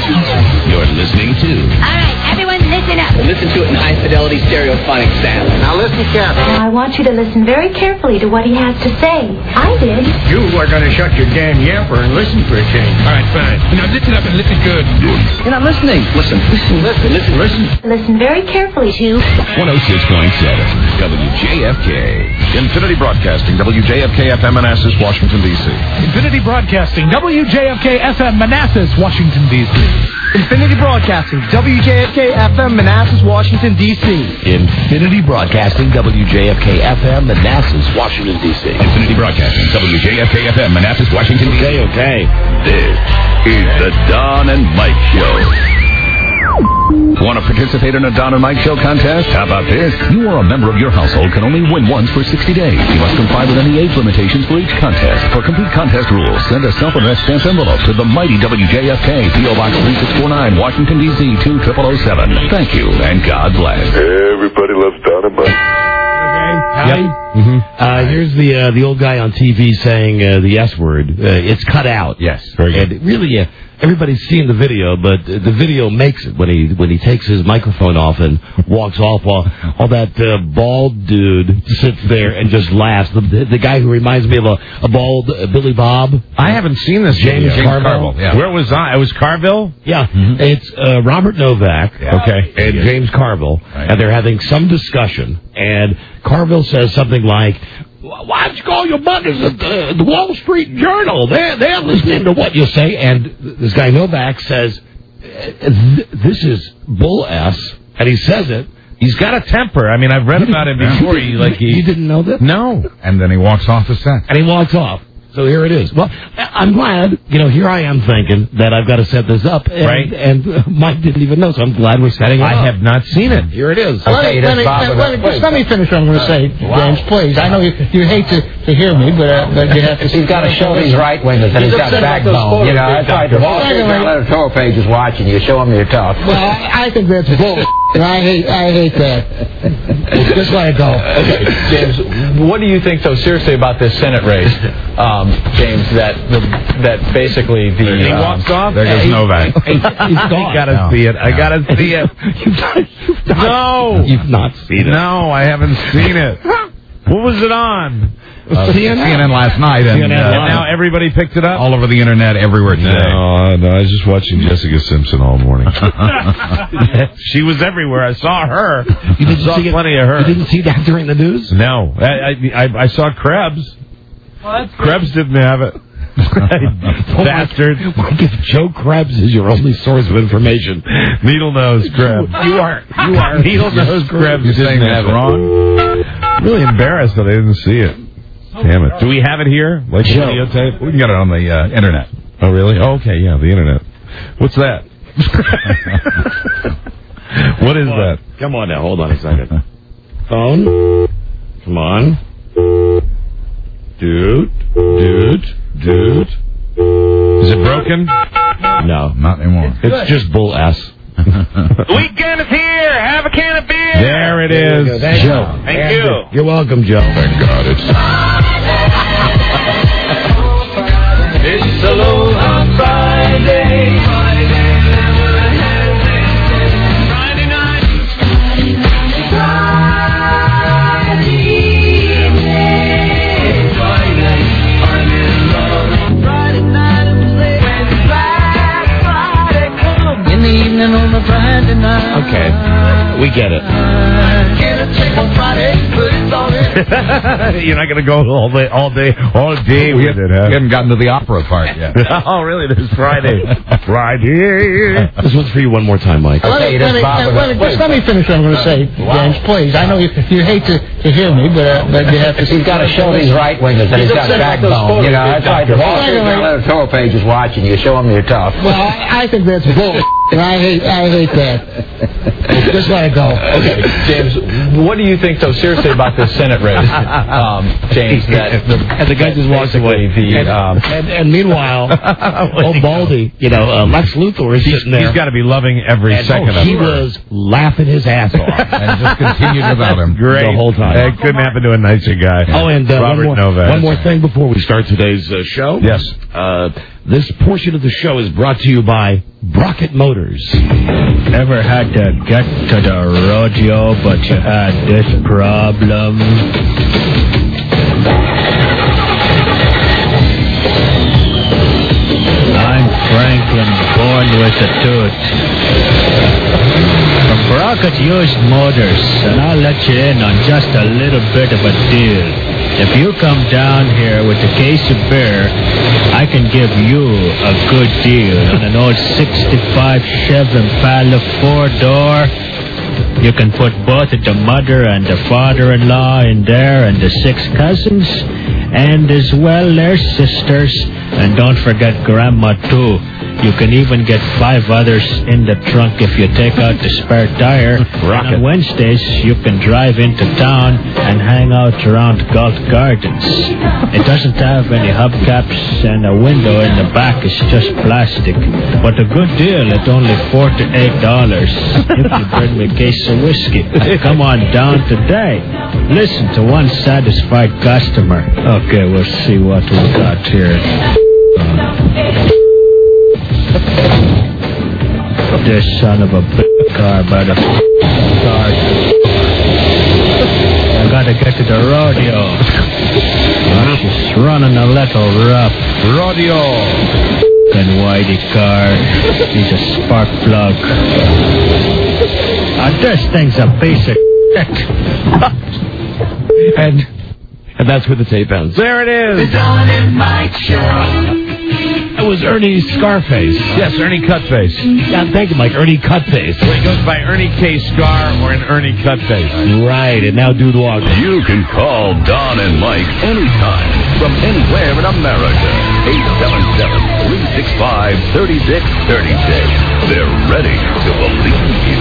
You're listening to... All right, everyone listen up. Listen to it in high-fidelity stereophonic sound. Now listen carefully. I want you to listen very carefully to what he has to say. I did. You are going to shut your damn yapper and listen for a change. All right, fine. Now listen up and listen good. You're not listening. Listen. Listen very carefully to... 106.7 WJFK. Infinity Broadcasting, WJFK FM Manassas, Washington, D.C. Infinity Broadcasting, WJFK FM Manassas, Washington, D.C. Infinity Broadcasting, WJFK FM, Manassas, Washington, D.C. Infinity Broadcasting, WJFK FM Manassas, Washington, D.C. Infinity Broadcasting, WJFK FM Manassas, Washington, D.C. Okay. This is the Don and Mike Show. Want to participate in a Don and Mike Show contest? How about this? You or a member of your household can only win once for 60 days. You must comply with any age limitations for each contest. For complete contest rules, send a self-addressed stamped envelope to the mighty WJFK, P.O. Box 3649, Washington, D.C. 20007. Thank you, and God bless. Everybody loves Don and Mike. Yep. Here's the old guy on TV saying the S word. It's cut out. Yes, very good. And really, everybody's seen the video, but the video makes it when he takes his microphone off and walks off while all that bald dude sits there and just laughs. The guy who reminds me of a bald Billy Bob. I haven't seen this. James Carville. Yeah. Where was I? It was Carville? Yeah. It's Robert Novak, Okay. and James Carville, and they're having some discussion, and Carville says something like, "Why don't you call your buddies at the Wall Street Journal? They're listening to what you say." And this guy Novak says, "This is bull S," and he says it. He's got a temper. I mean, I've read about it before. You didn't know that? No. And then he walks off the set. And he walks off. So here it is. Well, I'm glad, here I am thinking that I've got to set this up. And, Right. And Mike didn't even know, so I'm glad we're setting it up. I have not seen it. Here it is. Let me finish what I'm going to say, James, please. I know you hate to hear me, but you have to... He's got to show these right-wingers that he's got backbone. That's right. The Wall Street Journal editorial page is watching you. Show them you're tough. Well, I think that's bull. I hate that. Just let it go. Okay, James, what do you think, though, seriously, about this Senate race, James, that basically the... He walks off? There goes Novak. He's gone. I gotta see it. I gotta see it. No! You've not seen it. No, I haven't seen it. What was it on? CNN last night. And now everybody picked it up? all over the internet, everywhere today. No, I was just watching Jessica Simpson all morning. She was everywhere. I saw her. You didn't saw see plenty of her. You didn't see that during the news? No. I saw Krebs. Krebs didn't have it. Bastard. Mike, if Joe Krebs is your only source of information. Needle nose Krebs. You are. Needle nose Krebs. You're saying didn't that's have it. wrong? Really embarrassed that I didn't see it. Damn it. Do we have it here? Like Joe. videotape? We can get it on the internet. Oh, really? Oh, okay, yeah, the internet. What's that? What is that? Come on now, hold on a second. Phone? Come on. Dude. Is it broken? No. Not anymore. It's just bull ass. The weekend is here. Have a can of beer. There it is. Thank Joe. Thank you. You're welcome, Joe. Thank God It's Aloha Friday. Friday night. In the evening on a Friday night. Okay. We get it. Get a check on Friday, put it on it. You're not going to go all day We with it, huh? haven't gotten to the opera part yet. Oh, really? This is Friday. Friday. This one's for you one more time, Mike. Let me finish what I'm going to say, James, please. I know you hate to hear me, but you have to... He's got to show these right-wingers that he's got backbone. That's right. The Wall Street Journal editorial page is watching you. Show them you're tough. Well, I think that's bull. I hate that. Just let it go. Okay, James, what do you think, though, seriously, about this Senate race, James, And the guy just walks away. And meanwhile, old Baldy, Lex Luthor is sitting there. He's got to be loving every second of it. He was laughing his ass off. And just continued without him. Great. The whole time. It couldn't happen to a nicer guy. Oh, and Robert Novak. one more thing before we start today's show. Yes. This portion of the show is brought to you by Brockett Motors. Ever had to get to the rodeo, but you had this problem? I'm Franklin, born with a tooth. From Brockett Used Motors, and I'll let you in on just a little bit of a deal. If you come down here with a case of beer, I can give you a good deal on an old 65 Chevy Impala 4-door. You can put both the mother and the father-in-law in there and the 6 cousins, and as well their sisters. And don't forget Grandma, too. You can even get 5 others in the trunk if you take out the spare tire. And on Wednesdays, you can drive into town and hang out around Galt Gardens. It doesn't have any hubcaps, and a window in the back is just plastic. But a good deal at only $4 to $8 if you bring me a case of whiskey. Come on down today. Listen to one satisfied customer. Okay, we'll see what we got here. This son of a bitch car by the car. I gotta get to the rodeo. She's running a little rough. Rodeo. And Whitey car. He's a spark plug. This thing's a piece of shit. And that's where the tape ends. There it is. The Don and Mike Show. That was Ernie Scarface. Yes, Ernie Cutface. Yeah, thank you, Mike. Ernie Cutface. So he goes by Ernie K. Scar or an Ernie Cutface. Right, and now Dude Walk. You can call Don and Mike anytime from anywhere in America. 877-365-3636. They're ready to believe you.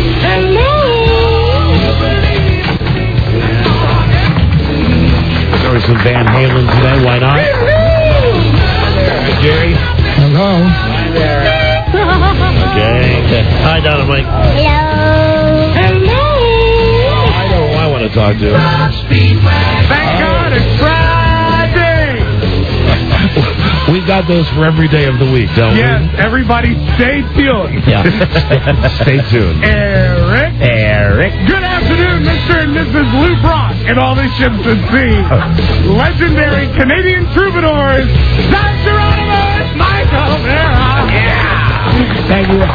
Throw some Van Halen today, why not? Hi, Jerry. Hello. Hi there. Okay. Hi, Don and Mike. Hello. I want to talk to. Thank God it's Friday! We've got those for every day of the week, don't we? Yes, everybody stay tuned. Yeah. Stay tuned. Eric. Good afternoon, Mr. and Mrs. Lou Brock and all the ships at sea. Legendary Canadian troubadours, Don Geronimo, Michael Vera. Yeah. Thank you.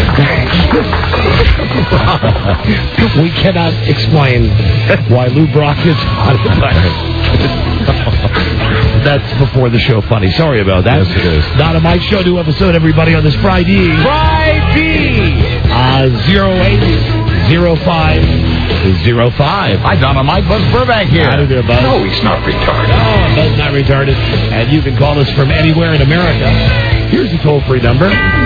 We cannot explain why Lou Brock is on the planet. That's before the show funny. Sorry about that. Yes, it is. Not a Mike Show. New episode, everybody, on this Friday. 080505. Hi, Don and Mike. Buzz Burbank here. How do you do, Buzz? No, he's not retarded. No, Buzz not retarded. And you can call us from anywhere in America. Here's the toll-free number.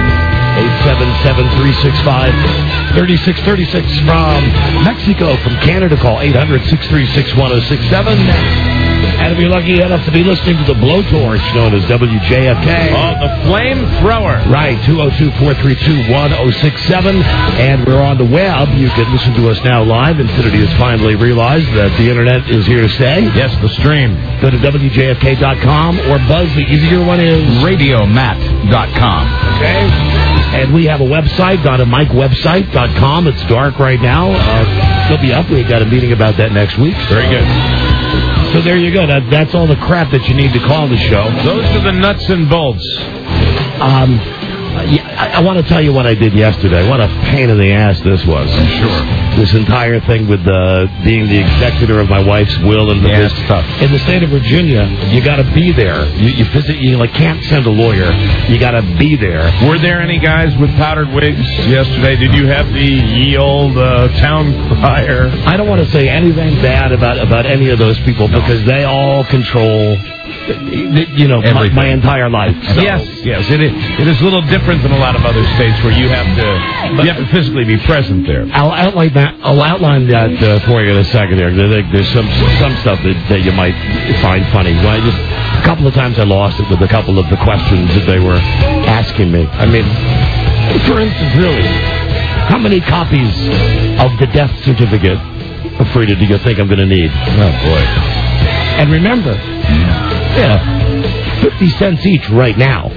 877-365-3636 from Mexico. From Canada, call 800-636-1067. And if you're lucky enough to be listening to the blowtorch known as WJFK. Oh, the flamethrower. Right, 202-432-1067. And we're on the web. You can listen to us now live. Infinity has finally realized that the Internet is here to stay. Yes, the stream. Go to WJFK.com or Buzz. The easier one is RadioMatt.com. Okay. And we have a website, DonandMikeWebsite.com. It's dark right now. It'll be up. We've got a meeting about that next week. Very good. So there you go. That's all the crap that you need to call the show. Those are the nuts and bolts. I want to tell you what I did yesterday. What a pain in the ass this was. I'm sure. This entire thing with being the executor of my wife's will and it's tough. In the state of Virginia, you got to be there. You can't send a lawyer. You got to be there. Were there any guys with powdered wigs yesterday? Did you have the ye old town crier? I don't want to say anything bad about any of those people because they all control. My entire life. So. Yes. It is a little different than a lot of other states where you have to physically be present there. I'll outline that for you in a second here. There's some stuff that you might find funny. Well, a couple of times I lost it with a couple of the questions that they were asking me. I mean, for instance, really, how many copies of the death certificate of Frida do you think I'm going to need? Oh boy! And remember. Yeah, 50 cents each right now.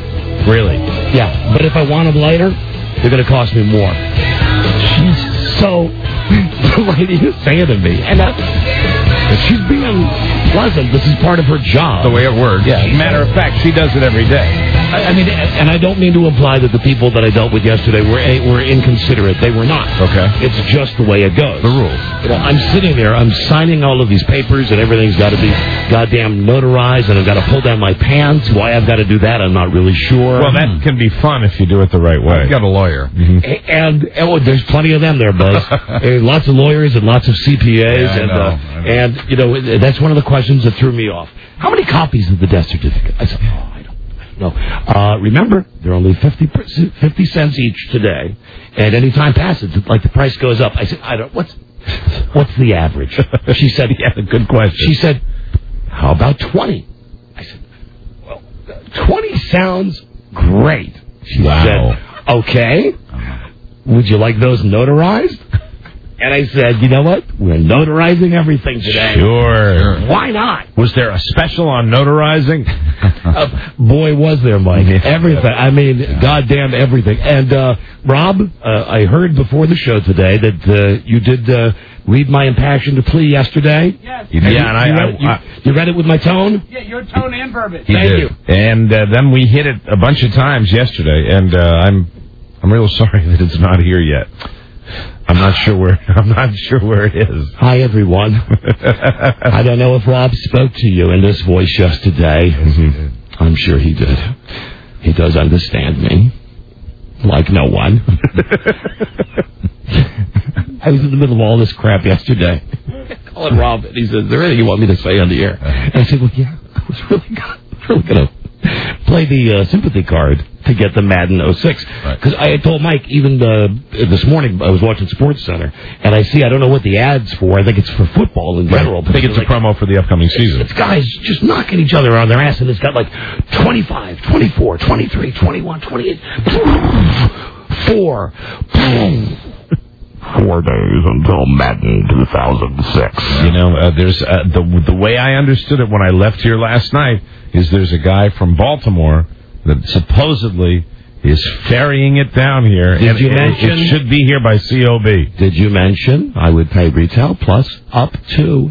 Really? Yeah, but if I want them lighter, they're going to cost me more. So, the lady is saying to me, and she's being pleasant. This is part of her job. The way it works. Yeah. Matter of fact, she does it every day. I mean, and I don't mean to imply that the people that I dealt with yesterday were inconsiderate. They were not. Okay. It's just the way it goes. The rules. You know, I'm sitting there, I'm signing all of these papers, and everything's got to be goddamn notarized, and I've got to pull down my pants. Why I've got to do that, I'm not really sure. Well, that can be fun if you do it the right way. I've got a lawyer. Mm-hmm. And there's plenty of them there, Buzz. Lots of lawyers and lots of CPAs. Yeah, and I know. And, you know, that's one of the questions that threw me off. How many copies of the death certificate? I said, I don't know. Remember, they're only 50 cents each today. And any time passes, like the price goes up. I said, what's the average? She said, yeah, good question. She said, how about 20? I said, well, 20 sounds great. She said, okay. Would you like those notarized? And I said, you know what? We're notarizing everything today. Sure. Why not? Was there a special on notarizing? Boy, was there, Mike. Everything. I mean, goddamn everything. And, Rob, I heard before the show today that you did read my impassioned plea yesterday. Yes. You did? Yeah, and you read it with my tone? Yeah, your tone and verbiage. Thank you. And then we hit it a bunch of times yesterday, and I'm real sorry that it's not here yet. I'm not sure where it is. Hi, everyone. I don't know if Rob spoke to you in this voice yesterday. Mm-hmm. I'm sure he did. He does understand me, like no one. I was in the middle of all this crap yesterday. Calling Rob, and he says, "Is there anything you want me to say on the air?" And I said, "Well, yeah, I was really going to play the sympathy card to get the Madden 06. Because I had told Mike, even this morning, I was watching Sports Center, and I don't know what the ad's for. I think it's for football in general. I think it's a promo for the upcoming season. It's guys just knocking each other on their ass, and it's got like 25, 24, 23, 21, 28, 4, 4 days until Madden 2006. You know, there's the way I understood it when I left here last night is there's a guy from Baltimore that supposedly is ferrying it down here. Did you mention? It should be here by COB. Did you mention I would pay retail plus up to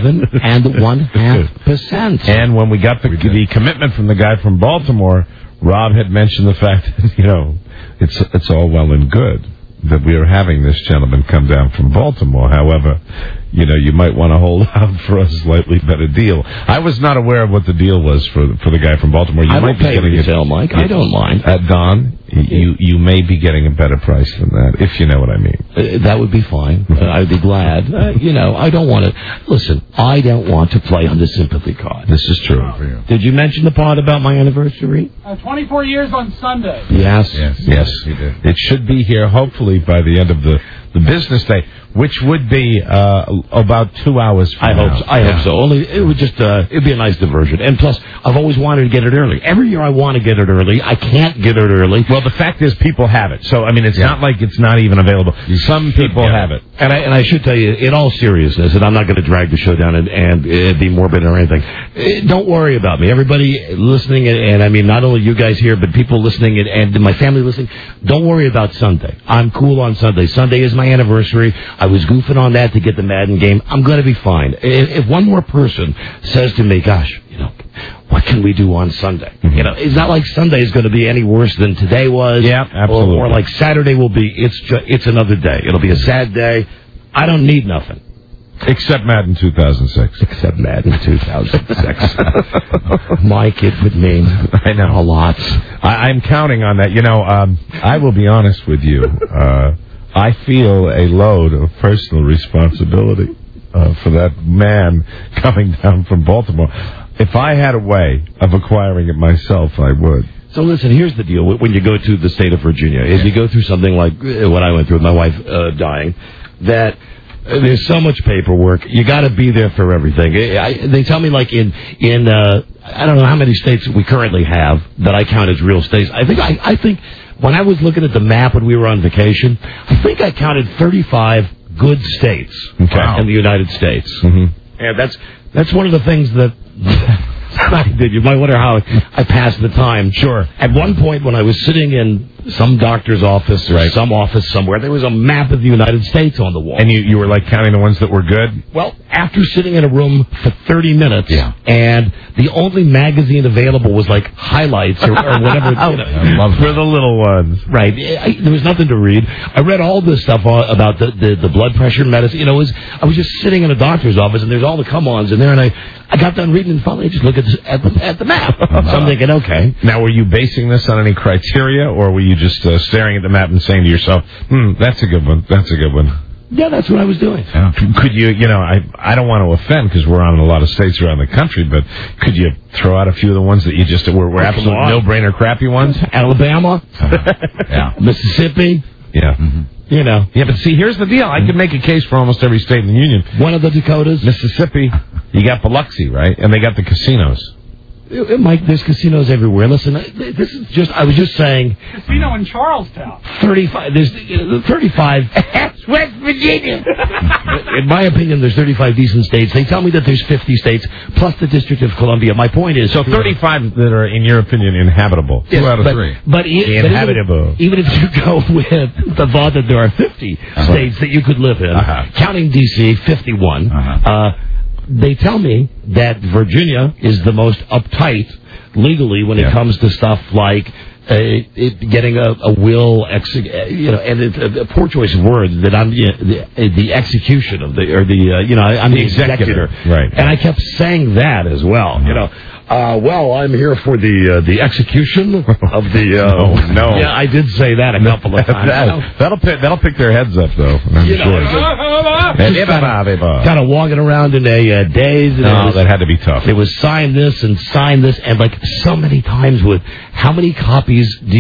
7.5%? And when we got the commitment from the guy from Baltimore, Rob had mentioned the fact that, you know, it's all well and good that we are having this gentleman come down from Baltimore. However, you know, you might want to hold out for a slightly better deal. I was not aware of what the deal was for the guy from Baltimore. You might be getting retail, Mike. I don't mind. Don, you may be getting a better price than that, if you know what I mean. That would be fine. I'd be glad. You know, I don't want to... Listen, I don't want to play on the sympathy card. This is true for you. Did you mention the part about my anniversary? 24 years on Sunday. Yes. Yes, you did. It should be here, hopefully, by the end of the business day, which would be about 2 hours from now. I hope so. Only it would just it'd be a nice diversion. And plus, I've always wanted to get it early. Every year I want to get it early. I can't get it early. Well, the fact is, people have it. So I mean, it's not like it's not even available. Some people have it. And I should tell you, in all seriousness, and I'm not going to drag the show down and be morbid or anything. Don't worry about me. Everybody listening, and I mean not only you guys here, but people listening and my family listening. Don't worry about Sunday. I'm cool on Sunday. Sunday is my anniversary. I was goofing on that to get the Madden game. I'm going to be fine. If one more person says to me, gosh, you know, what can we do on Sunday? Mm-hmm. You know, it's not like Sunday is going to be any worse than today was. Yeah, absolutely. Or like Saturday will be. It's another day. It'll be a sad day. I don't need nothing. Except Madden 2006. Except Madden 2006. Mike, it would mean I know a lot. I'm counting on that. You know, I will be honest with you. I feel a load of personal responsibility for that man coming down from Baltimore. If I had a way of acquiring it myself, I would. So listen, here's the deal. When you go to the state of Virginia, if you go through something like what I went through with my wife dying, that there's so much paperwork. You got to be there for everything. They tell me like in I don't know how many states we currently have that I count as real states. I think when I was looking at the map when we were on vacation, I think I counted 35 good states in the United States. Mm-hmm. And that's one of the things that You might wonder how I passed the time. Sure. At one point, when I was sitting in some doctor's office or some office somewhere, there was a map of the United States on the wall. And you were like counting the ones that were good? Well, after sitting in a room for 30 minutes, and the only magazine available was like highlights or whatever. I love for the little ones. Right. There was nothing to read. I read all this stuff about the blood pressure medicine. I was just sitting in a doctor's office, and there's all the come-ons in there, and I got done reading, and finally I just look at the map. So I'm thinking, okay. Now, were you basing this on any criteria, or were you just staring at the map and saying to yourself, that's a good one, that's a good one? Yeah, that's what I was doing. Yeah. Could you, I don't want to offend because we're on in a lot of states around the country, but could you throw out a few of the ones that you just were absolute no-brainer crappy ones? Alabama, Mississippi. Yeah. Mm-hmm. Yeah, but see, here's the deal. I could make a case for almost every state in the union. One of the Dakotas. Mississippi. You got Biloxi, right? And they got the casinos. Mike, there's casinos everywhere. Listen, this is just, I was just saying. Casino in Charlestown. 35, there's 35. That's West Virginia. In my opinion, there's 35 decent states. They tell me that there's 50 states, plus the District of Columbia. My point is. So 35 that are, in your opinion, inhabitable. Yes, 2 out of 3. But inhabitable. Even if you go with the thought that there are 50 states that you could live in, counting D.C., 51, they tell me that Virginia is the most uptight legally when it comes to stuff like getting a will, and it's a poor choice of words that I'm the execution of I'm the executor, right? And I kept saying that as well, well, I'm here for the execution of the. No. Yeah, I did say that a couple of times. That'll pick their heads up, though. I'm sure. Kind of walking around in a daze. No, that had to be tough. It was sign this, and like so many times with how many copies do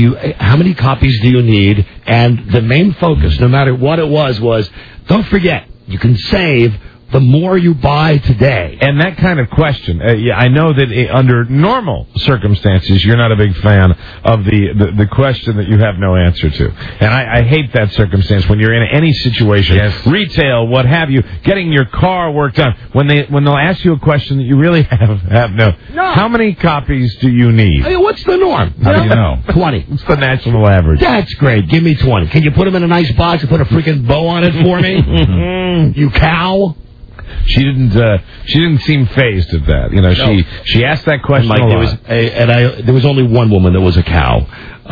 you need? And the main focus, no matter what it was don't forget you can save the more you buy today. And that kind of question, I know that under normal circumstances, you're not a big fan of the question that you have no answer to. And I hate that circumstance when you're in any situation, retail, what have you, getting your car worked on, when they'll ask you a question that you really have no. How many copies do you need? I mean, what's the norm? How do you know? 20. What's the national average? That's great. Give me 20. Can you put them in a nice box and put a freaking bow on it for me? You cow. She didn't seem phased at that. She asked that question. Mike, there was only one woman that was a cow,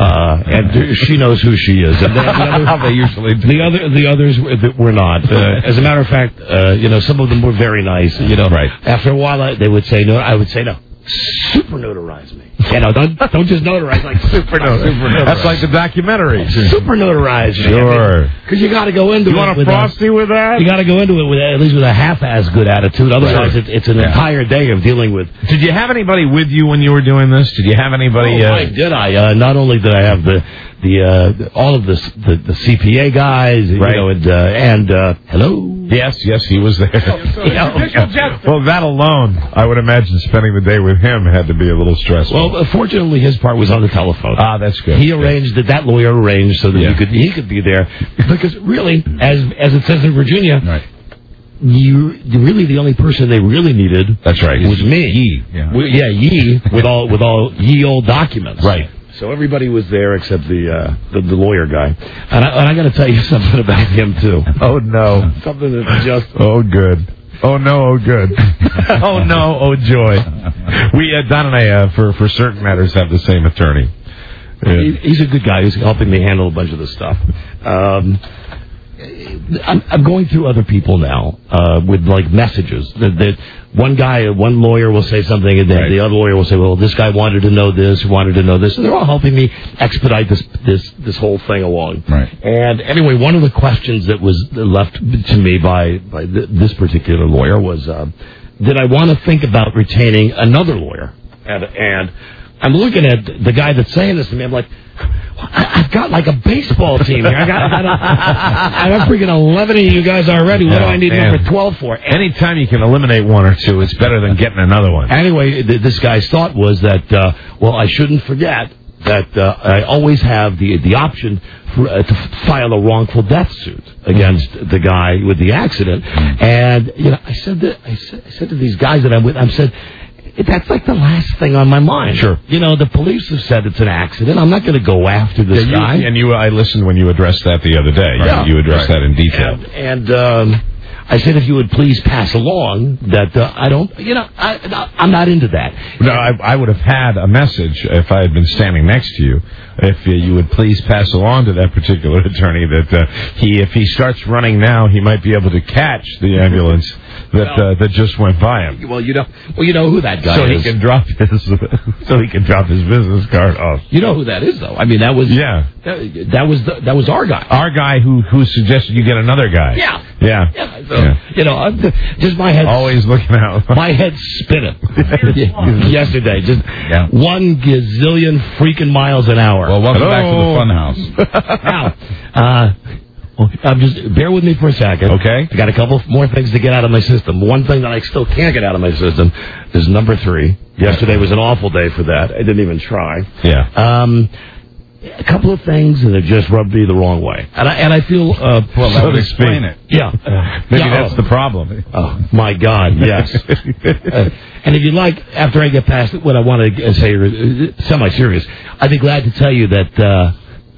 and she knows who she is. And they usually do. The others were not. As a matter of fact, some of them were very nice. Right. After a while, they would say no. I would say no. Super notarize me. Don't just notarize like super notarize. That's like the documentary. Super notarize me. Sure. Because you got to go into it. You want a Frosty with that? You got to go into it with at least with a half-ass good attitude. Otherwise, it's an entire day of dealing with. Did you have anybody with you when you were doing this? Did you have anybody? Did I? Not only did I have all of the CPA guys, and hello. Yes, he was there. Well, that alone, I would imagine spending the day with him had to be a little stressful. Well, fortunately, his part was on the telephone. Ah, that's good. He arranged that lawyer arranged so that he could be there, because really, as it says in Virginia, really the only person they really needed. That's right. Was me. Ye. Ye with all ye old documents. Right. So everybody was there except the lawyer guy, and I got to tell you something about him too. Oh no, something that's just good. Oh no, oh good. Oh no, oh joy. We Don and I for certain matters have the same attorney. He's a good guy. He's helping me handle a bunch of this stuff. I'm going through other people now with like messages that one lawyer will say something and then the other lawyer will say, well, this guy wanted to know this, and they're all helping me expedite this whole thing along. Right. And anyway, one of the questions that was left to me by this particular lawyer was, did I want to think about retaining another lawyer? And I'm looking at the guy that's saying this to me. I'm like, I've got like a baseball team here. I got freaking 11 of you guys already. What do I need number 12 for? Anytime you can eliminate one or two, it's better than getting another one. Anyway, this guy's thought was that, I shouldn't forget that I always have the option to file a wrongful death suit against the guy with the accident. And I said to these guys that I'm with, I said, that's like the last thing on my mind. Sure. You know, the police have said it's an accident. I'm not going to go after this guy. I listened when you addressed that the other day. Yeah. You addressed that in detail. And I said, if you would please pass along that I'm not into that. No, I would have had a message if I had been standing next to you. If you would please pass along to that particular attorney that if he starts running now, he might be able to catch the ambulance that just went by him. Well, you know who that guy is. So he can drop his business card off. You know who that is, though. I mean, that was that was our guy. Our guy who suggested you get another guy. Yeah. So, I'm just my head always looking out. My head's spinning. Yesterday, just 1 gazillion freaking miles an hour. Well, welcome back to the Funhouse. Now, just bear with me for a second. Okay. I got a couple more things to get out of my system. One thing that I still can't get out of my system is number 3. Yesterday was an awful day for that. I didn't even try. Yeah. A couple of things that have just rubbed me the wrong way, and I feel that would explain it. Yeah, maybe that's the problem. Oh my God, yes. And if you'd like, after I get past what I want to say, semi-serious, I'd be glad to tell you that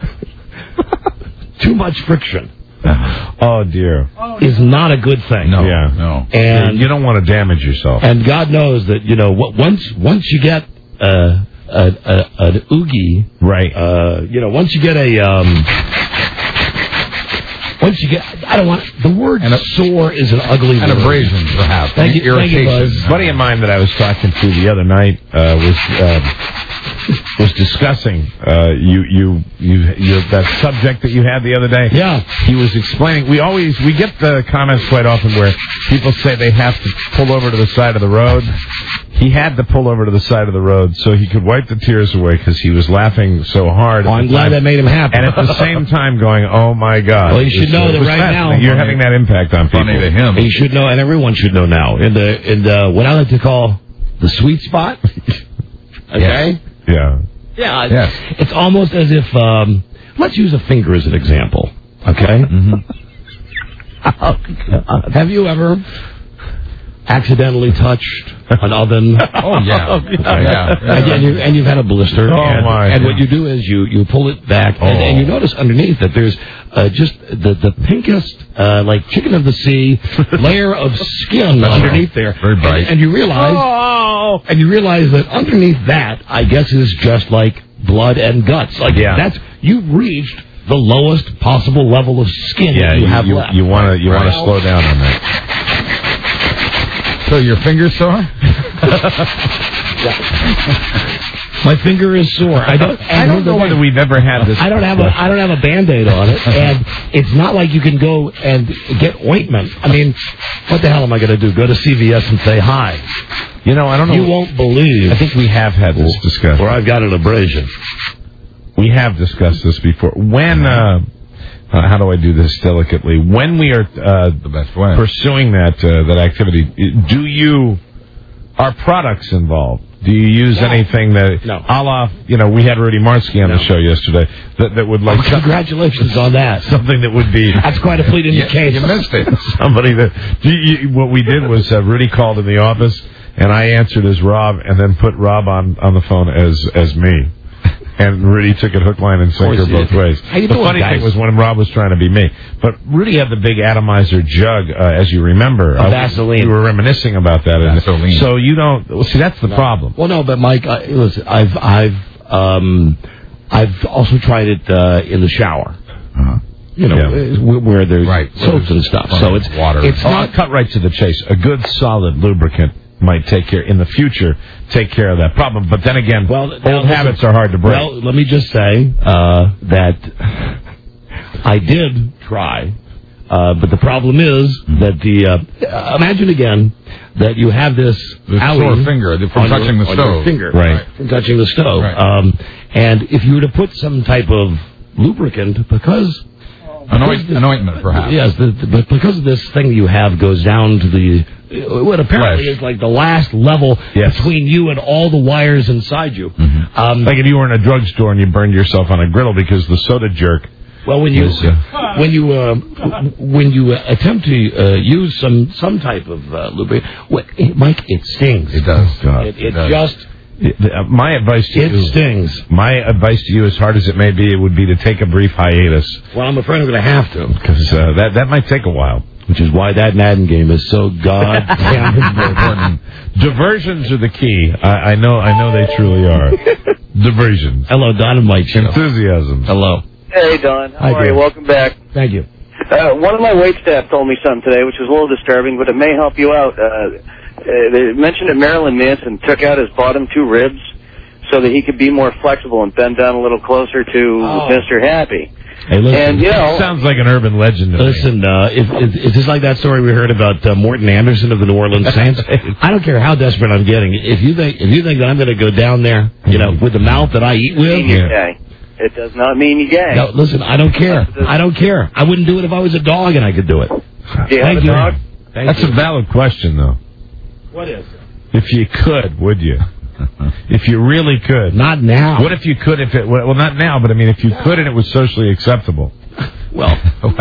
too much friction. Oh dear, is not a good thing. No, no, and you don't want to damage yourself. And God knows that once you get an oogie, right? Once you get I don't want the word sore is an ugly word. An abrasion, perhaps. Thank you, irritation. A buddy of mine that I was talking to the other night was discussing you that subject that you had the other day. Yeah. He was explaining. We get the comments quite often where people say they have to pull over to the side of the road. He had to pull over to the side of the road so he could wipe the tears away because he was laughing so hard. I'm glad that made him happy. And at the same time going, oh my God. Well, you should know that right now you're having that impact on people. Funny to him. You should know, and everyone should know now. In the what I like to call the sweet spot. Okay. Yeah. Yeah. Yes. It's almost as if let's use a finger as an example. Okay. Mm-hmm. Have you ever accidentally touched an oven? Oh yeah. And you've had a blister. And what you do is you pull it back, and you notice underneath that there's just the pinkest, like chicken of the sea layer of skin underneath there. Very bright. And you realize, that underneath that, I guess, is just like blood and guts. Like that's you've reached the lowest possible level of skin that you have left. You want to slow down on that. So your finger's sore? My finger is sore. I don't know whether we've ever had this. I don't have a Band-Aid on it, and it's not like you can go and get ointment. I mean, what the hell am I going to do? Go to CVS and say hi? I don't know. You won't believe. I think we have had this discussion. Or I've got an abrasion. We have discussed this before. When how do I do this delicately? When we are the best way pursuing that activity, are products involved? Do you use anything that, a la, we had Rudy Marsky on the show yesterday, that would like... congratulations on that. Something that would be... That's quite a fleet indication. You missed it. Somebody that... what we did was Rudy called in the office, and I answered as Rob, and then put Rob on the phone as me. And Rudy took it hook, line, and sinker both ways. The funny thing was when Rob was trying to be me. But Rudy had the big atomizer jug, as you remember. Vaseline. We were reminiscing about that. Vaseline. So you don't... Well, see, that's the problem. Well, no, but Mike, listen, I've also tried it in the shower. Where there's soaps and stuff. So it's water. It's not cut right to the chase. A good solid lubricant might take care of that problem. But then again, old habits are hard to break. Well, let me just say that I did try, but the problem is that imagine again that you have this sore finger from touching the stove, from touching the stove, and if you were to put some type of lubricant, because an ointment perhaps, yes, but because of this thing you have goes down to what apparently is like the last level between you and all the wires inside you. Like if you were in a drugstore and you burned yourself on a griddle because the soda jerk Well, when you attempt to use some type of lubricant, Mike, it stings. It does. It just. My advice to you... It stings. My advice to you, as hard as it may be, it would be to take a brief hiatus. Well, I'm afraid I'm going to have to. Because that might take a while. Which is why that Madden game is so goddamn important. Diversions are the key. I know they truly are. Diversions. Hello, Don and Mike Show. Enthusiasm. Hello. Hey, Don. How are you? Welcome back. Thank you. One of my waitstaff told me something today, which was a little disturbing, but it may help you out. They mentioned that Marilyn Manson took out his bottom two ribs so that he could be more flexible and bend down a little closer to Mr. Happy. Hey, listen, and, you know, sounds like an urban legend to listen, is this like that story we heard about Morton Anderson of the New Orleans Saints? I don't care how desperate I'm getting. If you think that I'm going to go down there, with the mouth that I eat with, it does not mean you're gay. No, listen, I don't care. I don't care. I wouldn't do it if I was a dog and I could do it. Do you have a dog? That's a valid question, though. What is? If you could, would you? If you really could. Not now. What if you could, well, not now, but I mean, if you could and it was socially acceptable? Well,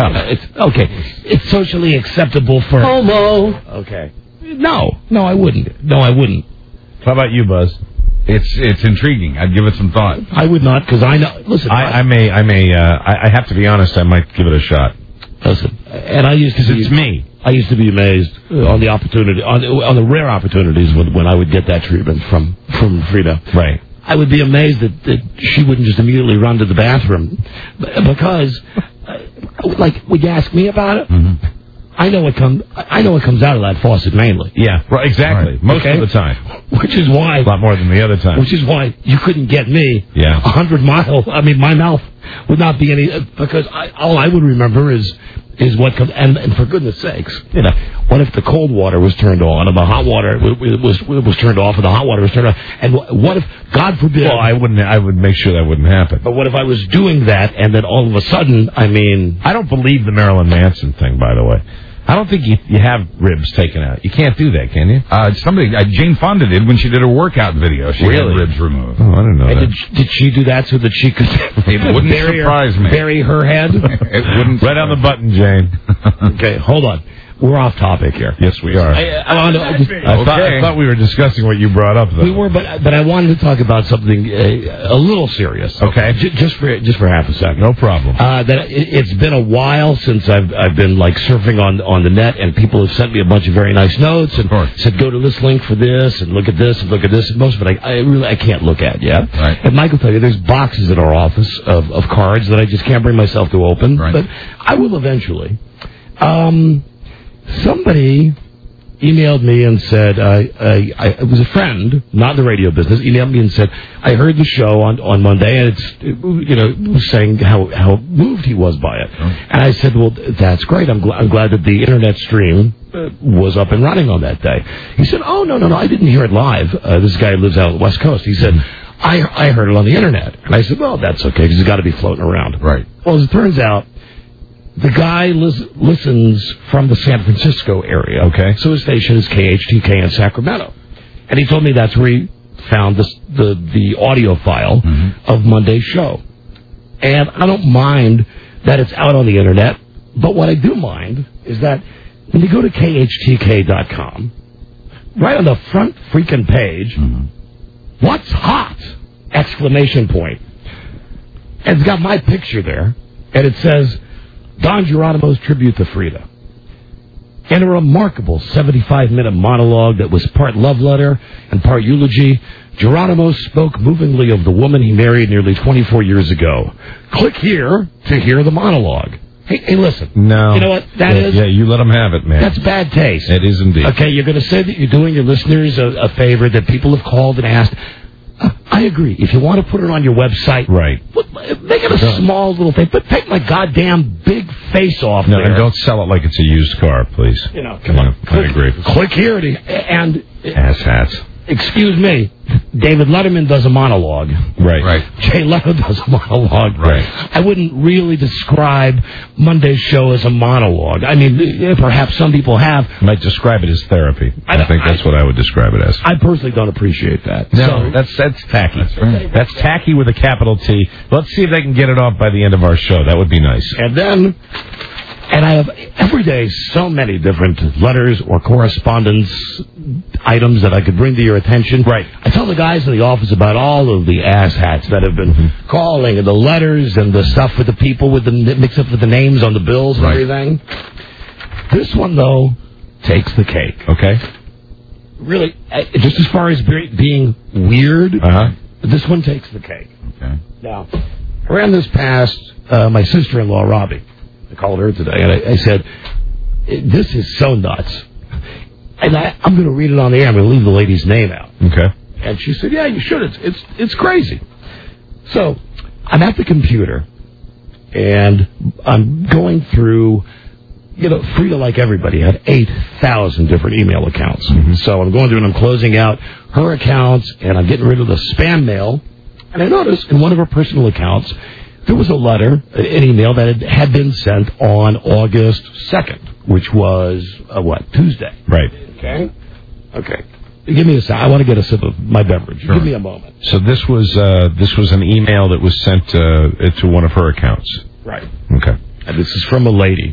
it's socially acceptable for... Homo. Okay. No, I wouldn't. How about you, Buzz? It's intriguing. I'd give it some thought. I would not, because I know... Listen, I have to be honest, I might give it a shot. Listen, and I used to... Because it's me. I used to be amazed on the opportunity, on the rare opportunities when I would get that treatment from Frida. Right. I would be amazed that she wouldn't just immediately run to the bathroom, because, would you ask me about it? Mm-hmm. I know it comes out of that faucet mainly. Yeah, right, exactly. Right. Most of the time. Which is why... A lot more than the other time. Which is why you couldn't get me 100 miles. I mean, my mouth would not be any... Because all I would remember is what comes... And for goodness sakes, what if the cold water was turned on and the hot water was turned off and the hot water was turned on? And what if, God forbid... Well, I would make sure that wouldn't happen. But what if I was doing that and then all of a sudden, I mean... I don't believe the Marilyn Manson thing, by the way. I don't think you have ribs taken out. You can't do that, can you? Jane Fonda did when she did her workout video. She had ribs removed. Oh, I didn't know that. Did she do that so that she could it wouldn't surprise me. Bury her head? It wouldn't. Right on the button, Jane. Okay, hold on. We're off topic here. Yes, we are. I thought we were discussing what you brought up, though. We were, but I wanted to talk about something a little serious. Okay. Just for half a second. No problem. It's been a while since I've been surfing on the net, and people have sent me a bunch of very nice notes and said go to this link for this and look at this and look at this. And most of it I can't look at yet. Right. And Mike will tell you there's boxes in our office of cards that I just can't bring myself to open. Right. But I will eventually. Somebody emailed me and said, it was a friend, not in the radio business, emailed me and said, I heard the show on Monday, and it was saying how moved he was by it. And I said, well, that's great. I'm glad that the internet stream was up and running on that day. He said, oh, no, I didn't hear it live. This guy lives out on the West Coast. He said, I heard it on the internet. And I said, well, that's okay, because it's got to be floating around. Right. Well, as it turns out, the guy listens from the San Francisco area. Okay. So his station is KHTK in Sacramento. And he told me that's where he found the audio file of Monday's show. And I don't mind that it's out on the internet, but what I do mind is that when you go to KHTK.com, right on the front freaking page, what's hot? Exclamation point. And it's got my picture there, and it says, Don Geronimo's tribute to Frida. In a remarkable 75-minute monologue that was part love letter and part eulogy, Geronimo spoke movingly of the woman he married nearly 24 years ago. Click here to hear the monologue. Hey, listen. No. You know what that is? Yeah, you let them have it, man. That's bad taste. It is indeed. Okay, you're going to say that you're doing your listeners a favor, that people have called and asked. I agree. If you want to put it on your website, right, make it a small little thing, but take my goddamn big face off there. No, and don't sell it like it's a used car, please. Come on. I agree. Click here and ass hats. excuse me, David Letterman does a monologue. Right. Jay Leno does a monologue. Right. I wouldn't really describe Monday's show as a monologue. I mean, perhaps some people have. You might describe it as therapy. I think that's what I would describe it as. I personally don't appreciate that. No, that's tacky. That's tacky with a capital T. Let's see if they can get it off by the end of our show. That would be nice. And I have every day so many different letters or correspondence items that I could bring to your attention. Right. I tell the guys in the office about all of the asshats that have been calling and the letters and the stuff with the people with the mix-up with the names on the bills and everything. This one, though, takes the cake. Okay. Really, just as far as being weird, this one takes the cake. Okay. Now, around this past, my sister-in-law, Robbie, I called her today, and I said, this is so nuts. And I'm going to read it on the air. I'm going to leave the lady's name out. Okay. And she said, yeah, you should. It's crazy. So I'm at the computer, and I'm going through, Frida, like everybody, had 8,000 different email accounts. So I'm going through and I'm closing out her accounts, and I'm getting rid of the spam mail. And I noticed in one of her personal accounts, there was a letter, an email that had been sent on August 2nd, which was, Tuesday. Right. Okay. Give me a second. I want to get a sip of my beverage. Sure. Give me a moment. So this was an email that was sent to one of her accounts. Right. Okay. And this is from a lady.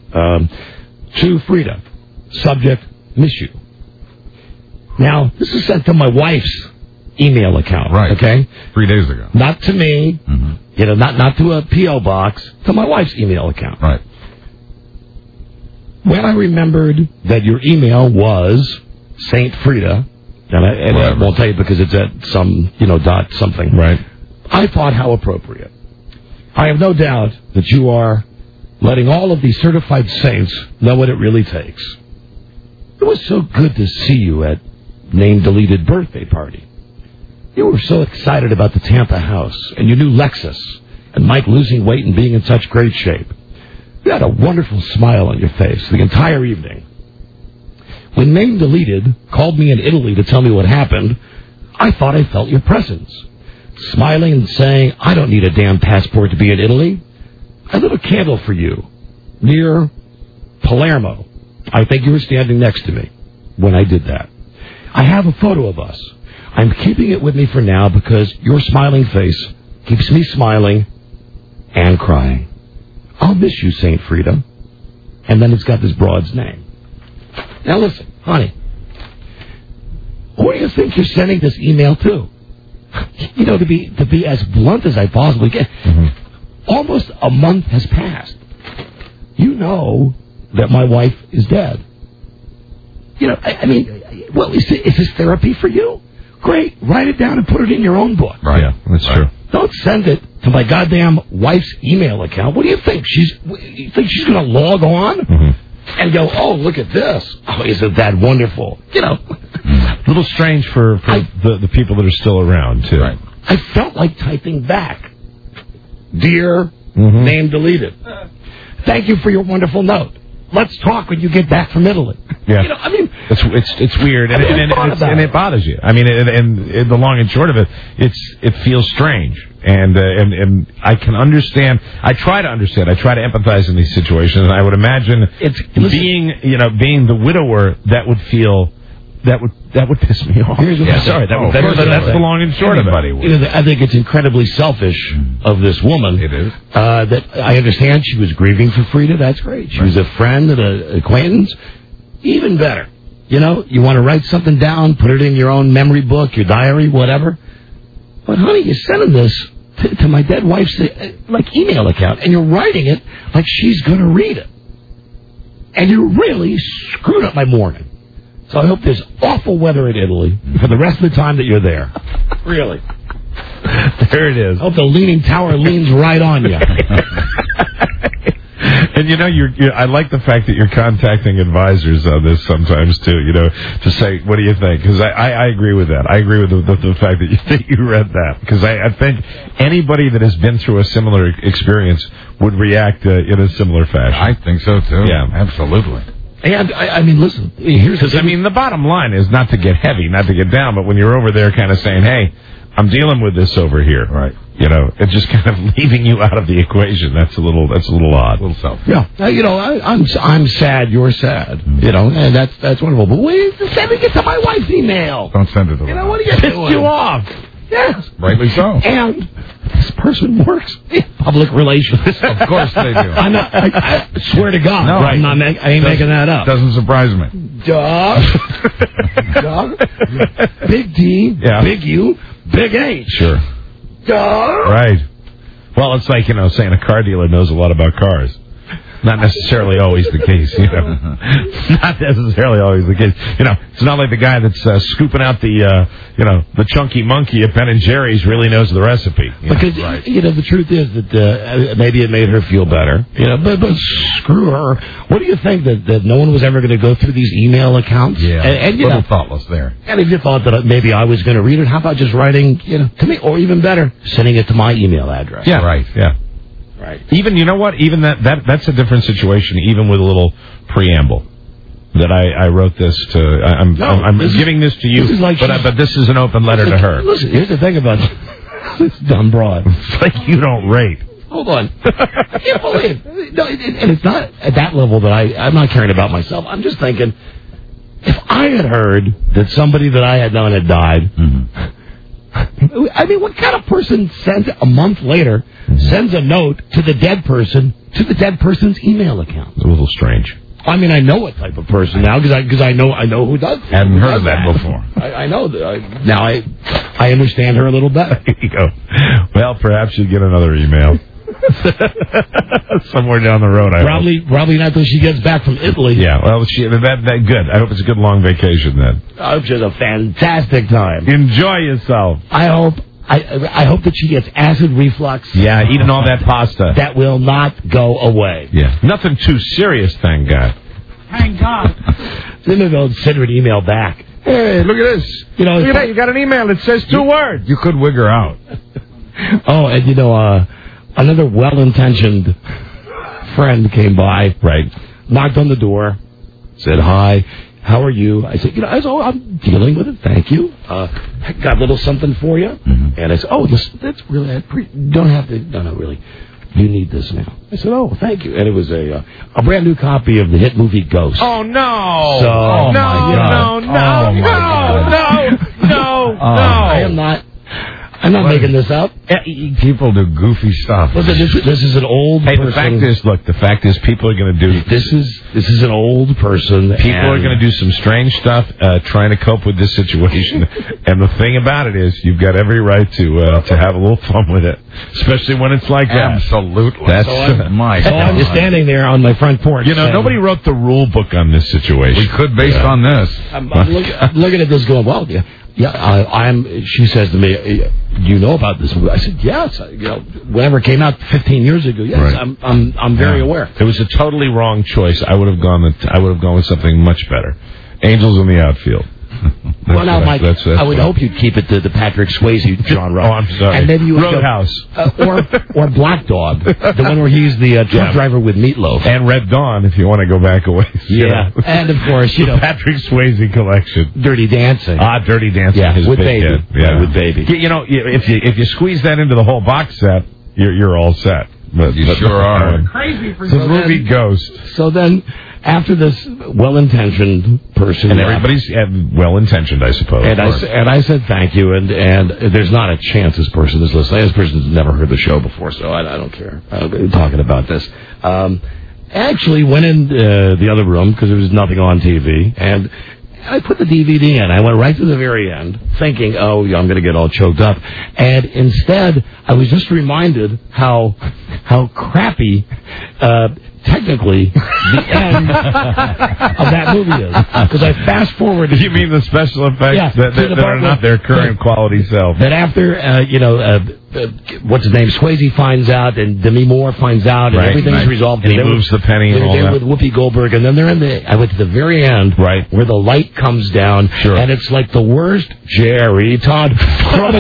To Frida. Subject, miss you. Now, this is sent to my wife's email account. Right. Okay? 3 days ago. Not to me. Not to a P.O. box. To my wife's email account. Right. When I remembered that your email was Saint Frida, and I won't tell you because it's at some, dot something. Right. I thought how appropriate. I have no doubt that you are letting all of these certified saints know what it really takes. It was so good to see you at name-deleted birthday party. You were so excited about the Tampa house, and you knew Lexus, and Mike losing weight and being in such great shape. You had a wonderful smile on your face the entire evening. When Name Deleted called me in Italy to tell me what happened, I thought I felt your presence. Smiling and saying, I don't need a damn passport to be in Italy. I lit a candle for you near Palermo. I think you were standing next to me when I did that. I have a photo of us. I'm keeping it with me for now because your smiling face keeps me smiling and crying. I'll miss you, Saint Frida. And then it's got this broad's name. Now listen, honey. Who do you think you're sending this email to? To be as blunt as I possibly can. Almost a month has passed. You know that my wife is dead. Is this therapy for you? Great. Write it down and put it in your own book. Right. Yeah, that's true. Don't send it to my goddamn wife's email account. What do you think? You think she's going to log on and go, oh, look at this. Oh, isn't that wonderful? A little strange for the people that are still around, too. Right. I felt like typing back. Dear, name deleted. Thank you for your wonderful note. Let's talk when you get back from Italy. Yeah. It's weird, and it bothers you. I mean, and the long and short of it, it feels strange, and I can understand. I try to understand. I try to empathize in these situations, and I would imagine being the widower, that would piss me off. Sorry, that's the long and short of it. I think it's incredibly selfish of this woman. It is. That I understand she was grieving for Frida. That's great. She was a friend and an acquaintance. Even better. You want to write something down, put it in your own memory book, your diary, whatever. But, honey, you're sending this to my dead wife's email account, and you're writing it like she's going to read it. And you really screwed up my morning. So I hope there's awful weather in Italy for the rest of the time that you're there. Really. There it is. I hope the Leaning Tower leans right on you. And I like the fact that you're contacting advisors on this sometimes too. To say, what do you think? Because I agree with that. I agree with the fact that you read that, because I think anybody that has been through a similar experience would react in a similar fashion. I think so too. Yeah, absolutely. And, I mean, listen, here's the thing. I mean, the bottom line is not to get heavy, not to get down, but when you're over there kind of saying, hey, I'm dealing with this over here. Right. You know, it's just kind of leaving you out of the equation. That's a little odd. A little selfish. Yeah. You know, I'm sad, you're sad. You know, and that's wonderful. But wait, sending it to my wife's email. Don't send it to her. You know, what are you doing? You off. Yes. Rightly so. And this person works in public relations. Of course they do. I swear to God. No, right. I ain't making that up. Doesn't surprise me. Dog. Big D. Yeah. Big U. Big H. Sure. Dog. Right. Well, it's like, you know, saying a car dealer knows a lot about cars. Not necessarily always the case, you know. Not necessarily always the case. You know, it's not like the guy that's scooping out the, the chunky monkey at Ben & Jerry's really knows the recipe. Because, you know, the truth is that maybe it made her feel better. You know, but screw her. What do you think, that no one was ever going to go through these email accounts? Yeah, and you little know, thoughtless there. And if you thought that maybe I was going to read it, how about just writing, you know, to me, or even better, sending it to my email address? Yeah, right, yeah. Right. Even, you know what? Even that's a different situation, even with a little preamble. That I wrote this to. I'm giving this to you, but this is an open letter to her. Listen, here's the thing about this dumb broad. It's like you don't rate. Hold on. I can't believe. No, and it's not at that level that I'm not caring about myself. I'm just thinking, if I had heard that somebody that I had known had died. Mm-hmm. I mean, what kind of person sends a month later sends a note to the dead person's email account? It's a little strange. I mean, I know what type of person now because I know who does. Hadn't heard of that before. I know that. Now I understand her a little better. There you go. Well, perhaps you'll get another email. Somewhere down the road, probably not until she gets back from Italy. Yeah, well, that good. I hope it's a good long vacation then. I hope she has a fantastic time. Enjoy yourself. I hope that she gets acid reflux. Yeah, eating all that pasta. That will not go away. Yeah, nothing too serious, thank God. Thank God. Then they'll send her an email back. Hey, look at this. You know, look at that. You got an email that says 2 words. You could wig her out. Oh, and you know, another well-intentioned friend came by. Right. Knocked on the door. Said, hi. How are you? I said, you know, I'm dealing with it. Thank you. I got a little something for you. Mm-hmm. And I said, oh, that's really, don't have to, no, really. You need this now. I said, oh, thank you. And it was a brand new copy of the hit movie Ghost. Oh, no. So, no. I am not. I'm not making this up. People do goofy stuff. Listen, this is an old person. The fact is, people are going to do... This is an old person. People are going to do some strange stuff trying to cope with this situation. And the thing about it is, you've got every right to have a little fun with it. Especially when it's like that. Absolutely. That's I'm just standing there on my front porch. You know, nobody wrote the rule book on this situation. We could based on this. I'm looking at this going, well, she says to me, do you know about this movie? I said, yes. Whenever it came out 15 years ago, yes, right. I'm very aware. It was a totally wrong choice. I would have gone with something much better. Angels in the Outfield. Well, now, Mike, I would hope you'd keep it to the Patrick Swayze genre. Oh, I'm sorry. And maybe you would Roadhouse. Or Black Dog, the one where he's the truck driver with Meatloaf. And Red Dawn, if you want to go back away. Yeah. And, of course, Patrick Swayze collection. Dirty Dancing. Dirty Dancing. Yeah, with Baby. Yeah, with Baby. You know, if you squeeze that into the whole box set, you're all set. But you sure are. Crazy for the movie Ghost. So then, after this well-intentioned person, and everybody's well-intentioned, I suppose. And I said thank you, and there's not a chance this person is listening. This person's never heard the show before, so I don't care. I'm talking about this. Actually, went in the other room because there was nothing on TV, and I put the DVD in. I went right to the very end, thinking, I'm going to get all choked up. And instead, I was just reminded how crappy, technically, the end of that movie is. Because I fast-forwarded. You mean the special effects that are not their current quality self? That after, what's his name? Swayze finds out, and Demi Moore finds out, and everything's resolved. And he moves the penny and all that. With Whoopi Goldberg, and then they're I went to the very end, where the light comes down, and it's like the worst Jerry Todd chroma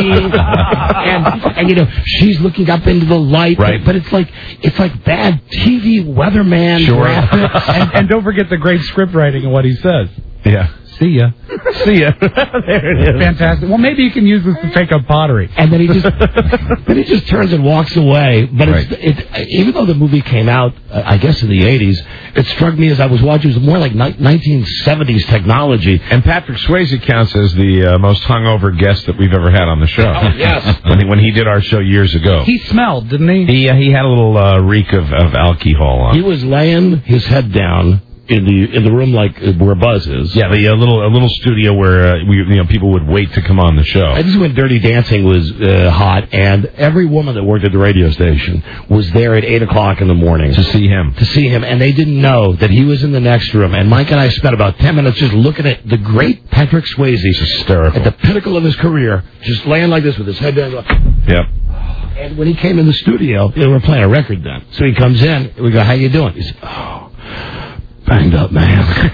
key, and you know she's looking up into the light, but it's like bad TV weatherman graphics, and don't forget the great script writing and what he says. Yeah. See ya. See ya. There it is. Fantastic. Well, maybe you can use this to take up pottery. And then he just turns and walks away. But even though the movie came out, I guess in the 80s, it struck me as I was watching, it was more like 1970s technology. And Patrick Swayze counts as the most hungover guest that we've ever had on the show. Oh, yes. when he did our show years ago. He smelled, didn't he? He had a little reek of alcohol on. He was laying his head down in the room like where Buzz is. Yeah, a little studio where people would wait to come on the show. This is when Dirty Dancing was hot, and every woman that worked at the radio station was there at 8:00 in the morning to see him. And they didn't know that he was in the next room. And Mike and I spent about 10 minutes just looking at the great Patrick Swayze, hysterical, at the pinnacle of his career, just laying like this with his head down. Yep. And when he came in the studio, we were playing a record then. So he comes in, we go, "How you doing?" He said, "Banged up, man."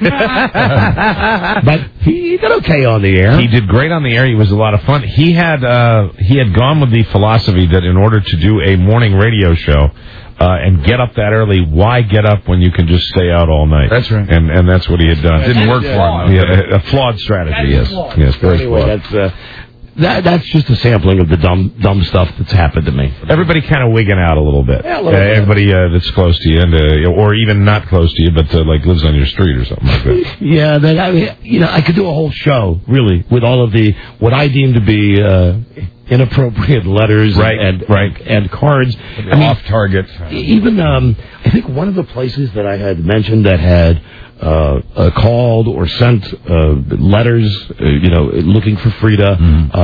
But he did okay on the air. He did great on the air. He was a lot of fun. He had gone with the philosophy that in order to do a morning radio show and get up that early, why get up when you can just stay out all night? That's right. And that's what he had done. It didn't work for him. Yeah, a flawed strategy, yes. Yes, very flawed. That's just a sampling of the dumb stuff that's happened to me. Everybody kind of wigging out a little bit. Yeah, a little bit. Everybody that's close to you, and or even not close to you, but like lives on your street or something like that. Yeah, I could do a whole show really with all of what I deem to be inappropriate letters and cards. Off target. Even I think one of the places that I had mentioned that had called or sent letters, looking for Frida.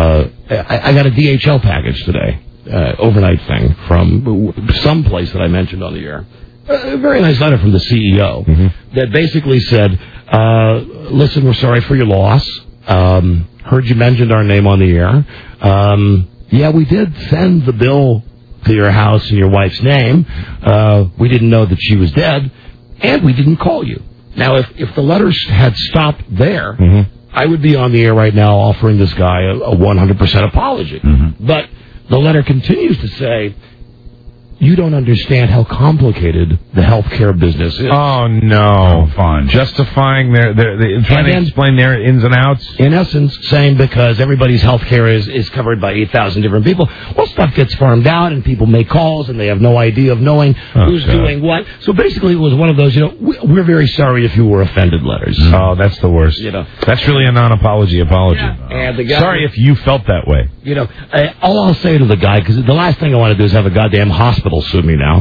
I got a DHL package today, overnight thing from some place that I mentioned on the air. A very nice letter from the CEO that basically said, "Listen, we're sorry for your loss. Heard you mentioned our name on the air. Yeah, we did send the bill to your house in your wife's name. We didn't know that she was dead, and we didn't call you." Now, if the letters had stopped there, I would be on the air right now offering this guy a 100% apology. But the letter continues to say, "You don't understand how complicated the healthcare business is." Oh, no. Fine. Justifying trying to explain their ins and outs. In essence, saying because everybody's healthcare is covered by 8,000 different people, well, stuff gets farmed out and people make calls and they have no idea of knowing who's doing what. So basically it was one of those, we're very sorry if you were offended letters. Oh, that's the worst. That's really a non-apology apology. Yeah. And the guy, sorry if you felt that way. All I'll say to the guy, because the last thing I want to do is have a goddamn hospital sue me now.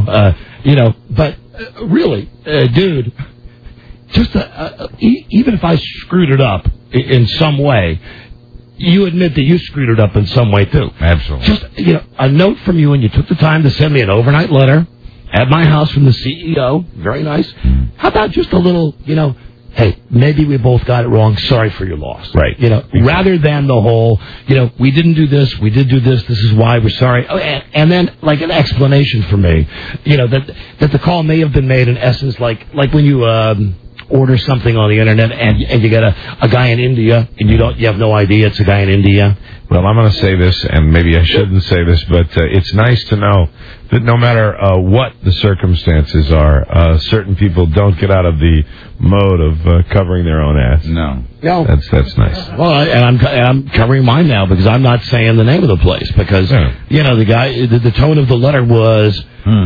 But really, dude, just even if I screwed it up in some way, you admit that you screwed it up in some way too. Absolutely. Just a note from you, and you took the time to send me an overnight letter at my house from the CEO. Very nice. How about just a little, hey, maybe we both got it wrong. Sorry for your loss. Right. Rather than the whole, we didn't do this, we did do this, this is why we're sorry. Oh, and then, like, an explanation for me, that the call may have been made in essence like when you order something on the internet and you get a guy in India and you have no idea it's a guy in India. Well, I'm going to say this, and maybe I shouldn't say this, but it's nice to know that no matter what the circumstances are, certain people don't get out of the mode of covering their own ass. No. That's nice. Well, and I'm covering mine now because I'm not saying the name of the place because the guy, the tone of the letter was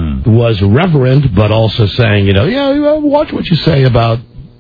reverent, but also saying watch what you say about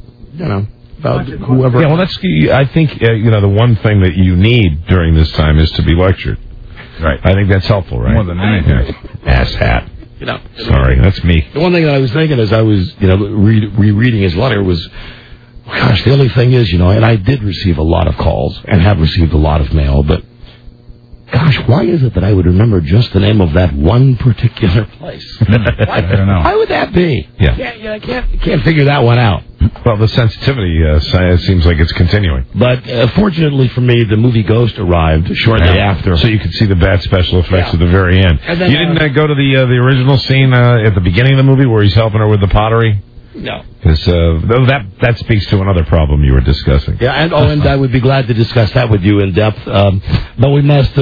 about whoever. Yeah, well, I think the one thing that you need during this time is to be lectured. Right. I think that's helpful, right? More than anything. Ass hat. Sorry, that's me. The one thing that I was thinking as I was rereading his letter was, gosh, the only thing is, and I did receive a lot of calls and have received a lot of mail, but gosh, why is it that I would remember just the name of that one particular place? I don't know. Why would that be? Yeah. I can't figure that one out. Well, the sensitivity seems like it's continuing. But fortunately for me, the movie Ghost arrived shortly after. So you could see the bad special effects at the very end. And then, you didn't go to the original scene at the beginning of the movie where he's helping her with the pottery? No. Because that speaks to another problem you were discussing. Yeah, and I would be glad to discuss that with you in depth. But we must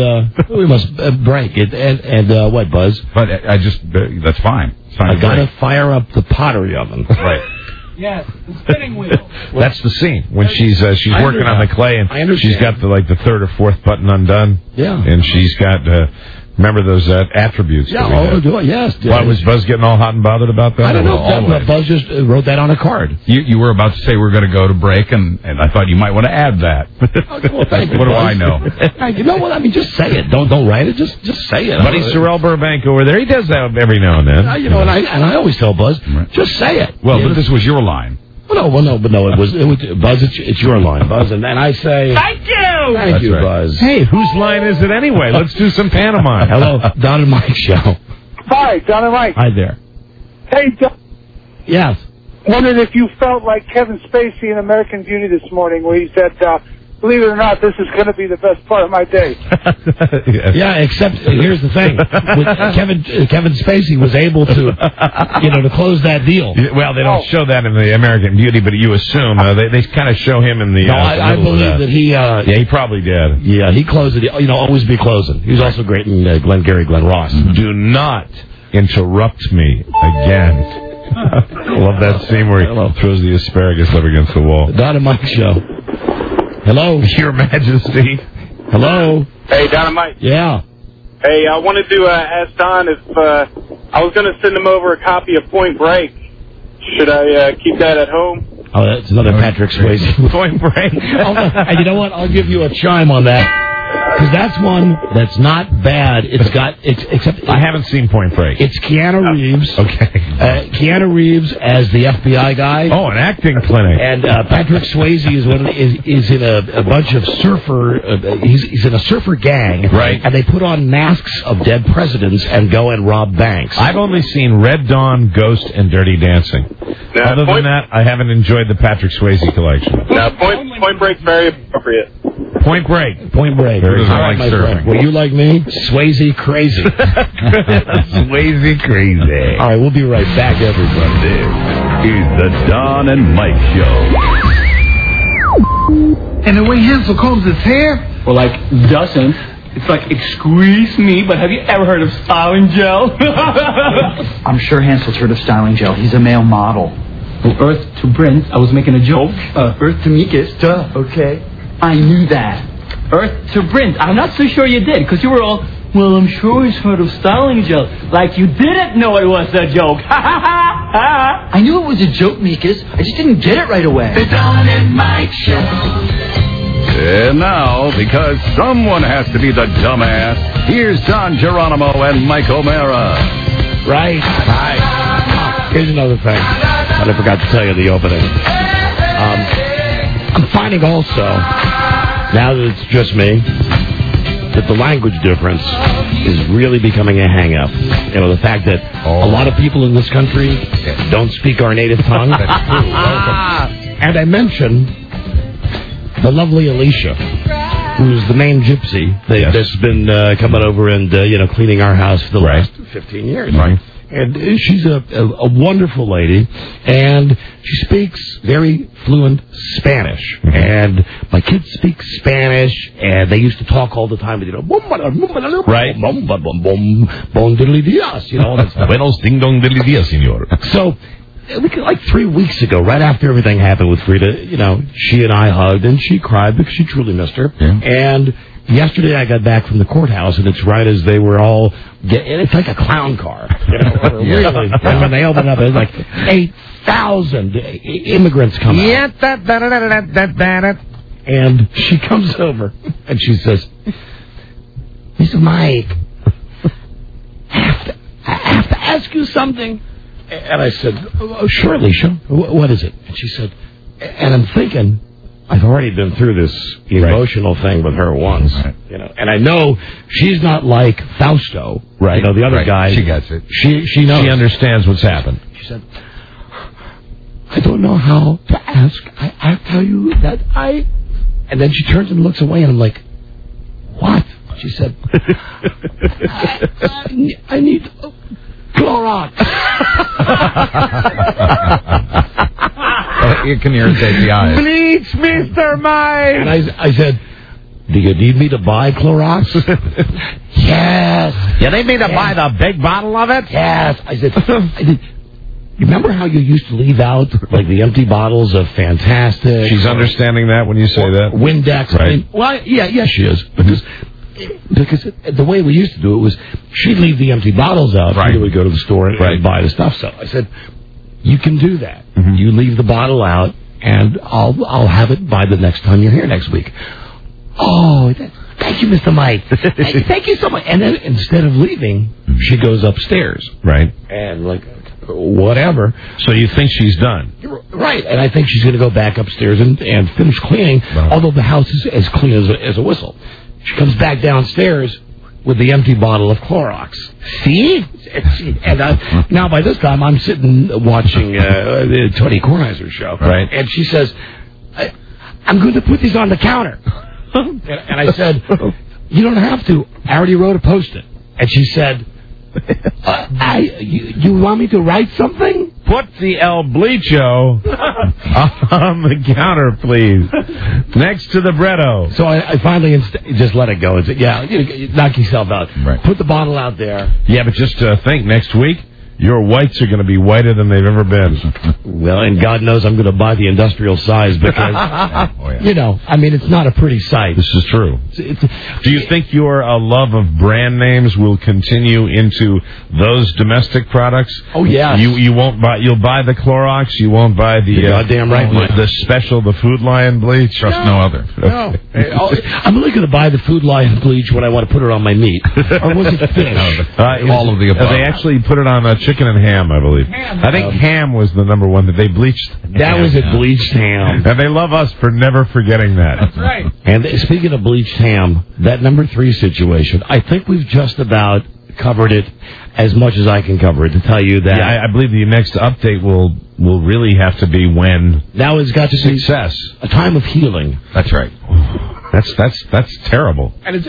break it. And what, Buzz? But that's fine. I gotta fire up the pottery oven. Right. Yes, the spinning wheel. That's the scene when she's working on the clay and she's got the third or fourth button undone. Yeah. And she's got. Remember those attributes? Yeah, yes. Why was Buzz getting all hot and bothered about that? I don't know. Buzz just wrote that on a card. You were about to say we're going to go to break, and I thought you might want to add that. Well, thank you, what do Buzz. I know? You know what? I mean, just say it. Don't write it. Just say it. Buddy Sorrell Burbank over there, he does that every now and then. And I always tell Buzz, just say it. Well, but this was your line. Well, no, it was Buzz. It's your line, Buzz, and I say thank you. Thank you, Buzz. Hey, whose line is it anyway? Let's do some pantomime. Hello, Don and Mike show. Hi, Don and Mike. Hi there. Hey, Don. Yes. Wondered if you felt like Kevin Spacey in American Beauty this morning, where he said, "Believe it or not, this is going to be the best part of my day." Yeah, except here's the thing: Kevin Spacey was able to close that deal. Well, they don't show that in the American Beauty, but you assume they kind of show him in the. No, I believe that he. Yeah, he probably did. Yeah, he closed it. Always be closing. He was also great in Glenn Ross. Do not interrupt me again. I love that scene where he throws the asparagus up against the wall. Don and Mike show. Hello, Your Majesty. Hello. Hey, Dynamite. Yeah. Hey, I wanted to ask Don if I was going to send him over a copy of Point Break. Should I keep that at home? Oh, that's another Patrick Swayze. Point Break. And you know what? I'll give you a chime on that. Because that's one that's not bad. Except I haven't seen Point Break. It's Keanu Reeves. Okay. Keanu Reeves as the FBI guy. Oh, an acting clinic. And Patrick Swayze is in a bunch of surfer. He's in a surfer gang. Right. And they put on masks of dead presidents and go and rob banks. I've only seen Red Dawn, Ghost, and Dirty Dancing. Other than that, I haven't enjoyed the Patrick Swayze collection. Now, Point Break's very appropriate. Point Break. Very I like surfing. Well, you like me? Swayze crazy. Swayze crazy. All right, we'll be right back, everybody. This is the Don and Mike Show. And the way Hansel combs his hair? Well, doesn't. It's like, excuse me, but have you ever heard of styling gel? I'm sure Hansel's heard of styling gel. He's a male model. Well, Earth to Brent, I was making a joke. Earth to Meekus, duh, okay. I knew that. Earth to Brent, I'm not so sure you did, because you were all, well, I'm sure he's heard of styling gel. Like you didn't know it was a joke. Ha ha ha ha! I knew it was a joke, Meekus. I just didn't get it right away. The Don and Mike Show. And now, because someone has to be the dumbass, here's Don Geronimo and Mike O'Mara. Right. Hi. Here's another thing that I forgot to tell you in the opening. I'm finding also, now that it's just me, that the language difference is really becoming a hang-up. You know, the fact that a lot of people in this country don't speak our native tongue. And I mentioned the lovely Alicia, who's the main gypsy that's been coming over and cleaning our house for the last 15 years. Right. And she's a wonderful lady, and she speaks very fluent Spanish. Mm-hmm. And my kids speak Spanish, and they used to talk all the time. Right. Bon diddly dias, all that stuff. Buenos ding dong diddly dias, senor. So, like 3 weeks ago, right after everything happened with Frida, she and I hugged, and she cried because she truly missed her. Yeah. And yesterday I got back from the courthouse, and it's right as they were all it's like a clown car. Really. And when they opened up, it was like 8,000 immigrants come out. And she comes over, and she says, Mr. Mike, I have to ask you something. And I said, oh, sure, Alicia. What is it? And she said, and I'm thinking, I've already been through this emotional thing with her once, and I know she's not like Fausto, right? The other guy. She gets it. She knows. She understands what's happened. She said, I don't know how to ask. I tell you that I... And then she turns and looks away, and I'm like, what? She said, I need Clorox. It can irritate the eyes. Bleach, Mr. Mike! And I said, do you need me to buy Clorox? Yes. Yeah, they made her buy the big bottle of it? Yes. I said, you remember how you used to leave out like the empty bottles of Fantastic? She's understanding that when you say that? Windex. Right. I mean, well, yeah, she is. Because the way we used to do it was she'd leave the empty bottles out. Right. We would go to the store and buy the stuff. So I said, you can do that. Mm-hmm. You leave the bottle out, and I'll have it by the next time you're here next week. Oh, thank you, Mr. Mike. Thank you so much. And then instead of leaving, she goes upstairs. Right. And like, whatever. So you think she's done? Right. And I think she's going to go back upstairs and finish cleaning, although the house is as clean as a whistle. She comes back downstairs with the empty bottle of Clorox. See? And now by this time, I'm sitting watching the Tony Kornheiser show. Right. And she says, I'm going to put these on the counter. And I said, you don't have to. I already wrote a Post-it. And she said, you want me to write something? Put the El Bleacho on the counter, please. Next to the Bretto. So I finally just let it go and said, knock yourself out. Right. Put the bottle out there. Yeah, but just think, next week, your whites are going to be whiter than they've ever been. Well, and God knows I'm going to buy the industrial size because, I mean, it's not a pretty sight. This is true. Do you think your love of brand names will continue into those domestic products? Oh, yeah. You won't buy. You'll buy the Clorox. You won't buy the goddamn right. The special, the Food Lion bleach. Trust no other. No. I'm only going to buy the Food Lion bleach when I want to put it on my meat. Or was it fish? All of the above. They actually put it on chicken and ham, I believe. I think ham was the number one that they bleached. That was a bleached ham. And they love us for never forgetting that. That's right. And speaking of bleached ham, that number 3 situation, I think we've just about covered it as much as I can cover it to tell you that. Yeah, I believe the next update will really have to be when. Now it's got to be success. A time of healing. That's right. That's terrible. And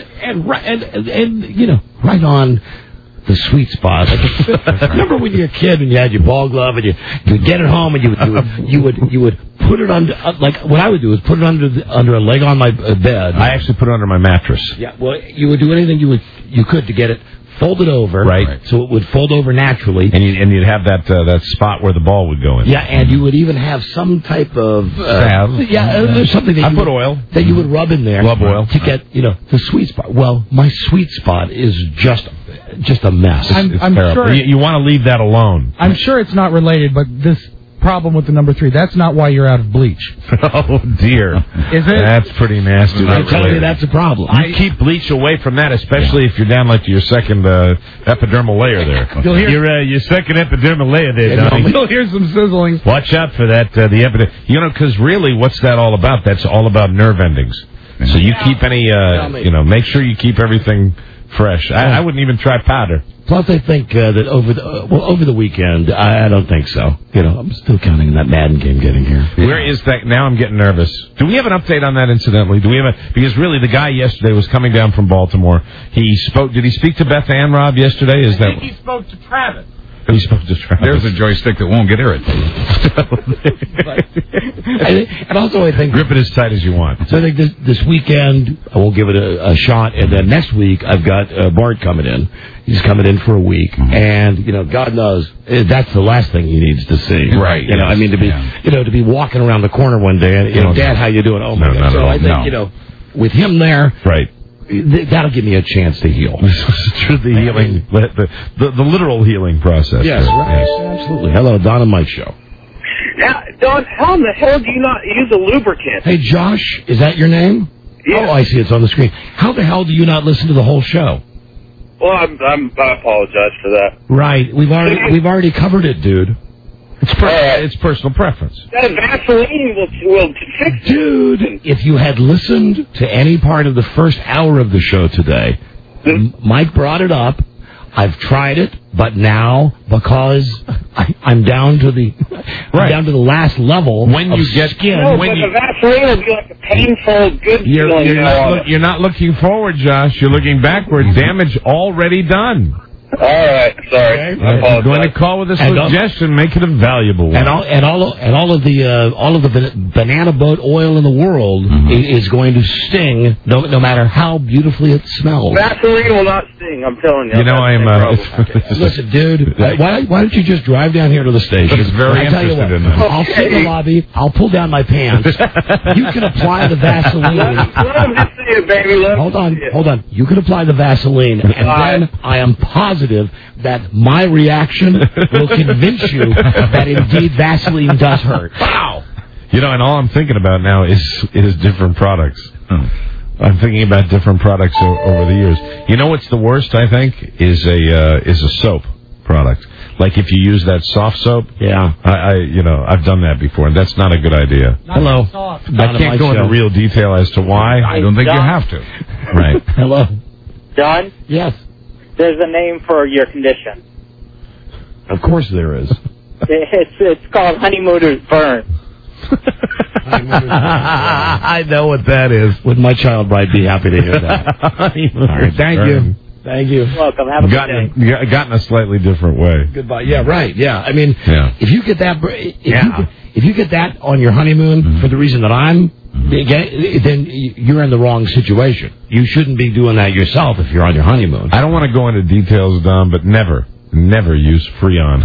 right on the sweet spot. Like remember when you were a kid and you had your ball glove and you would get it home and you would put it under like what I would do is put it under a leg on my bed. I actually put it under my mattress. Yeah, well, you would do anything you could to get it folded over, right? So it would fold over naturally, and you'd have that spot where the ball would go in. Yeah, and you would even have some type of something that put oil that you would rub in there. Love oil to get the sweet spot. Well, my sweet spot is just a mess. It's terrible. Sure you want to leave that alone. I'm sure it's not related, but this problem with the number 3, that's not why you're out of bleach. Oh, dear. Is it? That's pretty nasty. I'm telling you, that's a problem. You keep bleach away from that, especially if you're down like to your second epidermal layer there. You'll hear your second epidermal layer there, Donnie. You'll hear some sizzling. Watch out for that, the epidermal. Because really, what's that all about? That's all about nerve endings. So you keep any, make sure you keep everything fresh. I wouldn't even try powder. Plus, I think that over the weekend, I don't think so. I'm still counting on that Madden game getting here. Where is that? Now I'm getting nervous. Do we have an update on that, incidentally? Because really, the guy yesterday was coming down from Baltimore. Did he speak to Beth Ann, Rob, yesterday? I think he spoke to Travis. He spoke to Travis. There's a joystick that won't get irritated. And also, I think... Grip it as tight as you want. So I think this weekend, I will give it a shot. And then next week, I've got Bart coming in. He's coming in for a week. Mm-hmm. And, God knows, that's the last thing he needs to see. Right. I mean, to be walking around the corner one day and, Dad, how you doing? Oh, my God. So I think, with him there... Right. That'll give me a chance to heal. Through the healing, the literal healing process. Yes, right. Yes, absolutely. Hello, Don and Mike Show. Don, how in the hell do you not use a lubricant? Hey, Josh, is that your name? Yeah. Oh, I see. It's on the screen. How the hell do you not listen to the whole show? Well, I apologize for that. Right. We've already covered it, dude. It's personal preference. That Vaseline will fix it. Dude, if you had listened to any part of the first hour of the show today, Mike brought it up. I've tried it, but now because I'm down to the last level when you of get skin. No, but the Vaseline would be like a painful, good feeling. You're not looking forward, Josh. You're looking backward. Damage already done. All right, sorry. Okay. I'm going to call with a suggestion. Make it a valuable one. And all of the banana boat oil in the world is going to sting, no matter how beautifully it smells. Vaseline will not sting. I'm telling you. You know, I'm. Listen, dude, why don't you just drive down here to the station? It's very interested in that. I'll sit in the lobby. I'll pull down my pants. You can apply the Vaseline. Let him just see it, baby. Hold on. You can apply the Vaseline, and then I am positive that my reaction will convince you that indeed Vaseline does hurt. Wow. You know, and all I'm thinking about now is different products. I'm thinking about different products over the years. You know what's the worst, I think, is a soap product. Like if you use that soft soap. Yeah. I've done that before, and that's not a good idea. Hello. I can't go into real detail as to why. I don't think you have to. Right. Hello. John? Yes. There's a name for your condition. Of course there is. It's called Honeymooners Burn. I know what that is. Would my child bride be happy to hear that? All right, thank you. Thank you. You're welcome. Have a good day. Gotten a slightly different way. Goodbye. Yeah, right. Yeah. I mean, if you get that, if you get that on your honeymoon for the reason that I'm, then you're in the wrong situation. You shouldn't be doing that yourself if you're on your honeymoon. I don't want to go into details, Don, but never use Freon.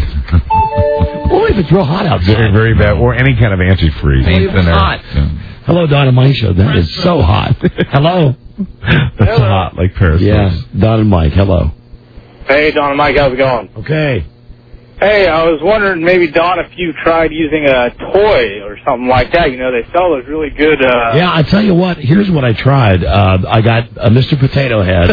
Well, if it's real hot outside. Very, very bad. Or any kind of antifreeze. It's hot. Yeah. Hello, Don and Mike Show. That is so hot. Hello. That's hot, like Paris. Yeah, Don and Mike. Hello. Hey, Don and Mike, how's it going? Okay. Hey, I was wondering, maybe, Don, if you tried using a toy or something like that. You know, they sell those really good... Yeah, I tell you what, here's what I tried. I got a Mr. Potato Head.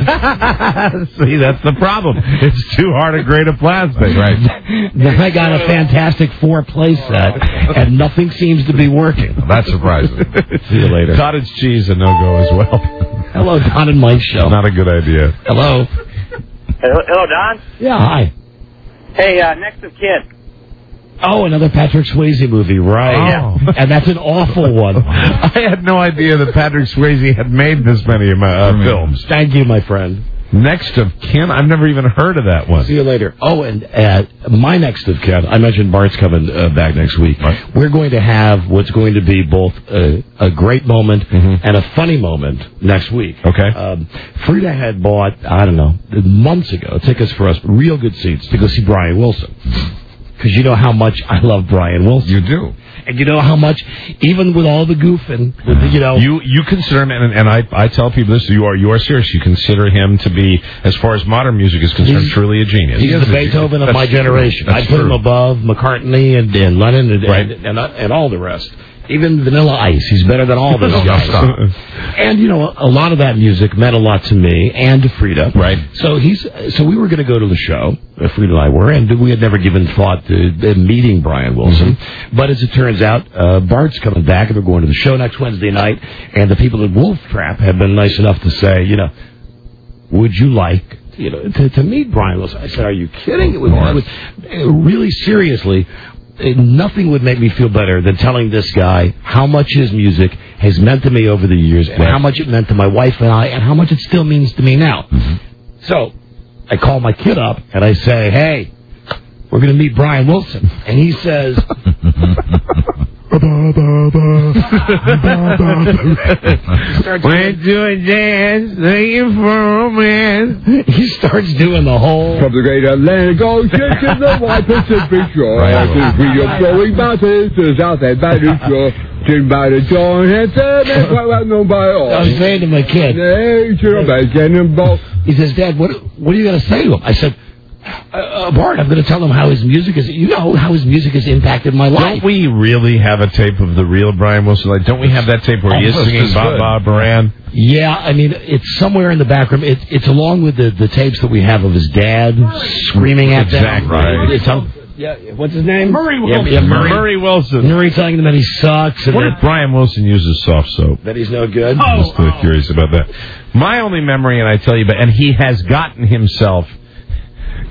See, that's the problem. It's too hard to grade a plastic. Right. Then I got a Fantastic Four play set, and nothing seems to be working. That's surprising. See you later. Cottage cheese, a no-go as well. Hello, Don and Mike Show. Not a good idea. Hello. Hello, Don? Yeah, hi. Hey, Next of Kin. Oh, another Patrick Swayze movie, right? Oh. And that's an awful one. I had no idea that Patrick Swayze had made this many films. Thank you, my friend. Next of Kin? I've never even heard of that one. See you later. Oh, and my next of kin, I mentioned Bart's coming back next week. Right. We're going to have what's going to be both a great moment and a funny moment next week. Okay. Frida had bought, I don't know, months ago, tickets for us, real good seats to go see Brian Wilson. Because you know how much I love Brian Wilson. You do. And you know how much, even with all the goofing, you know... You consider him, and I tell people this, you are serious, you consider him to be, as far as modern music is concerned, truly a genius. He's the Beethoven of my generation. I put him above McCartney and Lennon and all the rest. Even Vanilla Ice. He's better than all those guys. And, you know, a lot of that music meant a lot to me and to Frida. Right. So we were going to go to the show, Frida and I were, and we had never given thought to meeting Brian Wilson. But as it turns out, Bart's coming back, and we're going to the show next Wednesday night, and the people at Wolf Trap have been nice enough to say, you know, would you like... You know, to meet Brian Wilson. I said, are you kidding? It was really seriously... Nothing would make me feel better than telling this guy how much his music has meant to me over the years, and how much it meant to my wife and I, and how much it still means to me now. So I call my kid up, and I say, hey, we're going to meet Brian Wilson. And he says... Went to a dance, looking for romance. He starts doing the whole... From the great Atlantic Ocean to the wide Pacific shore, to the freedom flowing mountains to the south and Spanish shore. By the John Hanson and quite well known by all. I was saying to my kid. He says, Dad, what are you going to say to him? I said... Bart, I'm going to tell him how his music is. You know how his music has impacted my life. Don't we really have a tape of the real Brian Wilson? Like, don't we have that tape where he is singing Bob Bob Moran? Yeah, I mean, it's somewhere in the background. It's along with the tapes that we have of his dad screaming at them. Exactly. Right. Yeah, what's his name? Murray Wilson. Yeah, Murray Wilson. Murray telling him that he sucks. And what if Brian Wilson uses soft soap? That he's no good? I'm just curious about that. My only memory, and I tell you, and he has gotten himself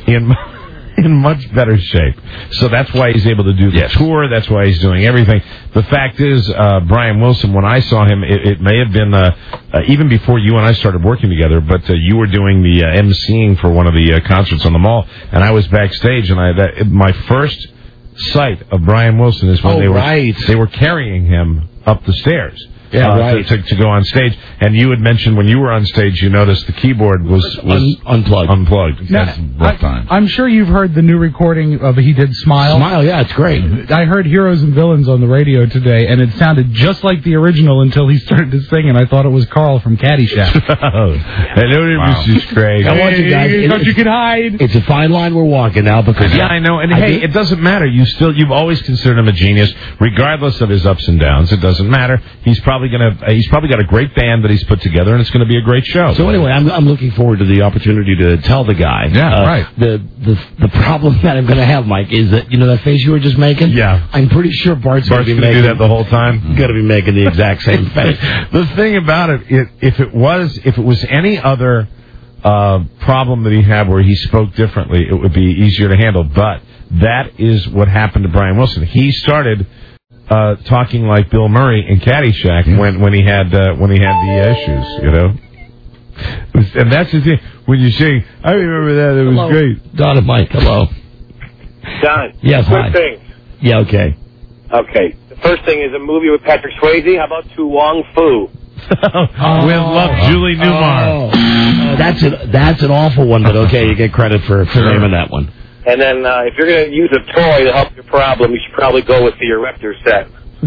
in much better shape. So that's why he's able to do the tour. That's why he's doing everything. The fact is, Brian Wilson, when I saw him, it may have been even before you and I started working together, but you were doing the emceeing for one of the concerts on the Mall, and I was backstage, and my first sight of Brian Wilson is when they were carrying him up the stairs. To go on stage. And you had mentioned when you were on stage, you noticed the keyboard was unplugged. Now, I'm sure you've heard the new recording of he did Smile. Smile, yeah, it's great. I heard Heroes and Villains on the radio today, and it sounded just like the original until he started to sing, and I thought it was Carl from Caddyshack. Hello, Mrs. Craig. I want you guys. You can hide. It's a fine line we're walking now because I know. And hey, it doesn't matter. You've always considered him a genius, regardless of his ups and downs. It doesn't matter. He's probably got a great band that he's put together, and it's going to be a great show. So anyway, I'm looking forward to the opportunity to tell the guy. Yeah, right. The problem that I'm going to have, Mike, is that that face you were just making. Yeah. I'm pretty sure Bart's going to be making do that the whole time. Going to be making the exact same face. The thing about it, if it was any other problem that he had where he spoke differently, it would be easier to handle. But that is what happened to Brian Wilson. He started talking like Bill Murray in Caddyshack when he had the issues, And that's the thing. When you sing, I remember that. It was great. Don and Mike, hello. Don. Yes, hi. Quick thing. Yeah, okay. Okay. The first thing is a movie with Patrick Swayze. How about To Wong Fu? We love Julie Newmar. That's an awful one, but okay, you get credit for naming that one. And then if you're going to use a toy to help your problem, you should probably go with the Erector set.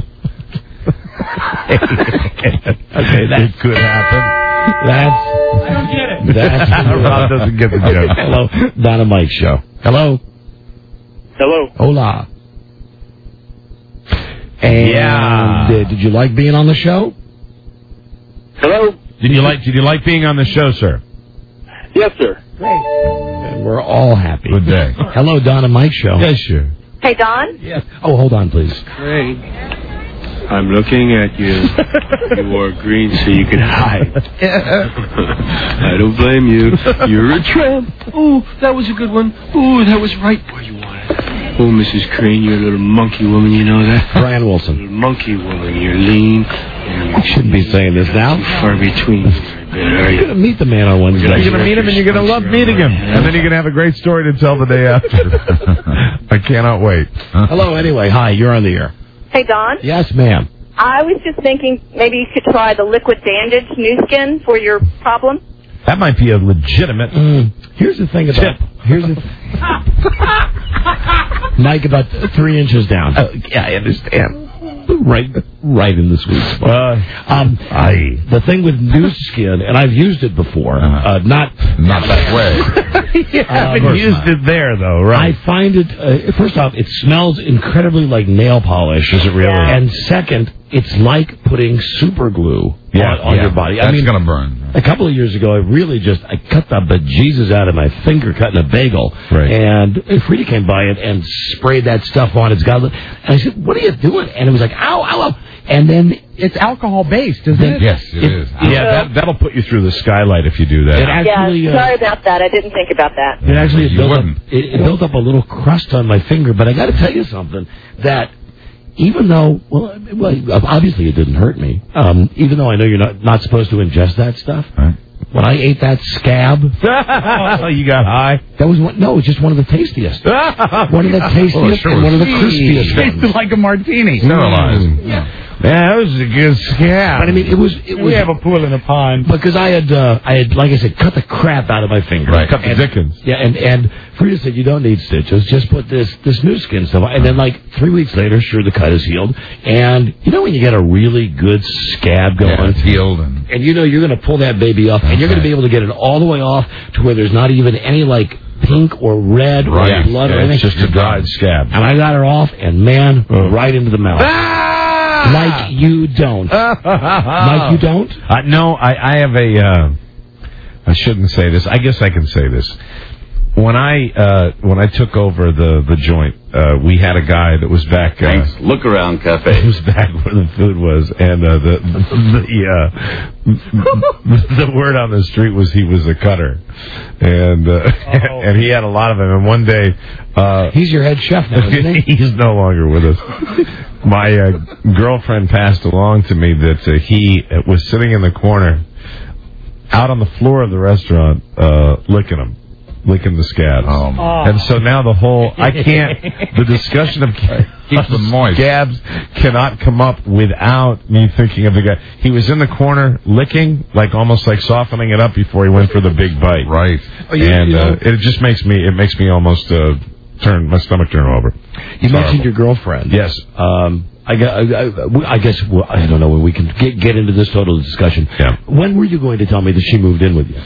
Okay, that could happen. I don't get it. Rob doesn't get the joke. Hello, Don and Mike show. Hello. Hello. Hola. And did you like being on the show? Hello. Did you like being on the show, sir? Yes, sir. Great. And we're all happy. Good day. Hello, Don and Mike show. Yes, sure. Hey, Don? Yes. Oh, hold on, please. Great. I'm looking at you. You wore green so you could hide. I don't blame you. You're a tramp. Oh, that was a good one. Oh, that was right where you wanted it. Oh, Mrs. Crane, you're a little monkey woman, you know that? Brian Wilson. Little monkey woman. You're lean. I shouldn't be saying this now. Far between. You're going to meet the man on Wednesday. You're going to meet him, and you're going to love meeting him. And then you're going to have a great story to tell the day after. I cannot wait. Hello, anyway. Hi, you're on the air. Hey, Don? Yes, ma'am. I was just thinking maybe you could try the liquid bandage new skin for your problem. That might be a legitimate Here's the thing about... Here's the... Mike, about 3 inches down. Yeah, I understand. Right in the sweet spot. The thing with new skin, and I've used it before, not that way. You haven't used it there, though, right? I find it, first off, it smells incredibly like nail polish. Does it really? And second, it's like putting super glue on your body. That's going to burn. A couple of years ago, I cut the bejesus out of my finger cutting a bagel. Right. And Frida came by and sprayed that stuff on. And I said, what are you doing? And it was like, ow, ow, ow. And then... It's alcohol-based, isn't it? Yes, it is. Yeah, that'll put you through the skylight if you do that. It actually, sorry about that. I didn't think about that. It actually it built up a little crust on my finger. But I got to tell you something, that... Even though, well, obviously it didn't hurt me. Even though I know you're not supposed to ingest that stuff. Right. When I ate that scab, you got high. That was it was just one of the tastiest. One of the tastiest and one of the crispiest. Tasted like a martini. Sterilized. Yeah, that was a good scab. But I mean, it was. We have a pool in a pond. Because I had, like I said, cut the crap out of my finger. Right. Cut the dickens. Yeah, and Frida said, you don't need stitches. Just put this new skin stuff on. And then, 3 weeks later, sure, the cut is healed. And you know when you get a really good scab going? Yeah, it's healed. And you know you're going to pull that baby off, and you're going to be able to get it all the way off to where there's not even any, pink or red or blood or anything. It's just a dried scab. And I got her off, and man, right into the mouth. Like you don't. Like you don't? No, I have a... I shouldn't say this. I guess I can say this. When I took over the joint, we had a guy that was back. Thanks. Look around cafe. He was back where the food was, and the word on the street was he was a cutter, and and he had a lot of them. And one day, he's your head chef now, isn't he? He's no longer with us. My girlfriend passed along to me that he was sitting in the corner, out on the floor of the restaurant, licking the scabs. And so now the discussion of scabs cannot come up without me thinking of the guy. He was in the corner licking, like almost like softening it up before he went for the big bite. Right. It just makes me almost my stomach turn over. You mentioned your girlfriend. Yes. I guess I don't know when we can get into this total discussion. Yeah. When were you going to tell me that she moved in with you?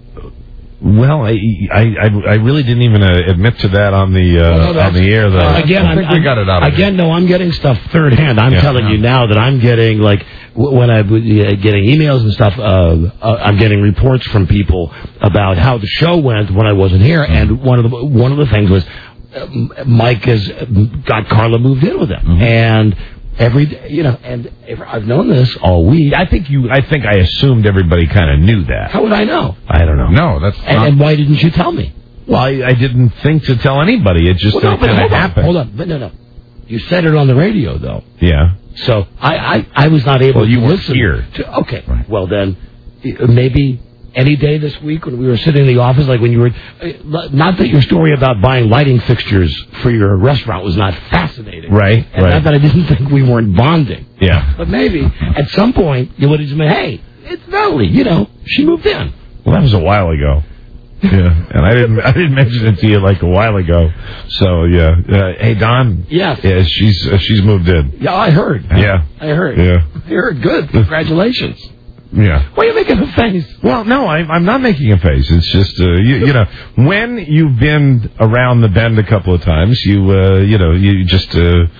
Well, I really didn't even admit to that on the air though. Again, I think we got it out. Again, no, I'm getting stuff third hand. I'm telling you now that I'm getting when I'm getting emails and stuff. I'm getting reports from people about how the show went when I wasn't here, and one of the things was Mike has got Carla moved in with him, and. Every day, and I've known this all week. I think I assumed everybody kind of knew that. How would I know? I don't know. No, that's not. And why didn't you tell me? Well, I didn't think to tell anybody. It just kind of happened. Hold on, but no. You said it on the radio, though. Yeah. So I was not able to listen. Here. Okay. Right. Well, then maybe any day this week when we were sitting in the office, like when you were, not that your story about buying lighting fixtures for your restaurant was not fascinating. Right, and not that I didn't think we weren't bonding. Yeah. But maybe at some point you would have just been, hey, it's Natalie, she moved in. Well, that was a while ago. Yeah, and I didn't mention it to you like a while ago. So yeah, hey Don. Yes. Yeah, she's moved in. Yeah, I heard. Yeah. I heard. Yeah. I heard. Good. Congratulations. Yeah. Why are you making a face? Well, no, I'm not making a face. It's just, when you've been around the bend a couple of times, you just,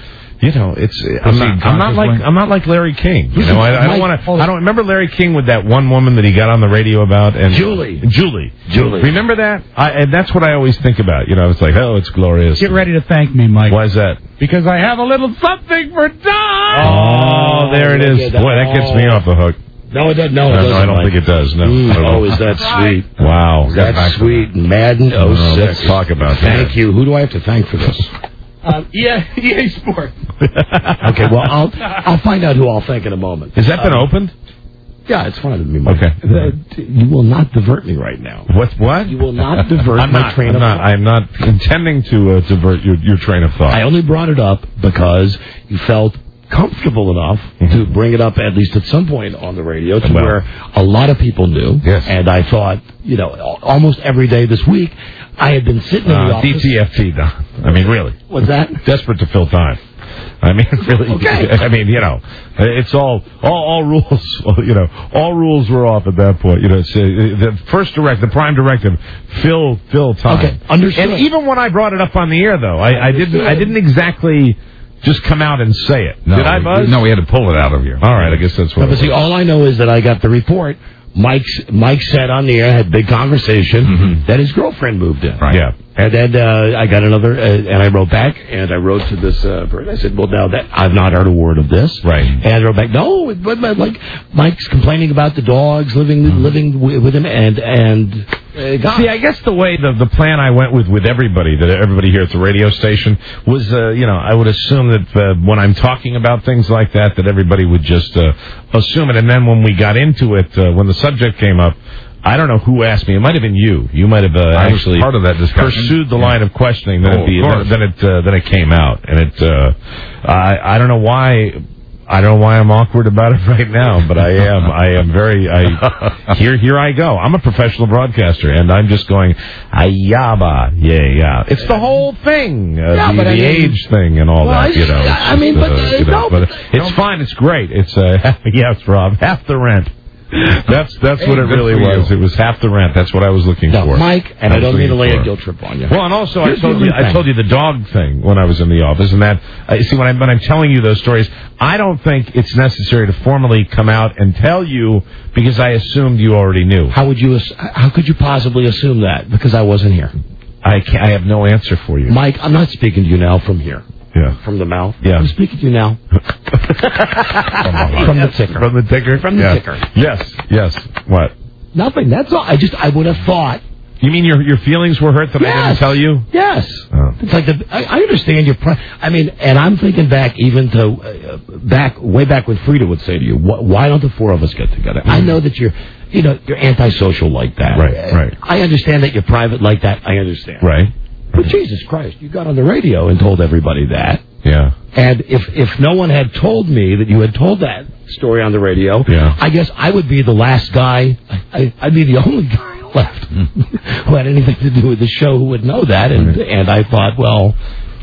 I'm not like Larry King. I don't remember Larry King with that one woman that he got on the radio about. And Julie. Remember that? And that's what I always think about. It's like, oh, it's glorious. Get ready to thank me, Mike. Why is that? Because I have a little something for Don. Oh, there it is. Boy, that gets me off the hook. No, it doesn't. No, I don't think it does. No. Is that sweet? Wow. That's sweet. Madden 06. Let's talk about that. Thank you. Who do I have to thank for this? EA Sports. Okay, well, I'll find out who I'll thank in a moment. Has that been opened? Yeah, it's fine with me, Mike. Okay. You will not divert me right now. What? You will not divert my train of thought. I'm not intending to divert your train of thought. I only brought it up because you felt comfortable enough to bring it up at least at some point on the radio to where a lot of people knew. Yes. And I thought, almost every day this week, I had been sitting in the office. DTFT, Don. I mean, really. What's that? Desperate to fill time. I mean, really. Okay. I mean, it's all rules. All rules were off at that point. It's the prime directive, fill time. Okay, understood. And even when I brought it up on the air, though, I didn't exactly just come out and say it. No, did I, Buzz? No, we had to pull it out of you. All right, I guess that's what. But see, all I know is that I got the report. Mike said on the air, had a big conversation that his girlfriend moved in. Right. Yeah. And then I got another, and I wrote back, and I wrote to this person. I said, well, now that I've not heard a word of this. Right. And I wrote back, no, but like Mike's complaining about the dogs living with him, and see, I guess the way the plan I went with everybody here at the radio station was, I would assume that when I'm talking about things like that everybody would just assume it, and then when we got into it, when the subject came up. I don't know who asked me. It might have been you. You might have actually part of that discussion. Pursued the line of questioning. Then it came out, and I don't know why. I don't know why I'm awkward about it right now, but I am. I am very. Here I go. I'm a professional broadcaster, and I'm just going. Yeah. It's the whole thing. The age thing and all that. But it's fine. It's great. It's yes, Rob. Half the rent. That's what it really was. It was half the rent. That's what I was looking for. Mike, and I don't mean to lay a guilt trip on you. Well, and also I told you the dog thing when I was in the office, and that see when I'm telling you those stories, I don't think it's necessary to formally come out and tell you because I assumed you already knew. How could you possibly assume that? Because I wasn't here. I have no answer for you. Mike, I'm not speaking to you now from here. Yeah. From the mouth. Yeah. I'm speaking to you now. From the ticker. From the ticker? From the ticker. Yes. What? Nothing. That's all. I would have thought. You mean your feelings were hurt that I didn't tell you? Yes. Oh. It's like I understand your. And I'm thinking back even to way back when Frida would say to you, "Why don't the four of us get together?" I know that you're antisocial like that. Right. I understand that you're private like that. I understand. Right. But Jesus Christ, you got on the radio and told everybody that. Yeah. And if no one had told me that you had told that story on the radio, I guess I would be the last guy. I'd be the only guy left who had anything to do with the show who would know that. And I thought, well,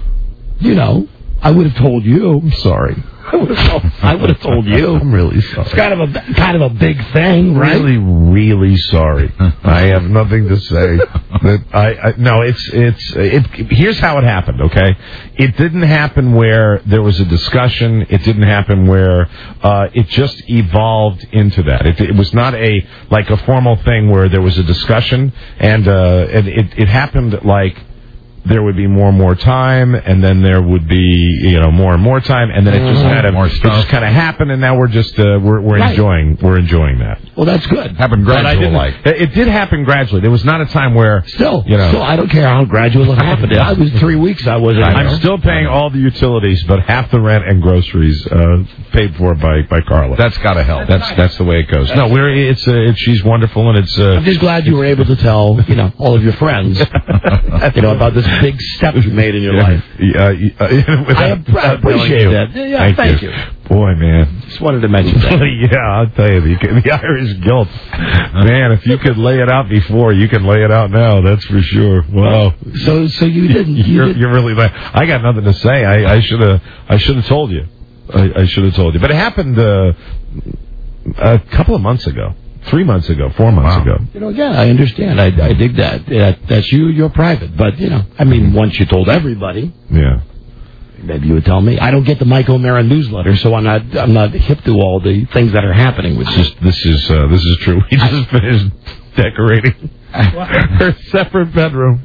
I would have told you. I'm sorry. I would have told you. I'm really sorry. It's kind of a big thing, right? Really, really sorry. I have nothing to say. No. Here's how it happened. Okay, it didn't happen where there was a discussion. It didn't happen where it just evolved into that. It was not a formal thing where there was a discussion, and it happened like. There would be more and more time, and then there would be more and more time, and then it just kind of happened, and now we're just we're enjoying that. Well, that's good. Happened gradually. It did happen gradually. There was not a time where still I don't care how gradual it happened. I was 3 weeks. I'm still paying all the utilities, but half the rent and groceries paid for by Carla. That's got to help. That's the way it goes. No, she's wonderful, and it's. I'm just glad you were able to tell all of your friends about this big step you made in your life. I appreciate that. Yeah, thank you. Boy, man. Just wanted to mention that. Yeah, I'll tell you, the Irish guilt. Man, if you could lay it out before, you can lay it out now. That's for sure. Wow. So you didn't. You're really. I got nothing to say. I should have told you. I should have told you. But it happened a couple of months ago. 3 months ago, 4 months ago. Again, I understand. I dig that. That's you. You're private. But, once you told everybody. Yeah. Maybe you would tell me. I don't get the Mike O'Mara newsletter, so I'm not hip to all the things that are happening with you. This is true. We just finished decorating her separate bedroom.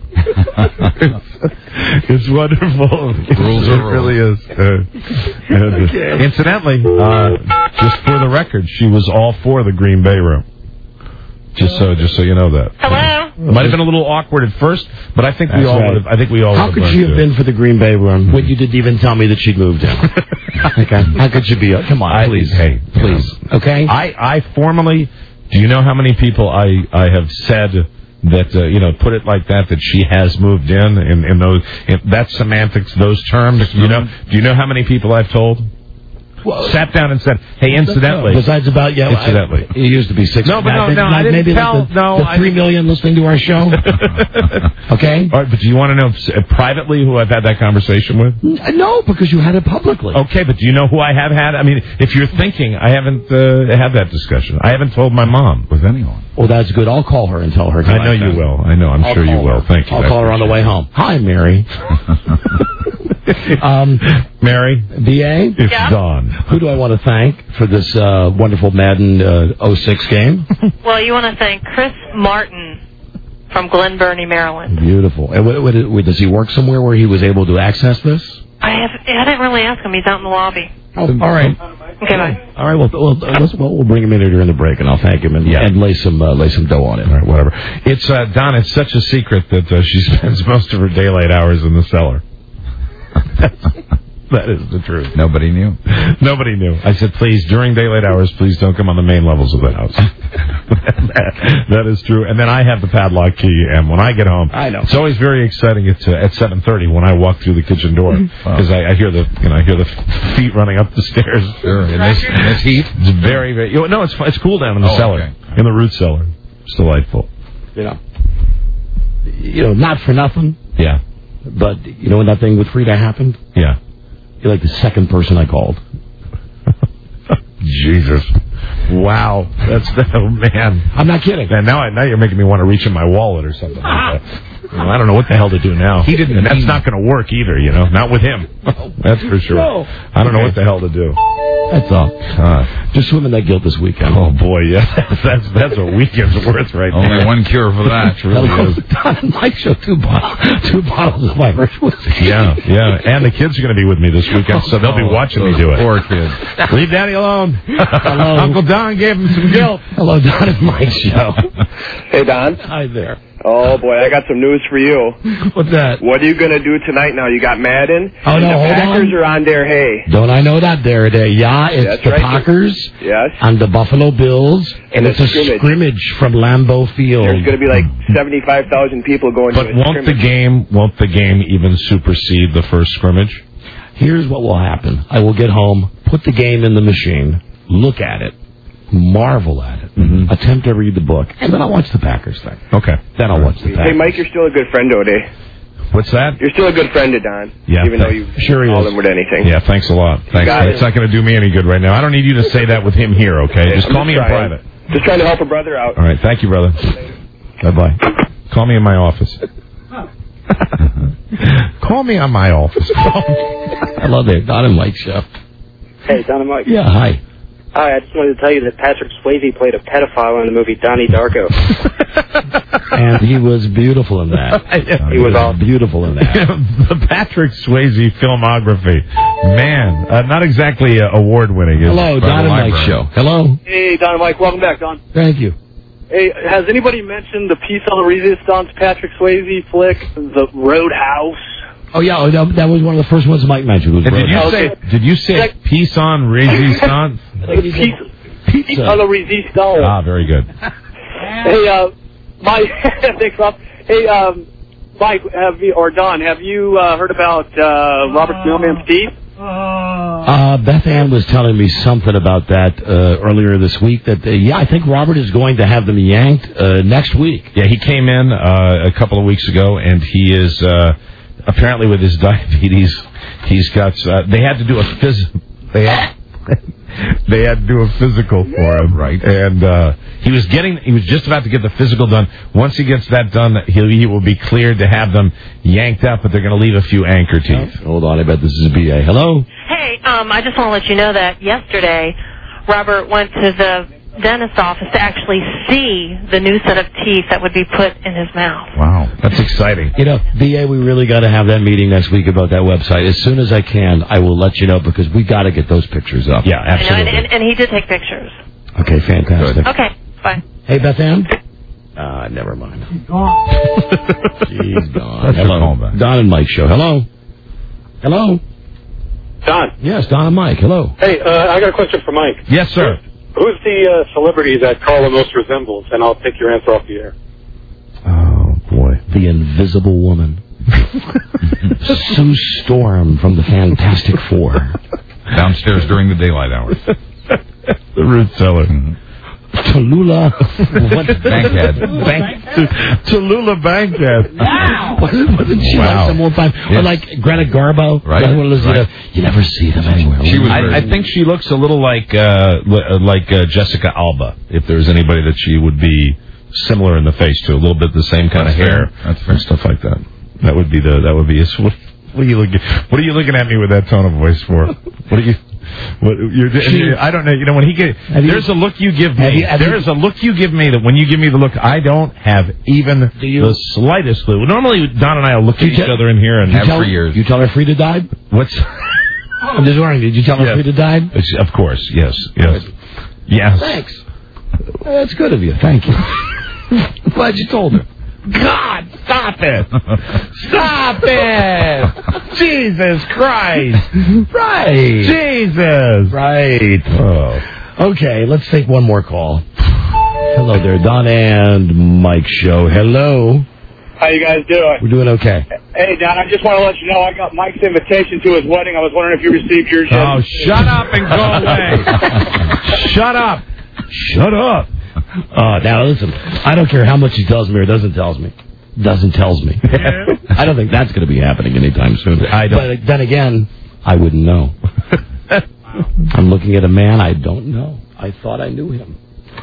It's wonderful. Rules it really is. Incidentally, just for the record, she was all for the Green Bay room. Just so you know that. Hello. Might have been a little awkward at first, but I think we all would have. I think we all. How could she have been for the Green Bay room when you didn't even tell me that she'd moved in? Okay. How could she be? Come on, please. Hey, please. Okay. I formally. Do you know how many people I have said that put it like that she has moved in those that semantics, those terms? Do you know how many people I've told? Well, sat down and said, "Hey, incidentally." Besides about incidentally, it used to be 6. No, but no, I didn't maybe tell. The 3 million listening to our show. Okay. All right, but do you want to know privately who I've had that conversation with? No, because you had it publicly. Okay, but do you know who I have had? I mean, if you're thinking, I haven't had that discussion. I haven't told my mom with anyone. Well, that's good. I'll call her and tell her. I know you will. I know. I'm sure you will. Thank you. I'll call her on the way home. Hi, Mary. Mary? B.A.? It's Dawn. Who do I want to thank for this wonderful Madden 06 game? Well, you want to thank Chris Martin from Glen Burnie, Maryland. Beautiful. And does he work somewhere where he was able to access this? I didn't really ask him. He's out in the lobby. Oh, all right. Okay, bye. All right. We'll bring him in during the break, and I'll thank him and lay some dough on it. All right, whatever. It's Don. It's such a secret that she spends most of her daylight hours in the cellar. That is the truth. Nobody knew. Nobody knew. I said, please, during daylight hours, please don't come on the main levels of the house. That is true. And then I have the padlock key, and when I get home, I know. It's always very exciting. It's at 7:30 when I walk through the kitchen door because I hear the feet running up the stairs. Sure. In this heat, it's very, very. No, it's cool down in the cellar, in the root cellar. It's delightful. Not for nothing. Yeah. But when that thing with Frida happened? Yeah. You're like the second person I called. Jesus. Wow. Oh, man. I'm not kidding. Man, now you're making me want to reach in my wallet or something like that. I don't know what the hell to do now. And that's not going to work either, Not with him. That's for sure. No. I don't know what the hell to do. That's all. Just swim in that guilt this weekend. Oh, boy, yeah. That's a weekend's worth right there. Only one cure for that. Really is. Don and Mike show 2 bottles of Irish whiskey. Yeah. And the kids are going to be with me this weekend, so they'll be watching me do it. Poor kids. Leave Daddy alone. Hello. Uncle Don gave him some guilt. Hello, Don and Mike show. Hey, Don. Hi there. Oh, boy, I got some news for you. What's that? What are you going to do tonight now? You got Madden? Oh, no, the hold Packers on. are on their hay. Don't I know that there? Yeah, it's That's the right. Packers Yes. and the Buffalo Bills, and it's a scrimmage from Lambeau Field. There's going to be like 75,000 people going But to a won't the game even supersede the first scrimmage? Here's what will happen. I will get home, put the game in the machine, look at it, marvel at it, attempt to read the book, and then I'll watch the Packers thing. Okay. Then I'll watch the Packers. Hey, Mike, you're still a good friend, O'Day. What's that? You're still a good friend to Don. Yeah. Even though you call him with anything. Yeah, thanks a lot. Thanks. got It's it. not going to do me any good right now. I don't need you to say that with him here, okay? Just call me in private. Just trying to help a brother out. All right. Thank you, brother. Bye-bye. Call me in my office. Call me on my office. Hello there, Don and Mike show. Hey, Don and Mike. Yeah, hi. Hi, I just wanted to tell you that Patrick Swayze played a pedophile in the movie Donnie Darko. And he was beautiful in that. He was awesome. Beautiful in that. The Patrick Swayze filmography. Man, not exactly award-winning. is Hello, it? By Don the and Mike library. show. Hello. Hey, Don and Mike, welcome back, Don. Thank you. Hey, has anybody mentioned the Peace on the Resistance Patrick Swayze flick, The Roadhouse? Oh, yeah, that was one of the first ones Mike mentioned. Was Did you say peace on resistance? Peace on the Resistance. Ah, very good. Hey, Mike, thanks, Rob. Hey, Mike, Don, have you heard about Robert's mailman Steve? Beth Ann was telling me something about that earlier this week. That I think Robert is going to have them yanked next week. Yeah, he came in a couple of weeks ago, and he is apparently with his diabetes. He's got. They had to do a They had to do a physical for him, right? And he was just about to get the physical done. Once he gets that done, he will be cleared to have them yanked up, but they're going to leave a few anchor teeth. Hold on, I bet this is BA. Hello. Hey, I just want to let you know that yesterday, Robert went to the dentist's office to actually see the new set of teeth that would be put in his mouth. Wow, that's exciting. You know, BA, we really got to have that meeting next week about that website. As soon as I can, I will let you know because we got to get those pictures up. Yeah, absolutely. I know, and he did take pictures. Okay, fantastic. Okay, bye. Hey, Beth Ann? Never mind. She's gone. She's gone. That's Hello. a callback. Don and Mike show. Hello. Hello. Don. Yes, Don and Mike. Hello. Hey, I got a question for Mike. Yes, sir. Who's the celebrity that Carla most resembles? And I'll take your answer off the air. Oh, boy. The Invisible Woman. Sue Storm from the Fantastic Four. Downstairs during the daylight hours. The root cellar. Tallulah. What? Bankhead. Tallulah Bankhead. Wow. Wasn't she like some one time? Or like Greta Garbo? Right. You never see them anywhere. I think she looks a little like Jessica Alba, if there's anybody that she would be similar in the face to. A little bit the same kind of hair. That's fair. And stuff like that. That would be his. What are you looking at me with that tone of voice for? I don't know. You know, when there's a look you give me. There's a look you give me that when you give me the look, I don't have even the slightest clue. Normally, Don and I will look at each other in here and have for years. You tell her Frida died? What's? I'm just wondering. Did you tell her Frida died? Of course. Yes. Yes. Thanks. That's good of you. Thank you. I'm glad you told her. God, stop it! Stop it! Jesus Christ! Right. Jesus! Right. Oh. Okay, let's take one more call. Hello there, Don and Mike show. Hello. How you guys doing? We're doing okay. Hey, Don, I just want to let you know I got Mike's invitation to his wedding. I was wondering if you received yours yet. Oh, shut up and go away! Shut up! Shut up! Now listen, I don't care how much he tells me or doesn't tells me. I don't think that's going to be happening anytime soon. I don't. But then again, I wouldn't know. I'm looking at a man I don't know. I thought I knew him.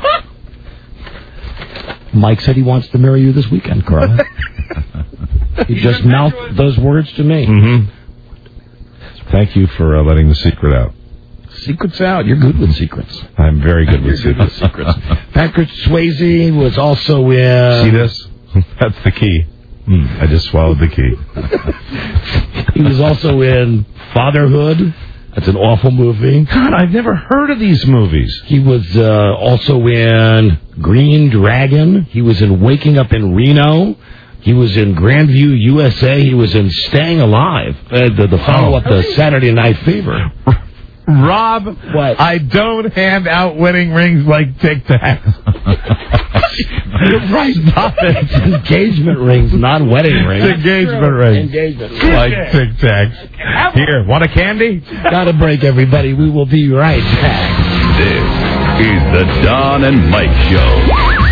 Mike said he wants to marry you this weekend, Carla. He just mouthed those words to me. Mm-hmm. Thank you for letting the secret out. Secrets out. You're good with secrets. I'm very good with You're good with secrets. Patrick Swayze was also in... See this? That's the key. I just swallowed the key. He was also in Fatherhood. That's an awful movie. God, I've never heard of these movies. He was also in Green Dragon. He was in Waking Up in Reno. He was in Grandview, USA. He was in Staying Alive, the follow-up to Saturday Night Fever. Rob, what? I don't hand out wedding rings like Tic Tacs. You're right. Stop it. It's engagement rings, not wedding rings. It's engagement rings. Engagement rings. Like Tic Tacs. Here, want a candy? Got a break, everybody. We will be right back. This is the Don and Mike Show.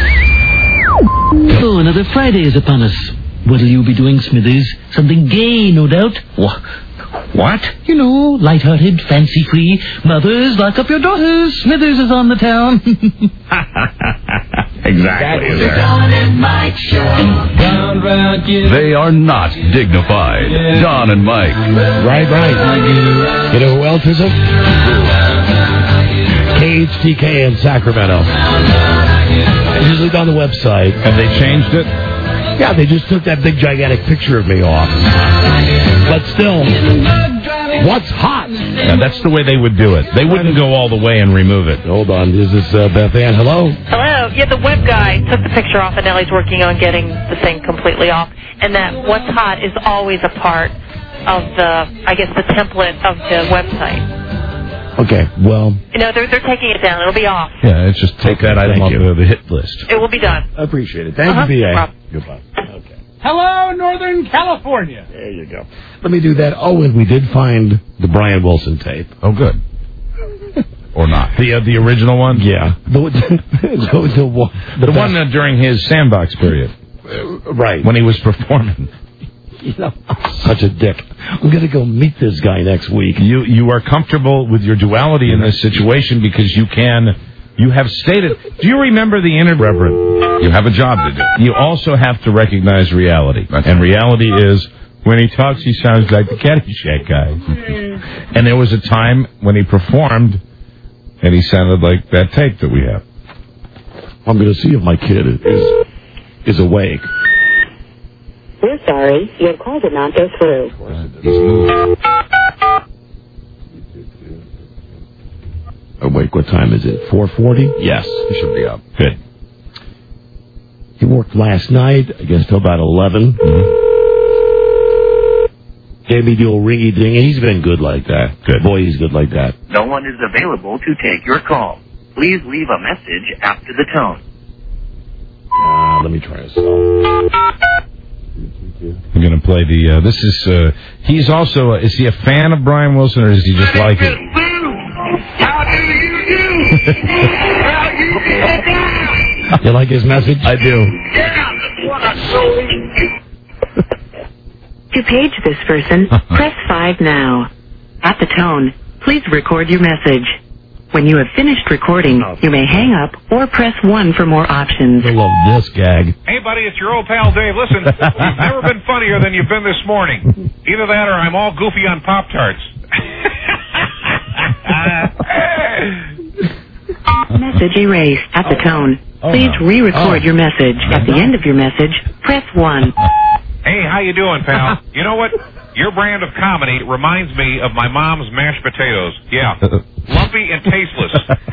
So, another Friday is upon us. What'll you be doing, Smithers? Something gay, no doubt. What? You know, light-hearted, fancy-free. Mothers, lock up your daughters. Smithers is on the town. Exactly. The Don and Mike Show. Round, round, They are not dignified. Don and Mike. Right. You know who else isn't? KHTK in Sacramento. It's usually on the website. Have they changed it? Yeah, they just took that big, gigantic picture of me off. But still, what's hot? Yeah, that's the way they would do it. They wouldn't go all the way and remove it. Hold on. Is this Beth Ann? Hello? Hello. Yeah, the web guy took the picture off, and now he's working on getting the thing completely off. And that what's hot is always a part of the template of the website. Okay, well... You know, they're taking it down. It'll be off. Yeah, it's just take that item off the hit list. It will be done. I appreciate it. Thank you, B.A. Goodbye. Okay. Hello, Northern California. There you go. Let me do that. Oh, and we did find the Brian Wilson tape. Oh, good. Or not. The original one? Yeah. The one during his Sandbox period. Right. When he was performing. You know, I'm such a dick. I'm going to go meet this guy next week. You are comfortable with your duality in this situation because you have stated... Do you remember the Reverend? You have a job to do. You also have to recognize reality. And reality is, when he talks, he sounds like the Caddyshack guy. And there was a time when he performed, and he sounded like that tape that we have. I'm going to see if my kid is awake. We're sorry. Your call did not go through. Awake, what time is it? 4:40? Yes. He should be up. Good. He worked last night, I guess till about 11. Mm-hmm. Gave me the old ringy ding. He's been good like that. Good. Boy, he's good like that. No one is available to take your call. Please leave a message after the tone. Let me try this. I'm going to play the... this is... he's also... is he a fan of Brian Wilson, or does he just like it? How do you do? How you get down? You like his message? I do. Yeah, that's what I told you. To page this person, press 5 now. At the tone, please record your message. When you have finished recording, you may hang up or press 1 for more options. I love this gag. Hey, buddy, it's your old pal Dave. Listen, you've never been funnier than you've been this morning. Either that or I'm all goofy on Pop-Tarts. Message erased. At the tone, please re-record your message. At the end of your message, press 1. Hey, how you doing, pal? You know what? Your brand of comedy reminds me of my mom's mashed potatoes. Yeah, lumpy and tasteless.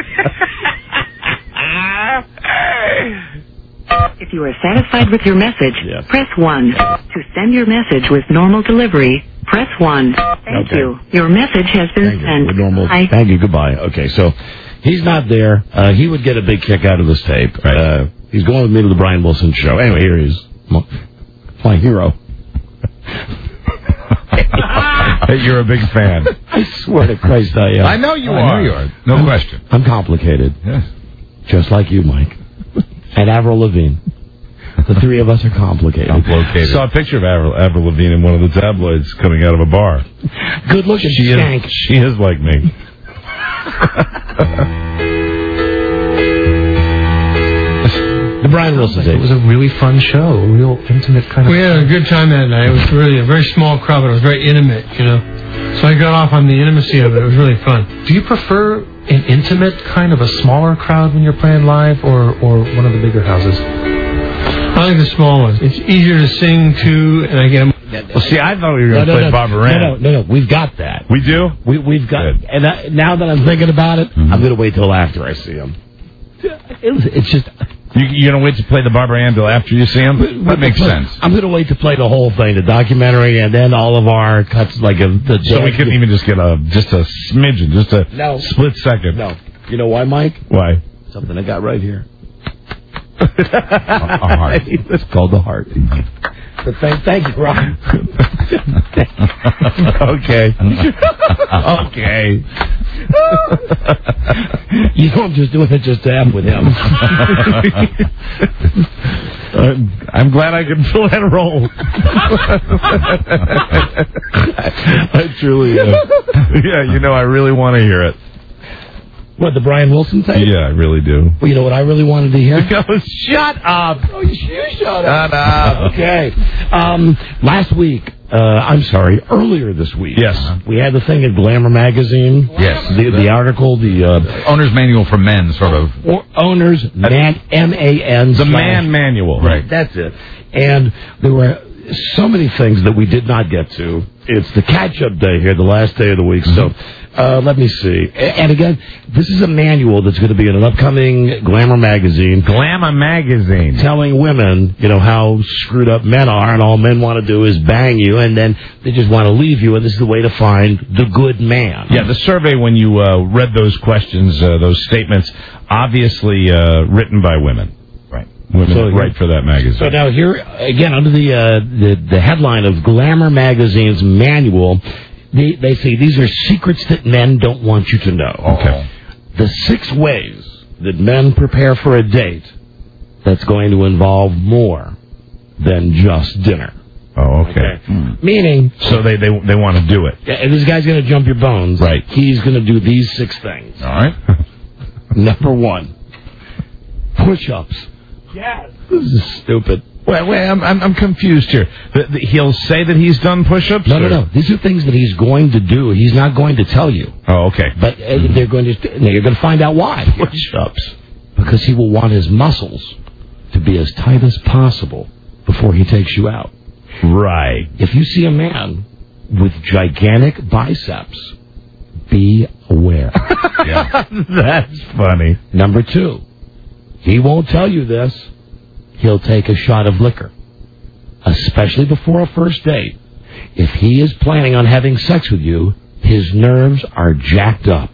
If you are satisfied with your message, press 1. To send your message with normal delivery, press 1. Thank you. Your message has been sent. Bye. Thank you. Goodbye. Okay, so he's not there. He would get a big kick out of this tape. He's going with me to the Brian Wilson show. Anyway, here he is. My hero. You're a big fan. I swear to Christ I am. I know you are. No question. I'm complicated. Yes. Just like you, Mike. And Avril Lavigne. The three of us are complicated. Saw a picture of Avril Lavigne in one of the tabloids coming out of a bar. Good looking. She is like me. The Brian Wilson It was a really fun show, a real intimate kind of... We had a good time that night. It was really a very small crowd, but it was very intimate, you know. So I got off on the intimacy of it. It was really fun. Do you prefer an intimate kind of a smaller crowd when you're playing live, or one of the bigger houses? I like the small ones. It's easier to sing to, and I get. Well, see, I thought we were going to play Barbara Ann. No, we've got that. We do? We've got it. And now that I'm thinking about it, I'm going to wait till after I see him. It's just... You're going to wait to play the Barbara Ann till after you see him? That makes sense. I'm going to wait to play the whole thing, the documentary, and then all of our cuts, like so we couldn't even just get a smidgen, just a split second. No. You know why, Mike? Why? Something I got right here. A heart. It's called the heart. Thank you, Ron. Okay. Okay. You know I'm just doing it just to have with him. I'm glad I could fill that role. I truly am. Yeah, I really want to hear it. What, the Brian Wilson thing? Yeah, I really do. Well, you know what I really wanted to hear? Shut up. Oh, you shut up. Shut up. Okay. Earlier this week. Yes. We had the thing in Glamour magazine. Yes. The article, the owner's manual for men, sort of. Owner's M-A-N. The man manual. Right. That's it. And there were so many things that we did not get to. It's the catch-up day here, the last day of the week. So let me see. And again, this is a manual that's going to be in an upcoming Glamour magazine. Glamour magazine. Telling women, how screwed up men are, and all men want to do is bang you, and then they just want to leave you, and this is the way to find the good man. Yeah, the survey, when you read those questions, those statements, obviously written by women. Women write for that magazine. So now here, again, under the headline of Glamour Magazine's manual, they say these are secrets that men don't want you to know. Okay. The 6 ways that men prepare for a date that's going to involve more than just dinner. Oh, okay. Meaning... So they want to do it. Yeah, and this guy's going to jump your bones. Right. He's going to do these 6 things. All right. Number 1, push-ups. Yes. This is stupid. Wait, I'm confused here. He'll say that he's done push-ups? No. These are things that he's going to do. He's not going to tell you. Oh, okay. But you're going to find out why. Push-ups. Because he will want his muscles to be as tight as possible before he takes you out. Right. If you see a man with gigantic biceps, be aware. Yeah. That's funny. Number 2. He won't tell you this. He'll take a shot of liquor, especially before a first date. If he is planning on having sex with you, his nerves are jacked up.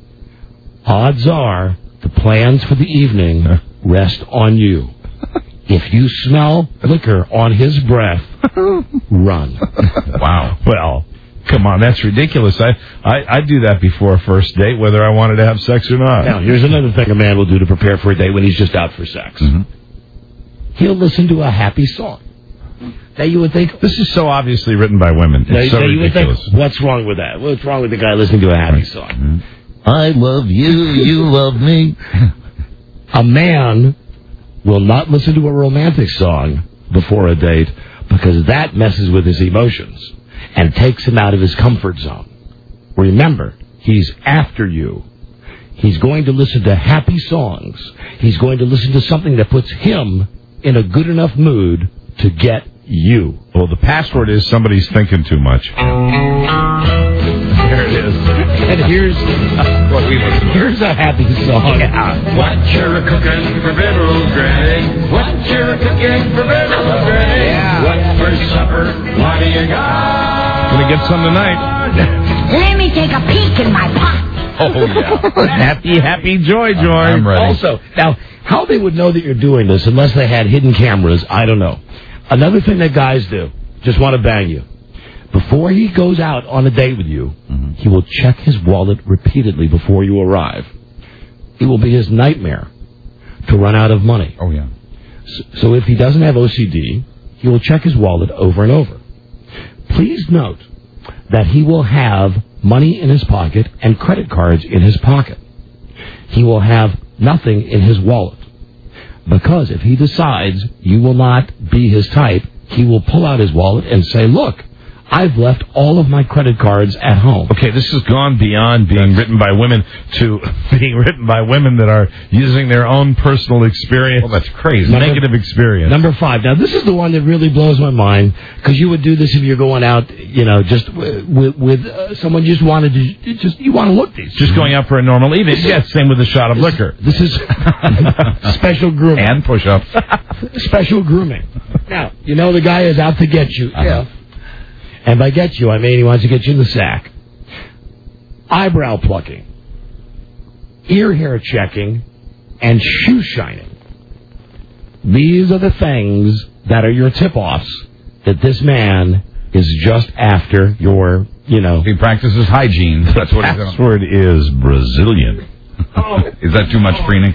Odds are the plans for the evening rest on you. If you smell liquor on his breath, run. Wow. Well, come on, that's ridiculous. I'd do that before a first date, whether I wanted to have sex or not. Now, here's another thing a man will do to prepare for a date when he's just out for sex. He'll listen to a happy song. Now, you would think... This is so obviously written by women. It's so ridiculous. Think, what's wrong with that? What's wrong with the guy listening to a happy song? I love you, you love me. A man will not listen to a romantic song before a date because that messes with his emotions and takes him out of his comfort zone. Remember, he's after you. He's going to listen to happy songs. He's going to listen to something that puts him in a good enough mood to get you. Well, the password is somebody's thinking too much. There it is. And here's a happy song. Yeah. What you're cooking for Biddle Granny? What you're cooking for Biddle Granny? Yeah. What for supper? What do you got? Gonna get some tonight. Let me take a peek in my pot. Oh, yeah. happy joy. I'm ready. Also, now, how they would know that you're doing this unless they had hidden cameras, I don't know. Another thing that guys do, just want to bang you. Before he goes out on a date with you, he will check his wallet repeatedly before you arrive. It will be his nightmare to run out of money. Oh, yeah. So if he doesn't have OCD, he will check his wallet over and over. Please note that he will have money in his pocket and credit cards in his pocket. He will have nothing in his wallet. Because if he decides you will not be his type, he will pull out his wallet and say, look, I've left all of my credit cards at home. Okay, this has gone beyond being written by women to being written by women that are using their own personal experience. Well, that's crazy. Negative experience. Number 5. Now, this is the one that really blows my mind, because you would do this if you're going out, just with someone you just wanted to, you want to look decent. Just going out for a normal evening. Yeah, same with a shot of liquor. This is special grooming. And push-ups. Special grooming. Now, the guy is out to get you. Yeah. And by get you, I mean he wants to get you in the sack. Eyebrow plucking, ear hair checking, and shoe shining. These are the things that are your tip-offs that this man is just after your, He practices hygiene. That's what he's doing. The password is Brazilian. Is that too much preening?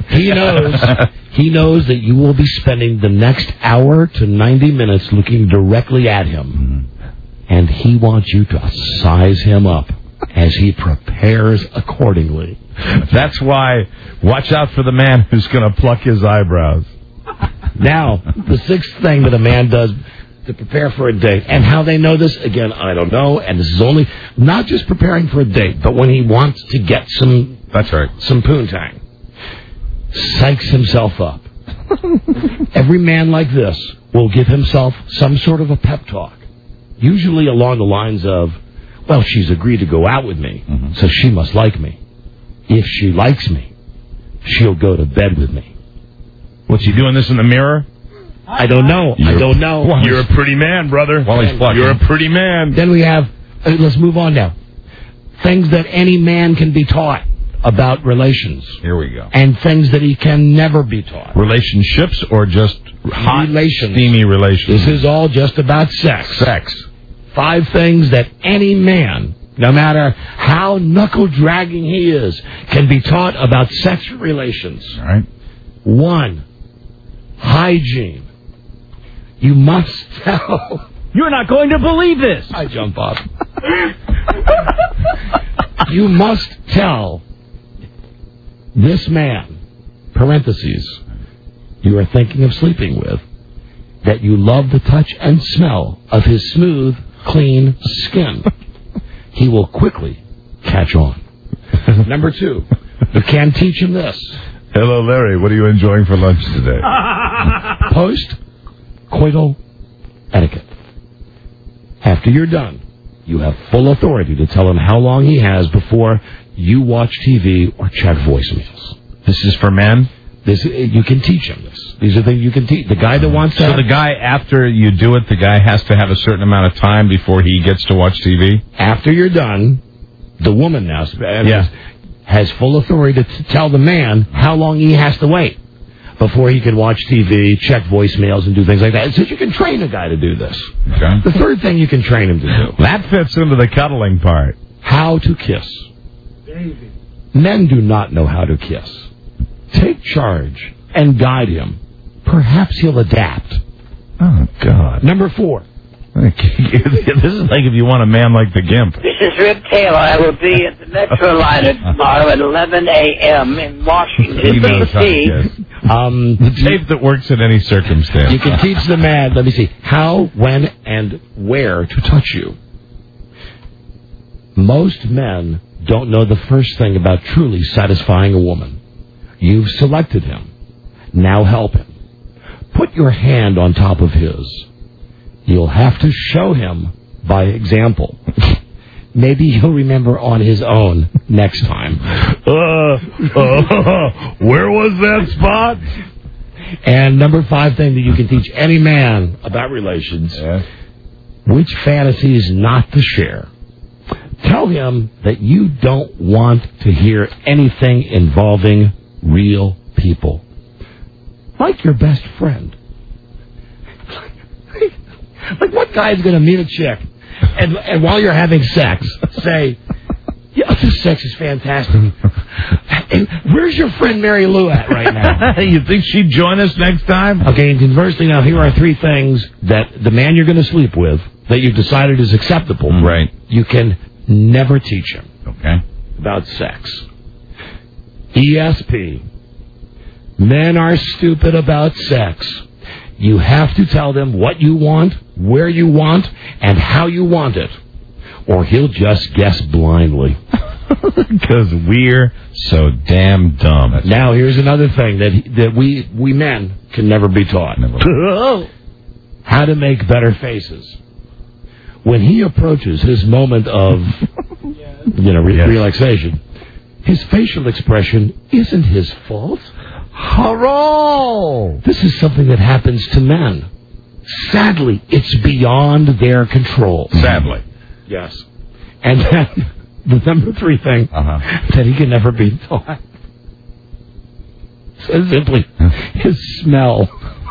He knows that you will be spending the next hour to 90 minutes looking directly at him. And he wants you to size him up as he prepares accordingly. That's why, watch out for the man who's going to pluck his eyebrows. Now, the 6th thing that a man does to prepare for a date, and how they know this, again, I don't know, and this is only not just preparing for a date, but when he wants to get some poontang, psychs himself up. Every man like this will give himself some sort of a pep talk. Usually along the lines of, well, she's agreed to go out with me, so she must like me. If she likes me, she'll go to bed with me. What's he doing this in the mirror? I don't know. You're a pretty man, brother. While he's plucking. You're a pretty man. Then we have, let's move on now. Things that any man can be taught about relations. Here we go. And things that he can never be taught. Relationships or just hot, steamy relations? This is all just about sex. Sex. 5 things that any man, no matter how knuckle-dragging he is, can be taught about sex relations. All right. 1, hygiene. You must tell... You're not going to believe this. I jump up. You must tell this man, parentheses, you are thinking of sleeping with, that you love the touch and smell of his smooth, clean skin. He will quickly catch on. Number 2, you can teach him this. Hello, Larry. What are you enjoying for lunch today? Post-coital etiquette. After you're done, you have full authority to tell him how long he has before you watch TV or check voicemails. This is for men? You can teach him this. These are things you can teach. The guy that wants to... So the guy, after you do it, the guy has to have a certain amount of time before he gets to watch TV? After you're done, the woman now has full authority to tell the man how long he has to wait before he can watch TV, check voicemails, and do things like that. So you can train a guy to do this. Okay. The 3rd thing you can train him to do. That fits into the cuddling part. How to kiss. Baby. Men do not know how to kiss. Take charge and guide him. Perhaps he'll adapt. Oh, God. Number 4. This is like if you want a man like the Gimp. This is Rip Taylor. I will be at the Metroliner tomorrow at 11 a.m. in Washington, D.C. The tape that works in any circumstance. You can teach the man, let me see, how, when, and where to touch you. Most men don't know the first thing about truly satisfying a woman. You've selected him. Now help him. Put your hand on top of his. You'll have to show him by example. Maybe he'll remember on his own next time. Where was that spot? And number 5 thing that you can teach any man about relations, which fantasies not to share. Tell him that you don't want to hear anything involving real people. Like your best friend. Like what guy is going to meet a chick and while you're having sex say, yeah, this sex is fantastic. And where's your friend Mary Lou at right now? You think she'd join us next time? Okay, and conversely now, here are 3 things that the man you're going to sleep with that you've decided is acceptable. Right. You can never teach him. Okay. About sex. ESP. Men are stupid about sex. You have to tell them what you want, where you want and how you want it, or he'll just guess blindly. Because we're so damn dumb. Now, here's another thing that we men can never be taught. How to make better faces. When he approaches his moment of relaxation, his facial expression isn't his fault. Hurrah! This is something that happens to men. Sadly, it's beyond their control. Sadly. Yes. And then the number 3 thing that he can never be taught is simply his smell.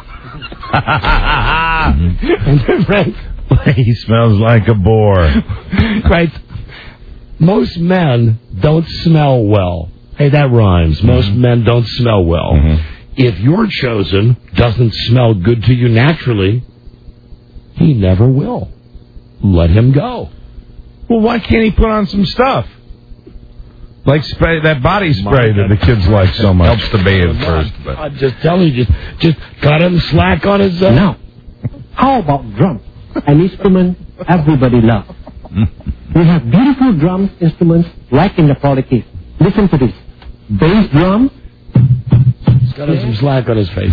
And then, right, he smells like a boar. Right. Most men don't smell well. Hey, that rhymes. Most men don't smell well. If your chosen doesn't smell good to you naturally, he never will. Let him go. Well, why can't he put on some stuff? Like spray, that body spray that the kids like so much. Helps to bathe first. But. I'm just telling you, just cut him slack on his... Now, how about drums? An instrument everybody loves. We have beautiful drum instruments like in the product case. Listen to this. Bass drum. He's got some slack on his face.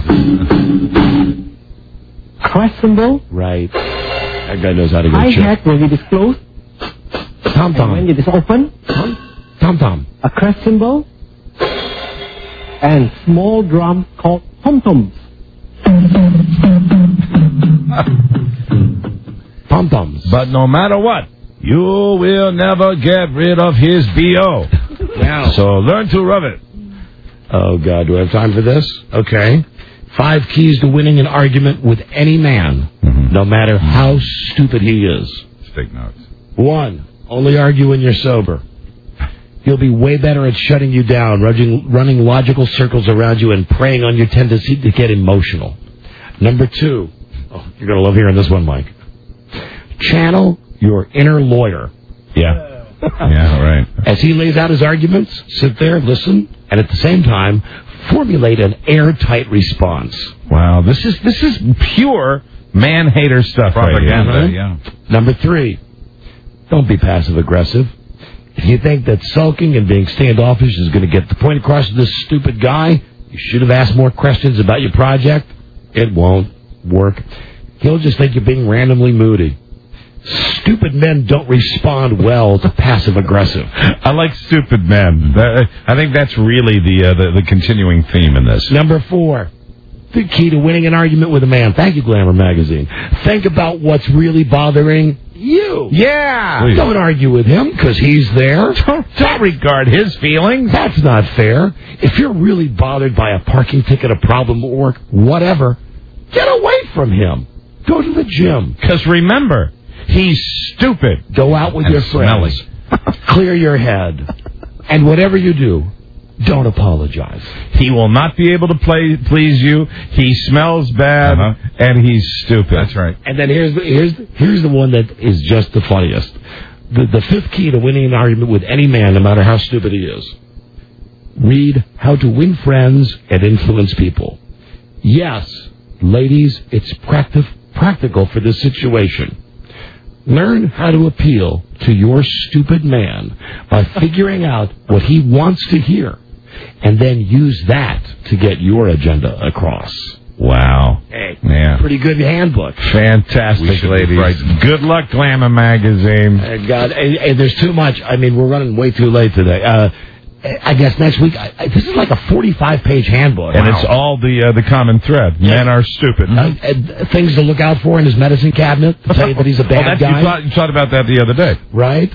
Crash cymbal. Right. That guy knows how to get hi-hat when it is closed. Tom-tom. When it is open. Tom-tom. A crash cymbal. And small drum called tom-toms. Tom-toms. But no matter what, you will never get rid of his B.O. Now. So learn to rub it. Oh, God, do I have time for this? Okay. 5 keys to winning an argument with any man, no matter how stupid he is. Take notes. 1, only argue when you're sober. He'll be way better at shutting you down, running logical circles around you, and preying on your tendency to get emotional. Number 2, you're going to love hearing this one, Mike. Channel your inner lawyer. Yeah. Yeah, right. As he lays out his arguments, sit there, listen, and at the same time, formulate an airtight response. Wow, this is pure man-hater stuff. Propaganda, right here. yeah. Number 3, don't be passive-aggressive. If you think that sulking and being standoffish is going to get the point across to this stupid guy, you should have asked more questions about your project. It won't work. He'll just think you're being randomly moody. Stupid men don't respond well to passive-aggressive. I like stupid men. I think that's really the continuing theme in this. Number 4, the key to winning an argument with a man. Thank you, Glamour Magazine. Think about what's really bothering you. Yeah. Please. Don't argue with him because he's there. Don't regard his feelings. That's not fair. If you're really bothered by a parking ticket, a problem at work, whatever, get away from him. Go to the gym. Because remember, he's stupid. Go out with your friends. Clear your head. And whatever you do, don't apologize. He will not be able to please you. He smells bad, and he's stupid. That's right. And then here's the one that is just the funniest. The 5th key to winning an argument with any man, no matter how stupid he is. Read How to Win Friends and Influence People. Yes, ladies, it's practical for this situation. Learn how to appeal to your stupid man by figuring out what he wants to hear, and then use that to get your agenda across. Wow. Hey, yeah. Pretty good handbook. Fantastic, ladies. Good luck, Glamour Magazine. God, and there's too much. I mean, we're running way too late today. I guess next week, this is like a 45-page handbook. And it's all the common thread. Yeah. Men are stupid. Things to look out for in his medicine cabinet to tell you that he's a bad guy. You thought about that the other day. Right?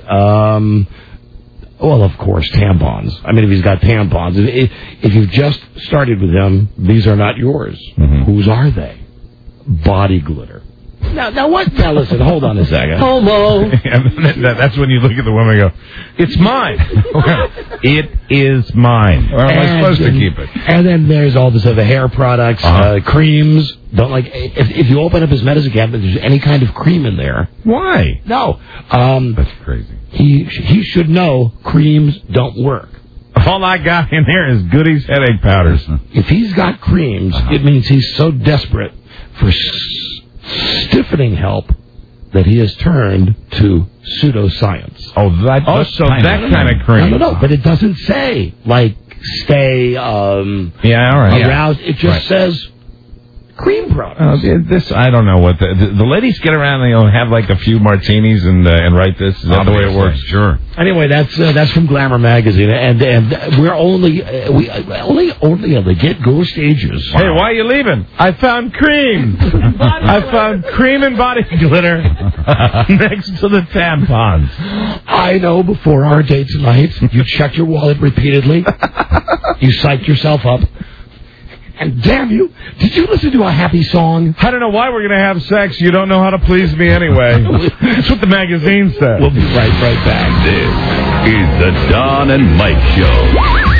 Well, of course, tampons. I mean, if he's got tampons. If you've just started with him, these are not yours. Whose are they? Body glitter. Now what? Now listen, hold on a second. Homo. That's when you look at the woman and go, it's mine. It is mine. Or am I supposed to keep it? And then there's all this other hair products, creams. Don't like if you open up his medicine cabinet, there's any kind of cream in there. Why? No. That's crazy. He should know creams don't work. All I got in there is Goody's headache powders. If he's got creams, it means he's so desperate for stiffening help that he has turned to pseudoscience. So that kind of cream. No, but it doesn't say, like, stay aroused. It just says cream products. This I don't know what the ladies get around and have like a few martinis and write this. Is that the way it works? Sure. Anyway, that's from Glamour magazine, and we're only on the get-go stages. Hey, why are you leaving? I found cream. I found cream and body glitter next to the tampons. I know. Before our date tonight, you checked your wallet repeatedly. You psyched yourself up. And damn you, did you listen to a happy song? I don't know why we're going to have sex. You don't know how to please me anyway. That's what the magazine said. We'll be right back. This is the Don and Mike Show.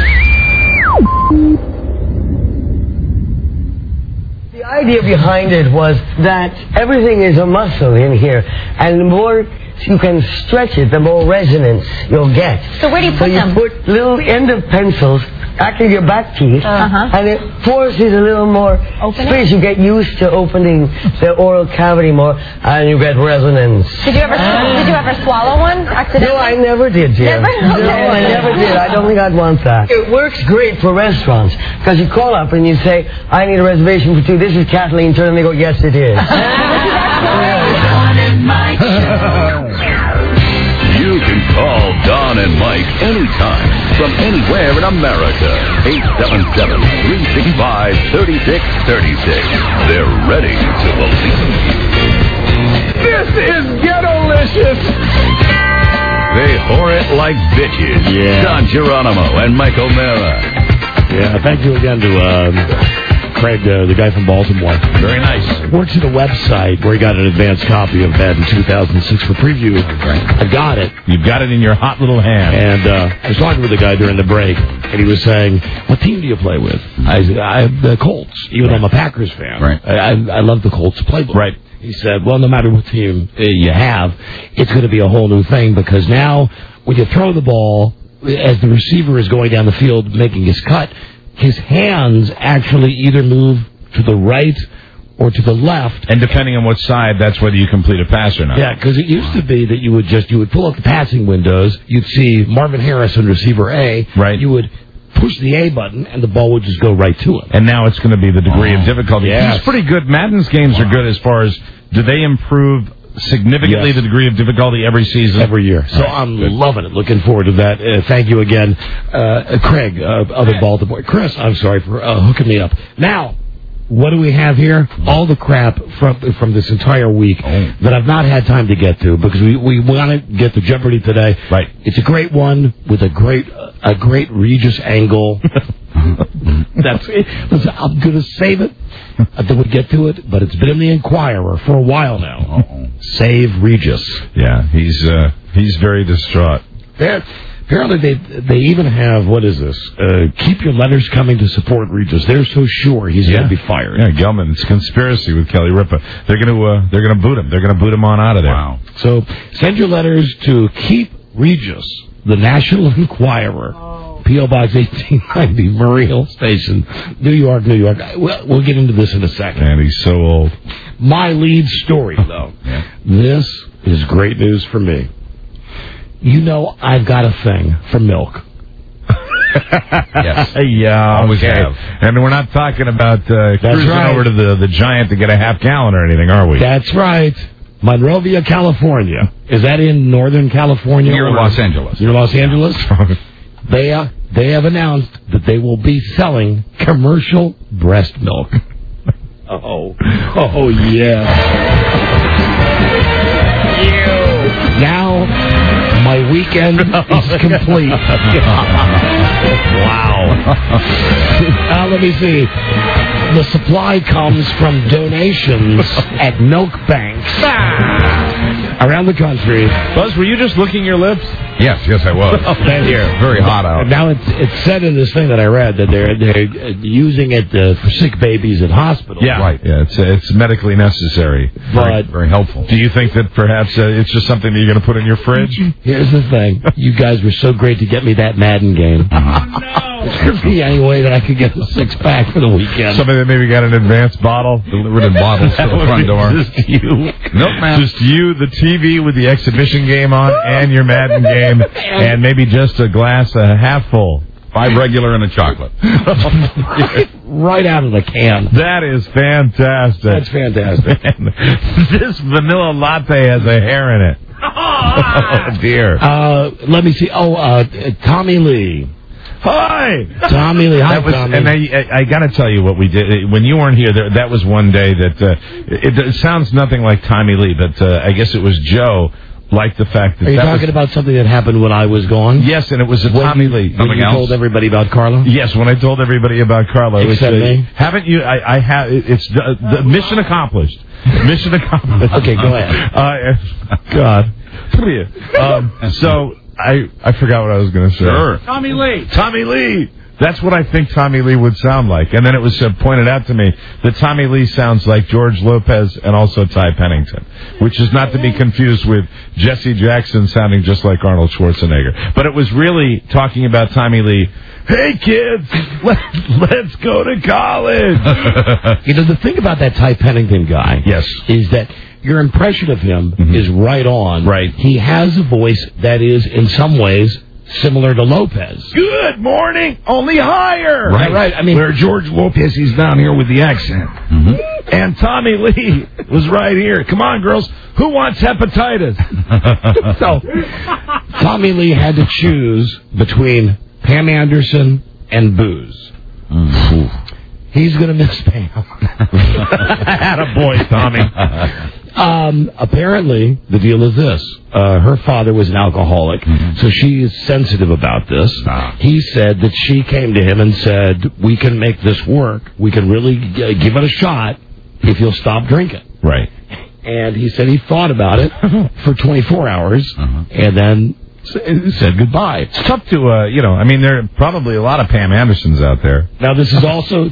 The idea behind it was that everything is a muscle in here, and the more you can stretch it, the more resonance you'll get. So where do you put them? So you put little end of pencils back in your back teeth, and it forces a little more space. You get used to opening the oral cavity more, and you get resonance. Did you ever swallow one accidentally? No, I never did, Jim. Never? No, Okay. I never did. I don't think I'd want that. It works great for restaurants, because you call up and you say, I need a reservation for two. This is Kathleen Turner, and they go, yes, it is. You can call Don and Mike anytime from anywhere in America. 877-365-3636. They're ready to believe. This is ghetto-licious. They whore it like bitches. Yeah. Don Geronimo and Mike O'Mara. Yeah, thank you again to Craig, the guy from Baltimore. Very nice. Works at a website where he got an advanced copy of that in 2006 for preview. Right. I got it. You've got it in your hot little hand. And I was talking with the guy during the break, and he was saying, what team do you play with? I said, I have the Colts, even though I'm a Packers fan. Right. I love the Colts playbook. Right. He said, well, no matter what team you have, it's going to be a whole new thing, because now when you throw the ball, as the receiver is going down the field making his cut, his hands actually either move to the right or to the left. And depending on what side, that's whether you complete a pass or not. Yeah, because it used to be that you would pull up the passing windows, you'd see Marvin Harris on receiver A, right. You would push the A button, and the ball would just go right to him. And now it's going to be the degree of difficulty. Yes. He's pretty good. Madden's games are good as far as, do they improve significantly the degree of difficulty every season? Every year. So I'm loving it. Looking forward to that. Thank you again, Craig, other Baltimore. Chris, I'm sorry for hooking me up. Now, what do we have here? All the crap from this entire week that I've not had time to get to, because we want to get to Jeopardy today. Right. It's a great one with a great Regis angle. That's it. Listen, I'm going to save it until we get to it, but it's been in the Inquirer for a while now. Save Regis. Yeah, he's very distraught. Apparently they even have, what is this? Keep your letters coming to support Regis. They're so sure he's going to be fired. Yeah, Gelman, it's conspiracy with Kelly Ripa. They're going to boot him. They're going to boot him on out of there. Wow. So send your letters to Keep Regis, the National Enquirer. P.O. Box 1890, Murray Hill Station, New York, New York. We'll get into this in a second. And he's so old. My lead story, though. This is great news for me. You know I've got a thing for milk. Yes. Yeah, Always have. And we're not talking about cruising over to the Giant to get a half gallon or anything, are we? That's right. Monrovia, California. Is that in Northern California? Near Los Angeles. Near Los Angeles? They have announced that they will be selling commercial breast milk. Oh, yeah. Now, my weekend is complete. Wow. Let me see. The supply comes from donations at milk banks around the country. Buzz, were you just licking your lips? Yes, I was. Very hot out. Now it's said in this thing that I read that they're using it for sick babies at hospitals. Yeah, right. Yeah, it's medically necessary. But very helpful. Do you think that perhaps it's just something that you're going to put in your fridge? Here's the thing: you guys were so great to get me that Madden game. There's the only way that I could get the 6-pack for the weekend. Somebody that maybe got an advanced bottle delivered in bottles to the front door. Just you, Milkman. just you, the TV with the exhibition game on, and your Madden game, and maybe just a glass half full. 5 regular and a chocolate. Right out of the can. That is fantastic. That's fantastic. Man, this vanilla latte has a hair in it. Oh, dear. Let me see. Tommy Lee. Hi, Tommy Lee. Hi, Tommy. And I got to tell you what we did when you weren't here. That was one day that it sounds nothing like Tommy Lee, but I guess it was Joe. Liked the fact that. Are you talking about something that happened when I was gone? Yes, and it was Tommy Lee. When you told everybody about Carlo? Yes, when I told everybody about Carlo. Except me? Haven't you? I have. It's the mission accomplished. Mission accomplished. Okay, go ahead. God. So I forgot what I was going to say. Sure. Tommy Lee. Tommy Lee. That's what I think Tommy Lee would sound like. And then it was pointed out to me that Tommy Lee sounds like George Lopez and also Ty Pennington, which is not to be confused with Jesse Jackson sounding just like Arnold Schwarzenegger. But it was really talking about Tommy Lee. Hey, kids, let's go to college. The thing about that Ty Pennington guy is that your impression of him is right on. Right. He has a voice that is, in some ways, similar to Lopez. Good morning, only higher. Right. I mean, where George Lopez, he's down here with the accent. And Tommy Lee was right here. Come on, girls. Who wants hepatitis? So, Tommy Lee had to choose between Pam Anderson and booze. He's going to miss Pam. Attaboy, Tommy. Apparently, the deal is this. Her father was an alcoholic, so she is sensitive about this. He said that she came to him and said, we can make this work. We can really give it a shot if you'll stop drinking. Right. And he said he thought about it for 24 hours and then said goodbye. It's tough to, I mean, there are probably a lot of Pam Andersons out there. Now, this is also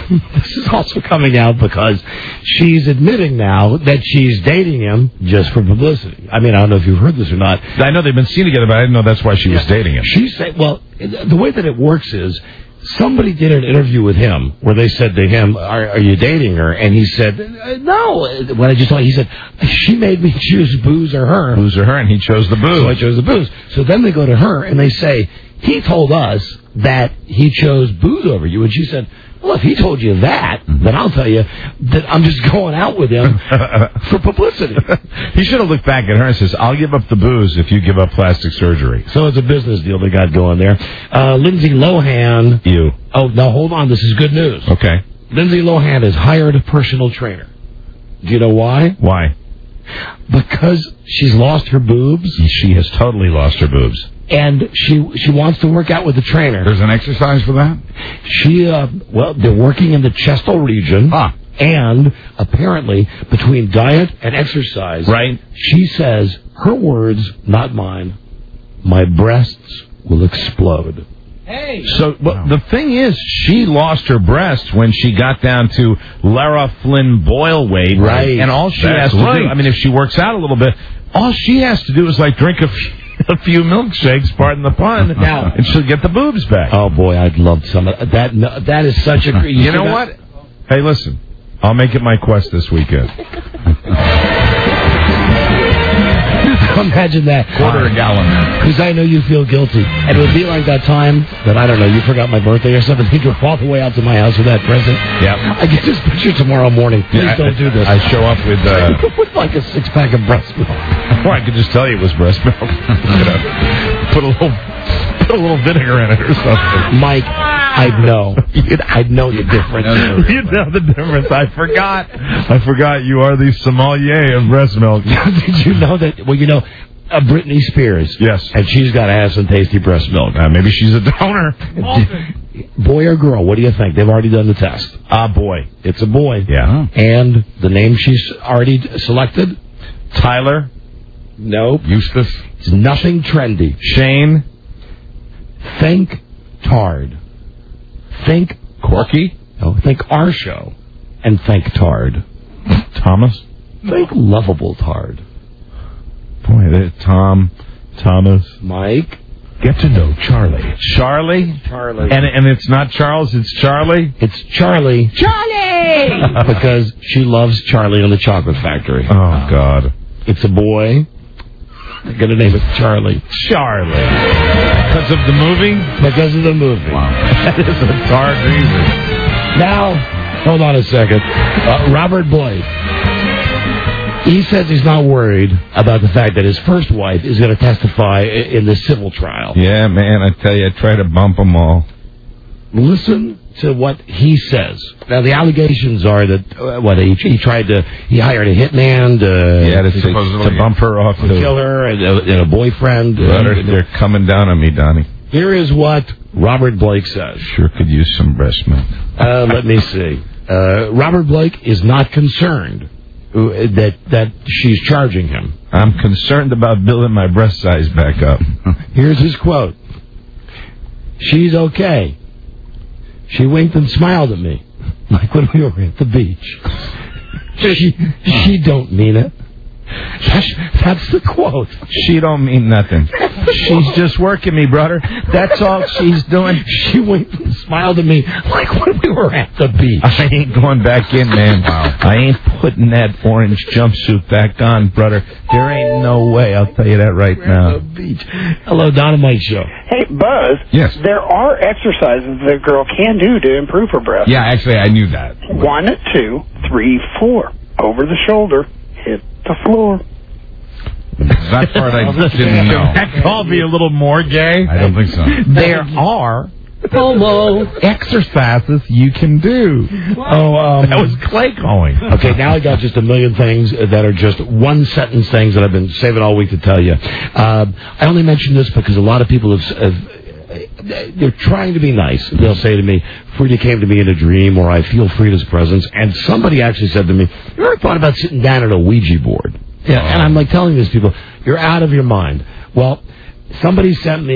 coming out because she's admitting now that she's dating him just for publicity. I mean, I don't know if you've heard this or not. I know they've been seen together, but I didn't know that's why she was dating him. She said, well, the way that it works is somebody did an interview with him where they said to him, are you dating her? And he said, no. When I just told, he said, she made me choose booze or her. Booze or her, and he chose the booze. So I chose the booze. So then they go to her and they say, he told us that he chose booze over you. And she said, well, if he told you that, then I'll tell you that I'm just going out with him for publicity. He should have looked back at her and says, I'll give up the booze if you give up plastic surgery. So it's a business deal they got going there. Lindsay Lohan. You. Oh, now hold on. This is good news. Okay. Lindsay Lohan has hired a personal trainer. Do you know why? Why? Because she's lost her boobs. She has totally lost her boobs. And she wants to work out with the trainer. There's an exercise for that? They're working in the chestal region. And apparently, between diet and exercise, she says, her words, not mine, my breasts will explode. Hey. So the thing is, she lost her breasts when she got down to Lara Flynn Boyle weight. Right. And all she has to do, I mean, if she works out a little bit, all she has to do is like drink a few milkshakes, pardon the pun, and she'll get the boobs back. Oh, boy, I'd love some of that. That is such a... You know what? Hey, listen, I'll make it my quest this weekend. Imagine that. Quarter a gallon. Because I know you feel guilty. And it would be like that time that, I don't know, you forgot my birthday or something. You drove all the way out to my house with that present. Yeah. I get this picture tomorrow morning. Please don't do this. I show up with... with like a 6-pack of breast milk. Or I could just tell you it was breast milk. Put a little vinegar in it or something. Mike, I'd know. I'd know the difference. You'd know the difference. I forgot you are the sommelier of breast milk. Did you know that? Well, you know, Britney Spears. Yes. And she's got to have some tasty breast milk. Maybe she's a donor. Boy or girl, what do you think? They've already done the test. Boy. It's a boy. Yeah. And the name she's already selected? Tyler. Nope. Eustace. It's nothing trendy. Shane. Think Tard. Think Corky? No, think our show. And think Tard. Thomas? Think Lovable Tard. Boy, there's Tom, Thomas. Mike. Get to know Charlie. Charlie? Charlie. And it's not Charles, it's Charlie? It's Charlie. Charlie! Because she loves Charlie on the Chocolate Factory. Oh, God. It's a boy. They're going to name it Charlie. Charlie. Because of the movie? Because of the movie. Wow. That is a dark reason. Now, hold on a second. Robert Blake. He says he's not worried about the fact that his first wife is going to testify in the civil trial. Yeah, man, I tell you, I try to bump them all. Listen to what he says. Now, the allegations are that he hired a hitman to bump her off. To kill her and a boyfriend. They're coming down on me, Donnie. Here is what Robert Blake says. Sure could use some breast milk. Let me see. Robert Blake is not concerned that she's charging him. I'm concerned about building my breast size back up. Here's his quote. She's okay. She winked and smiled at me, like when we were at the beach. She don't mean it. That's the quote. She don't mean nothing. She's just working me, brother. That's all she's doing. She winked and smiled at me like when we were at the beach. I ain't going back in, man. Wow. I ain't putting that orange jumpsuit back on, brother. There ain't no way. I'll tell you that right now. The beach. Hello, Don and Mike Show. Hey, Buzz. Yes. There are exercises that a girl can do to improve her breath. Yeah, actually, I knew that. 1, 2, 3, 4. Over the shoulder. Hit the floor. That part I didn't know. That call be a little more gay? I don't think so. There are exercises you can do. That was Clay calling. Okay, now I got just a million things that are just one-sentence things that I've been saving all week to tell you. I only mention this because a lot of people they're trying to be nice. They'll say to me, Frida came to me in a dream, or I feel Frida's presence. And somebody actually said to me, you ever thought about sitting down at a Ouija board? Yeah, and I'm like telling these people, you're out of your mind. Well, somebody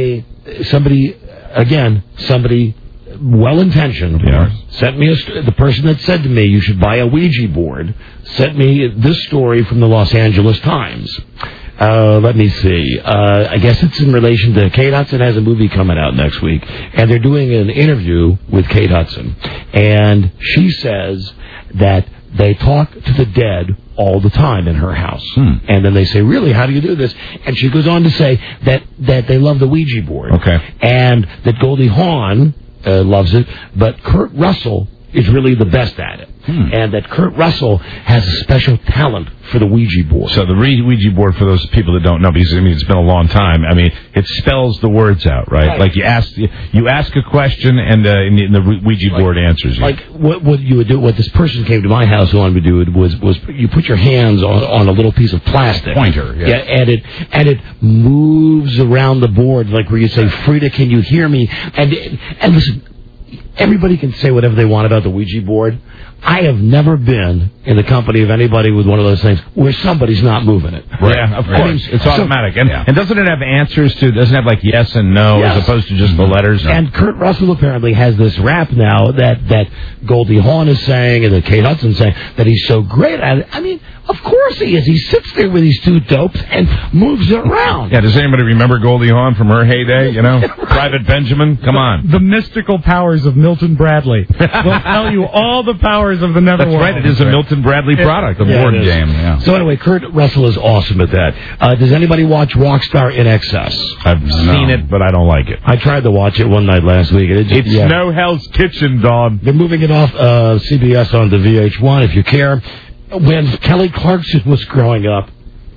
well-intentioned, sent me the person that said to me, you should buy a Ouija board, sent me this story from the Los Angeles Times. Let me see. I guess it's in relation to Kate Hudson has a movie coming out next week, and they're doing an interview with Kate Hudson. And she says that they talk to the dead all the time in her house. And then they say, really, how do you do this? And she goes on to say that they love the Ouija board. Okay. And that Goldie Hawn loves it, but Kurt Russell is really the best at it. And that Kurt Russell has a special talent for the Ouija board. So the Ouija board, for those people that don't know, because it's been a long time, it spells the words out, right? Like you ask a question, and the Ouija board answers you. Like what you would do, what this person came to my house who wanted to do was you put your hands on a little piece of plastic. Pointer, yeah. And it moves around the board, like where you say, Frida, can you hear me? And listen, everybody can say whatever they want about the Ouija board. I have never been in the company of anybody with one of those things where somebody's not moving it. Right. Yeah, of course. It's automatic. And doesn't it have answers to, doesn't it have like yes and no as opposed to just the letters? And Kurt Russell apparently has this rap now that Goldie Hawn is saying and that Kate Hudson's saying that he's so great at it. Of course he is. He sits there with these two dopes and moves it around. Yeah, does anybody remember Goldie Hawn from her heyday? Private Benjamin? Come on. The mystical powers of Milton Bradley. They'll tell you all the powers of the netherworld. That's right. It is a Milton Bradley product, the board game. Yeah. So anyway, Kurt Russell is awesome at that. Does anybody watch Rockstar in Excess? I've seen it, but I don't like it. I tried to watch it one night last week. It's no Hell's Kitchen, dog. They're moving it off CBS onto VH1, if you care. When Kelly Clarkson was growing up,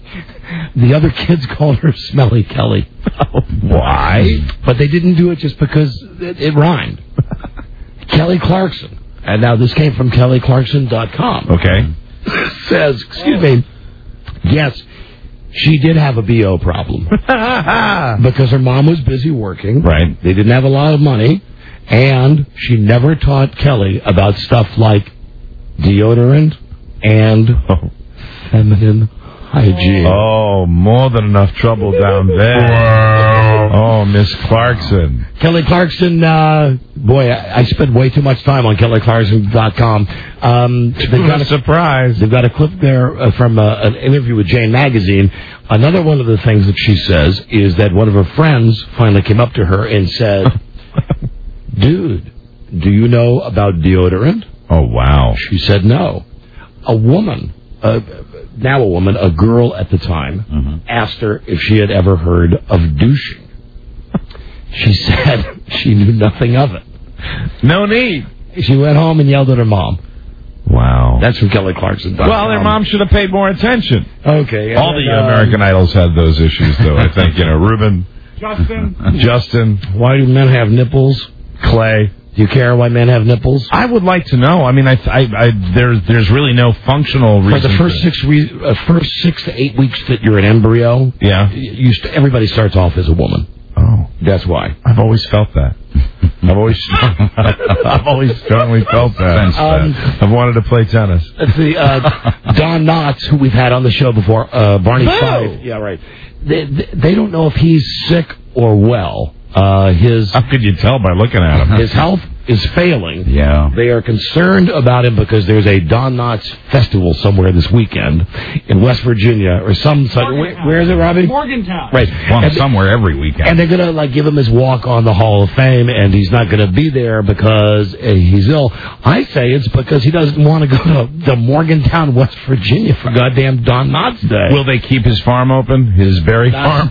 the other kids called her Smelly Kelly. Why? But they didn't do it just because it rhymed. Kelly Clarkson. And now this came from KellyClarkson.com. Okay. Says, excuse me, yes, she did have a BO problem. Because her mom was busy working. Right. They didn't have a lot of money. And she never taught Kelly about stuff like deodorant and feminine Hygiene. Oh, more than enough trouble down there. Oh, Miss Clarkson. Kelly Clarkson, boy, I spend way too much time on KellyClarkson.com. They've got a surprise. They've got a clip there from an interview with Jane Magazine. Another one of the things that she says is that one of her friends finally came up to her and said, dude, do you know about deodorant? Oh, wow. She said no. A woman, now a woman, a girl at the time, asked her if she had ever heard of douching. She said she knew nothing of it. No need. She went home and yelled at her mom. Wow. That's from Kelly Clarkson. Well, their mom should have paid more attention. Okay. All the American Idols had those issues, though. I think, Ruben. Justin. Why do men have nipples? Clay. Do you care why men have nipples? I would like to know. I mean, there's really no functional reason. For the first 6 to 8 weeks that you're an embryo, everybody starts off as a woman. Oh, that's why. I've always felt that. I've always strongly felt that. I've wanted to play tennis. Don Knotts, who we've had on the show before, Barney Fife. Yeah, right. They don't know if he's sick or well. How could you tell by looking at him? His health is failing. Yeah. They are concerned about him because there's a Don Knotts festival somewhere this weekend in West Virginia or some such. Where is it, Robbie? Morgantown. Right. Well, somewhere every weekend. And they're going to give him his walk on the Hall of Fame, and he's not going to be there because he's ill. I say it's because he doesn't want to go to Morgantown, West Virginia for goddamn Don Knotts Day. Will they keep his farm open? His berry farm?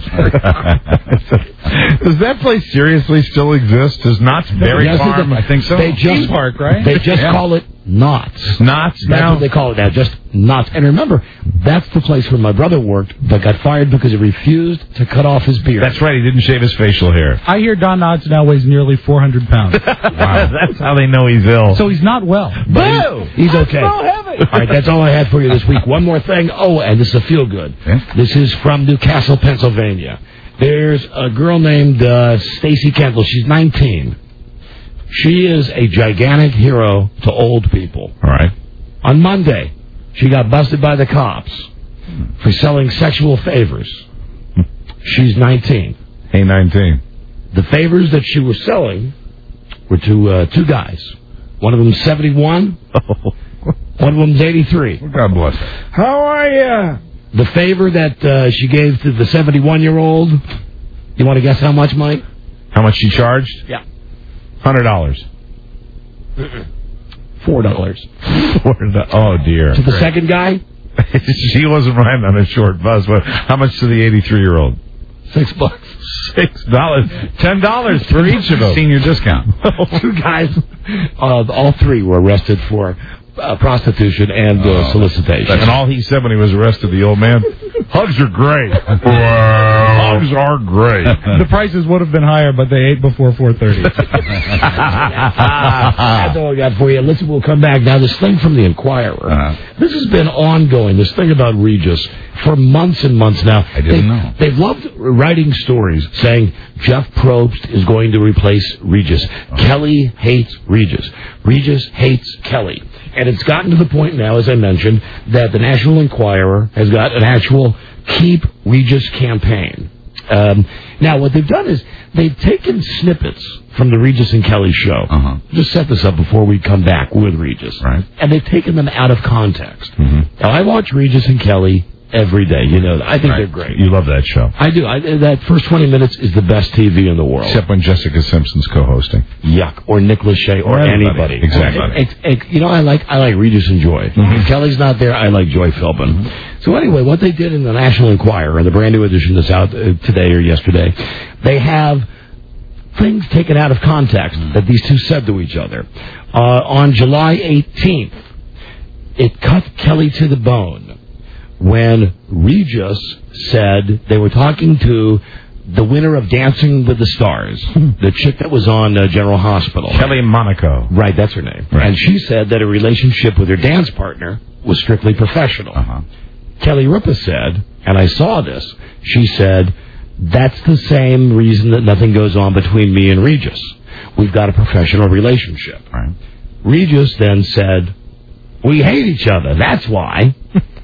Does that place seriously still exist? Does Knott's Berry Farm? I think so. They just Park, right? They just call it Knott's. Knott's now? That's what they call it now, just Knott's. And remember, that's the place where my brother worked, but got fired because he refused to cut off his beard. That's right, he didn't shave his facial hair. I hear Don Knotts now weighs nearly 400 pounds. Wow. That's how they know he's ill. So he's not well. Boo! He's okay. So heavy. All right, that's all I had for you this week. One more thing. Oh, and this is a feel-good. Yeah? This is from Newcastle, Pennsylvania. There's a girl named Stacy Kendall. She's 19. She is a gigantic hero to old people. All right. On Monday, she got busted by the cops for selling sexual favors. She's 19. Hey, 19. The favors that she was selling were to two guys. One of them's 71. One of them's 83. God bless. How are you? The favor that she gave to the 71-year-old, you want to guess how much, Mike? How much she charged? Yeah. $100. $4. Oh, dear. To the second guy? She wasn't riding on a short bus. But how much to the 83-year-old? $6. $6. $10 for each of them. Senior discount. Two guys, all three were arrested for prostitution and solicitation. And all he said when he was arrested, the old man, hugs are great. Hugs are great. The prices would have been higher, but they ate before 4:30. That's all I got for you. Listen, we'll come back. Now, this thing from the Inquirer, this has been ongoing, this thing about Regis, for months and months now. I didn't know. They've loved writing stories saying Jeff Probst is going to replace Regis. Kelly hates Regis. Regis hates Kelly. And it's gotten to the point now, as I mentioned, that the National Enquirer has got an actual Keep Regis campaign. Now, what they've done is they've taken snippets from the Regis and Kelly show. Just set this up before we come back with Regis. Right. And they've taken them out of context. Now, I watch Regis and Kelly every day. You know, I think they're great. You love that show. I do. That first 20 minutes is the best TV in the world. Except when Jessica Simpson's co-hosting. Yuck. Or Nick Lachey or anybody. Exactly. You know, I like Regis and Joy. If Kelly's not there, I like Joy Philbin. So anyway, what they did in the National Enquirer, the brand new edition that's out today or yesterday, they have things taken out of context that these two said to each other. On July 18th, it cut Kelly to the bone when Regis said they were talking to the winner of Dancing with the Stars, the chick that was on General Hospital. Kelly Monaco. Right, that's her name. Right. And she said that her relationship with her dance partner was strictly professional. Kelly Ripa said, and I saw this, she said, that's the same reason that nothing goes on between me and Regis. We've got a professional relationship. Right. Regis then said, we hate each other, that's why.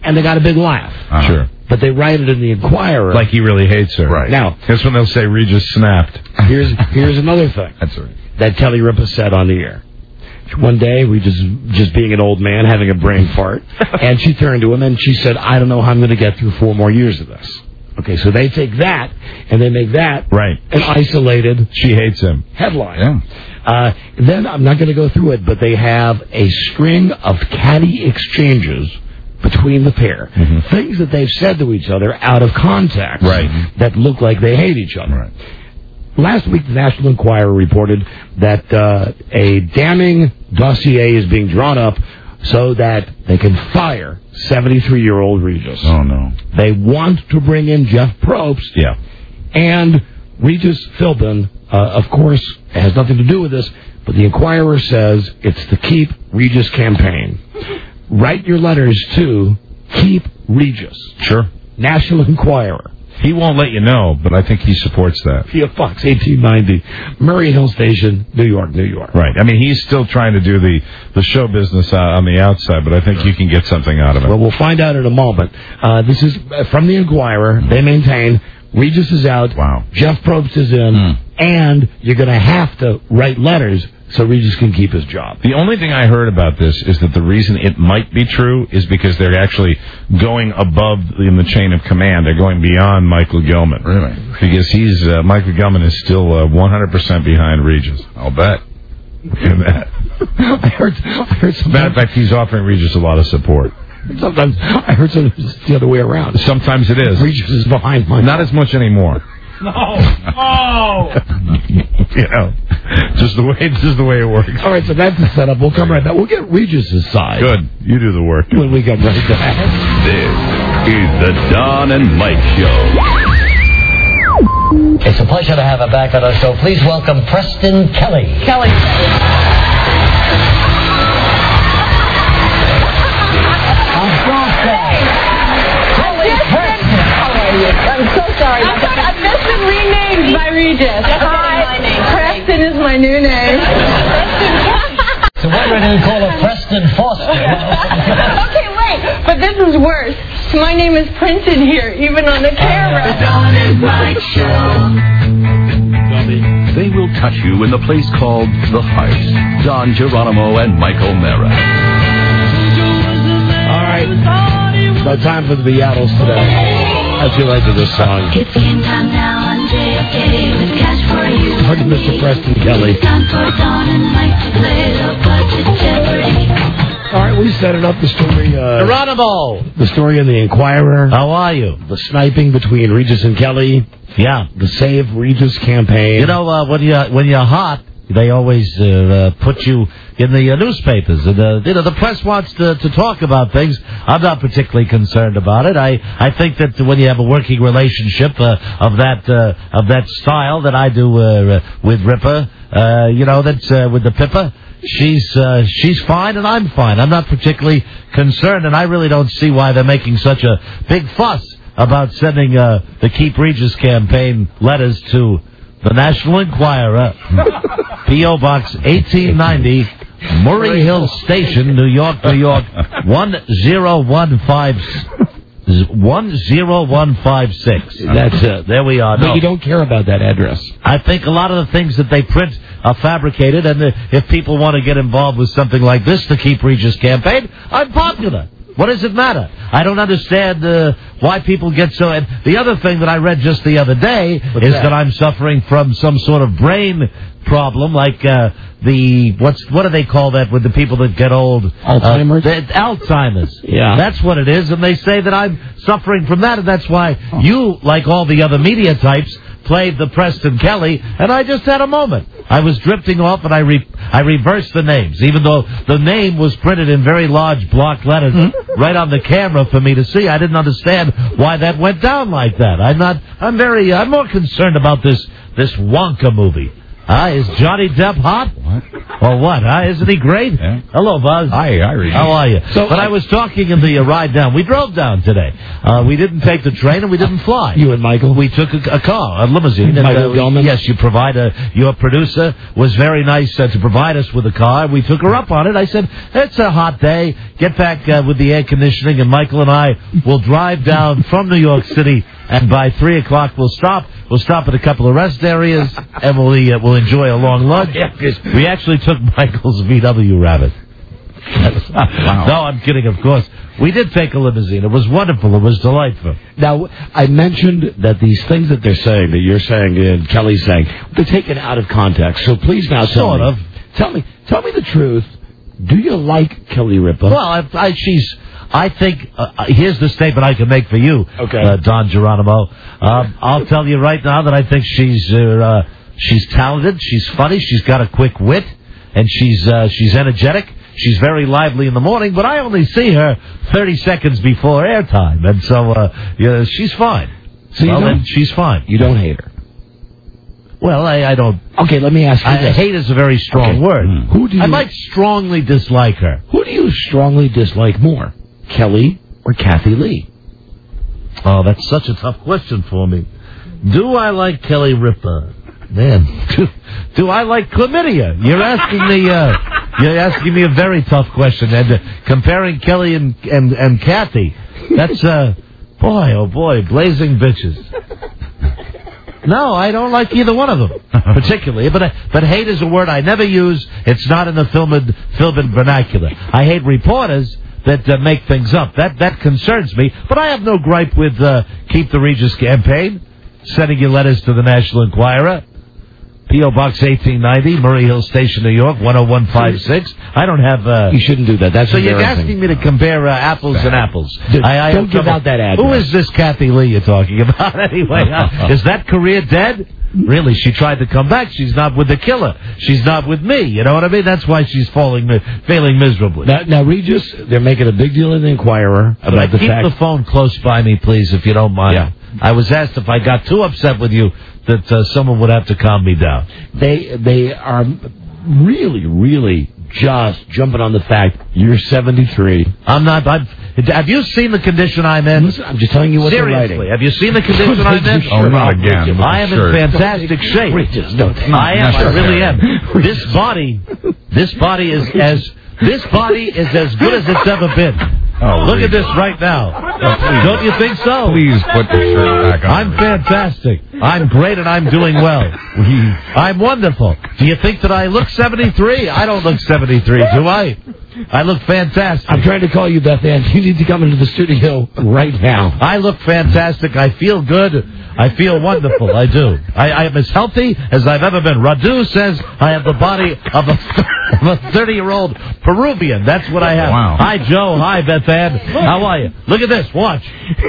and they got a big laugh. Sure. But they write it in the Inquirer. Like he really hates her. Right. Now, that's when they'll say Regis snapped. Here's another thing. That's right. That Kelly Ripa said on the air. One day, we just being an old man, having a brain fart, and she turned to him and she said, I don't know how I'm going to get through 4 more years of this. Okay, so they take that, and they make that an isolated... She hates him. ...headline. Yeah. Then, I'm not going to go through it, but they have a string of catty exchanges between the pair. Mm-hmm. Things that they've said to each other out of context that look like they hate each other. Right. Last week, the National Enquirer reported that a damning dossier is being drawn up so that they can fire 73-year-old Regis. Oh, no. They want to bring in Jeff Probst. Yeah. And Regis Philbin, of course, has nothing to do with this, but the Enquirer says it's the Keep Regis campaign. Write your letters to Keep Regis. Sure. National Enquirer. He won't let you know, but I think he supports that. Via Fox 1890, Murray Hill Station, New York, New York. Right. I mean, he's still trying to do the show business on the outside, but I think you can get something out of it. Well, we'll find out in a moment. This is from the Enquirer. They maintain Regis is out. Wow. Jeff Probst is in. And you're going to have to write letters so Regis can keep his job. The only thing I heard about this is that the reason it might be true is because they're actually going above in the chain of command. They're going beyond Michael Gelman. Really? Because Michael Gelman is still 100% behind Regis. I'll bet. Look at that. I heard some. Matter of fact, he's offering Regis a lot of support. Sometimes I heard it's the other way around. Sometimes it is. Regis is behind Michael. Not as much anymore. No. Oh. You know, just the way it works. All right, so that's the setup. We'll come right back. We'll get Regis's side. Good. You do the work. When we come right back. This is the Don and Mike Show. It's a pleasure to have her back on our show. Please welcome Preston Kelly. Kelly. I'm so sorry. I've just been renamed by Regis. Hi, Preston is my new name. So what we're going to call her Preston Foster. Okay, wait, but this is worse. My name is printed here, even on the camera. The Don and Mike Show. They will touch you in the place called The Heist. Don Geronimo and Michael Mara. All right. No time for the Beatles today. I feel like this song. It's game time now on JFK with cash for you. Hard to Mr. Preston Kelly. Time for Don and Mike to play the budget Jeopardy. All right, we set it up. The story. Geronimo! The story in the Enquirer. How are you? The sniping between Regis and Kelly. Yeah. The Save Regis campaign. You know, when you're hot, they always put you in the newspapers. And, the press wants to talk about things. I'm not particularly concerned about it. I think that when you have a working relationship of that style that I do with Ripper, that's with the Pippa, she's fine and I'm fine. I'm not particularly concerned, and I really don't see why they're making such a big fuss about sending the Keep Regis campaign letters to the National Enquirer, P.O. Box 1890, Murray Hill Station, New York, New York, 10156. That's there we are. But you don't care about that address. I think a lot of the things that they print are fabricated, and if people want to get involved with something like this, the Keep Regis campaign, I'm popular. What does it matter? I don't understand why people get so... And the other thing that I read just the other day is that I'm suffering from some sort of brain problem, like what do they call that with the people that get old? Alzheimer's? Alzheimer's. Yeah. That's what it is, and they say that I'm suffering from that, and that's why you, like all the other media types, played the Preston Kelly, and I just had a moment. I was drifting off, and I reversed the names, even though the name was printed in very large block letters right on the camera for me to see. I didn't understand why that went down like that. I'm more concerned about this Wonka movie. Is Johnny Depp hot? What? Or what, Isn't he great? Yeah. Hello, Buzz. Hi, Regis. How are you? So, but I was talking in the ride down. We drove down today. We didn't take the train and we didn't fly. You and Michael? We took a car, a limousine. Michael Gelman? Yes, you provide your producer was very nice to provide us with a car. We took her up on it. I said, it's a hot day. Get back with the air conditioning, and Michael and I will drive down from New York City, and by 3 o'clock we'll stop. We'll stop at a couple of rest areas, and we'll enjoy a long lunch. We actually took Michael's VW Rabbit. Wow. No, I'm kidding, of course. We did take a limousine. It was wonderful. It was delightful. Now, I mentioned that these things that they're saying, that you're saying and Kelly's saying, they're taken out of context. So please now tell me the truth. Do you like Kelly Ripa? Well, I think, here's the statement I can make for you, Don Geronimo. I'll tell you right now that I think she's talented, she's funny, she's got a quick wit, and she's energetic. She's very lively in the morning, but I only see her 30 seconds before airtime, and so she's fine. So she's fine. You don't hate her? Well, I don't. Okay, let me ask you this. Hate is a very strong word. Who do you? I might strongly dislike her. Who do you strongly dislike more, Kelly or Kathy Lee? Oh, that's such a tough question for me. Do I like Kelly Ripa? Man, do I like chlamydia? You're asking me a very tough question. And comparing Kelly and Kathy, that's boy, oh boy, blazing bitches. No, I don't like either one of them particularly. But hate is a word I never use. It's not in the film vernacular. I hate reporters that make things up. That concerns me. But I have no gripe with Keep the Regis campaign, sending your letters to the National Enquirer. P.O. Box 1890, Murray Hill Station, New York, 10156. I don't have... You shouldn't do that. That's so you're asking me to compare apples and apples. Don't give out that address. Who is this Kathy Lee you're talking about anyway? Is that career dead? Really, she tried to come back. She's not with the killer. She's not with me. You know what I mean? That's why she's failing miserably. Now, Regis, they're making a big deal in the Enquirer about the fact... Keep the phone close by me, please, if you don't mind. Yeah. I was asked if I got too upset with you that someone would have to calm me down. They are really, really just jumping on the fact you're 73. I'm not. Have you seen the condition I'm in? Listen, I'm just telling you what they're writing. Seriously, have you seen the condition I'm in? Oh, not again. I am in fantastic shape. I am. I really am. This body is as good as it's ever been. Oh, look at this right now. Don't you think so? Please put the shirt back on. I'm fantastic. I'm great and I'm doing well. I'm wonderful. Do you think that I look 73? I don't look 73, do I? I look fantastic. I'm trying to call you, Beth Ann. You need to come into the studio right now. I look fantastic. I feel good. I feel wonderful. I do. I am as healthy as I've ever been. Radu says I have the body of a 30-year-old Peruvian. That's what I have. Wow. Hi, Joe. Hi, Beth Ann. How are you? Look at this. Watch.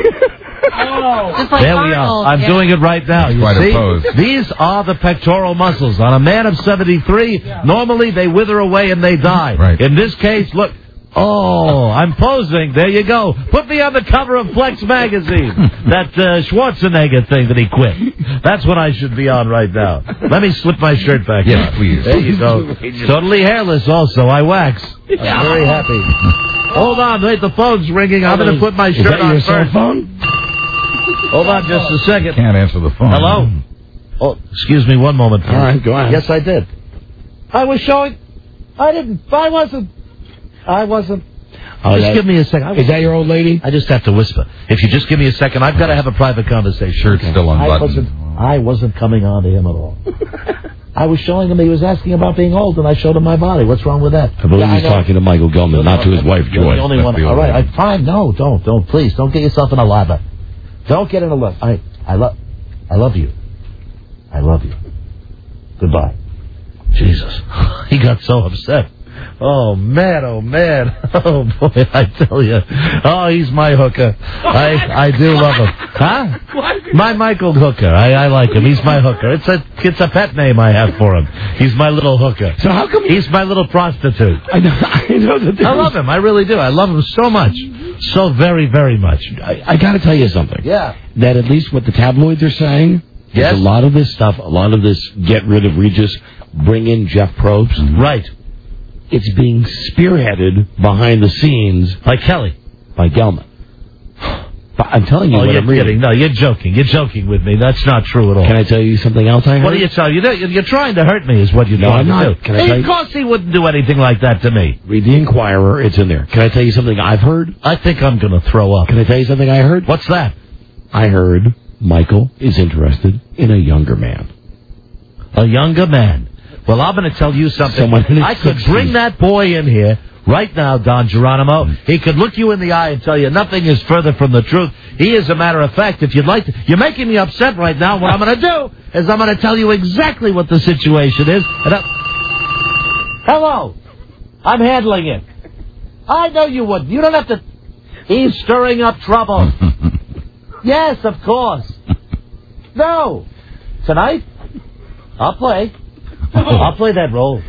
Just like there we are. I'm doing it right now. You Quite a see? pose. These are the pectoral muscles. On a man of 73, normally they wither away and they die. Right. In this case, look. Oh, I'm posing. There you go. Put me on the cover of Flex magazine. That Schwarzenegger thing that he quit. That's what I should be on right now. Let me slip my shirt back on. Yes, please. There you go. Totally hairless also. I wax. I'm very happy. Hold on. Wait, the phone's ringing. I'm going to put my shirt on your first. cell phone? Hold on just a second. Can't answer the phone. Hello? Oh, excuse me one moment. All right, go on. Yes, I did. I was showing... I wasn't. Just give me a second. Is that your old lady? I just have to whisper. If you just give me a second, I've got to have a private conversation. Shirt's still unbuttoned. I wasn't coming on to him at all. I was showing him, he was asking about being old, and I showed him my body. What's wrong with that? I believe he's talking to Michael Gelman, not to his wife, Joy. You're the only one. All right, fine. No, don't. Please, don't get yourself in a lather. Don't get in a lather. I love you. I love you. Goodbye. Jesus. He got so upset. Oh, man. Oh, boy, I tell you. Oh, he's my hooker. I do love him. Huh? What? My Michael Hooker. I like him. He's my hooker. It's a pet name I have for him. He's my little hooker. So how come... He's my little prostitute. I know that I love him. I really do. I love him so much. So very, very much. I got to tell you something. Yeah. That at least what the tabloids are saying, There's a lot of this stuff, a lot of this get rid of Regis, bring in Jeff Probst. Mm-hmm. Right. It's being spearheaded behind the scenes by Kelly, by Gelman. But I'm telling you what you're I'm reading. kidding. No, you're joking. You're joking with me. That's not true at all. Can I tell you something else I heard? What are you telling? You're trying to hurt me is what you're No, trying I'm to not. do. Can I tell Of you? course he wouldn't do anything like that to me. Read the Inquirer. It's in there. Can I tell you something I've heard? I think I'm going to throw up. Can I tell you something I heard? What's that? I heard Michael is interested in a younger man. A younger man. Well, I'm going to tell you something. Someone in his I could 60s. bring that boy in here right now, Don Geronimo. He could look you in the eye and tell you nothing is further from the truth. He, as a matter of fact, if you'd like to... You're making me upset right now. What I'm going to do is I'm going to tell you exactly what the situation is. And Hello. I'm handling it. I know you wouldn't. You don't have to... He's stirring up trouble. Yes, of course. No. Tonight? I'll play. I'll play that role.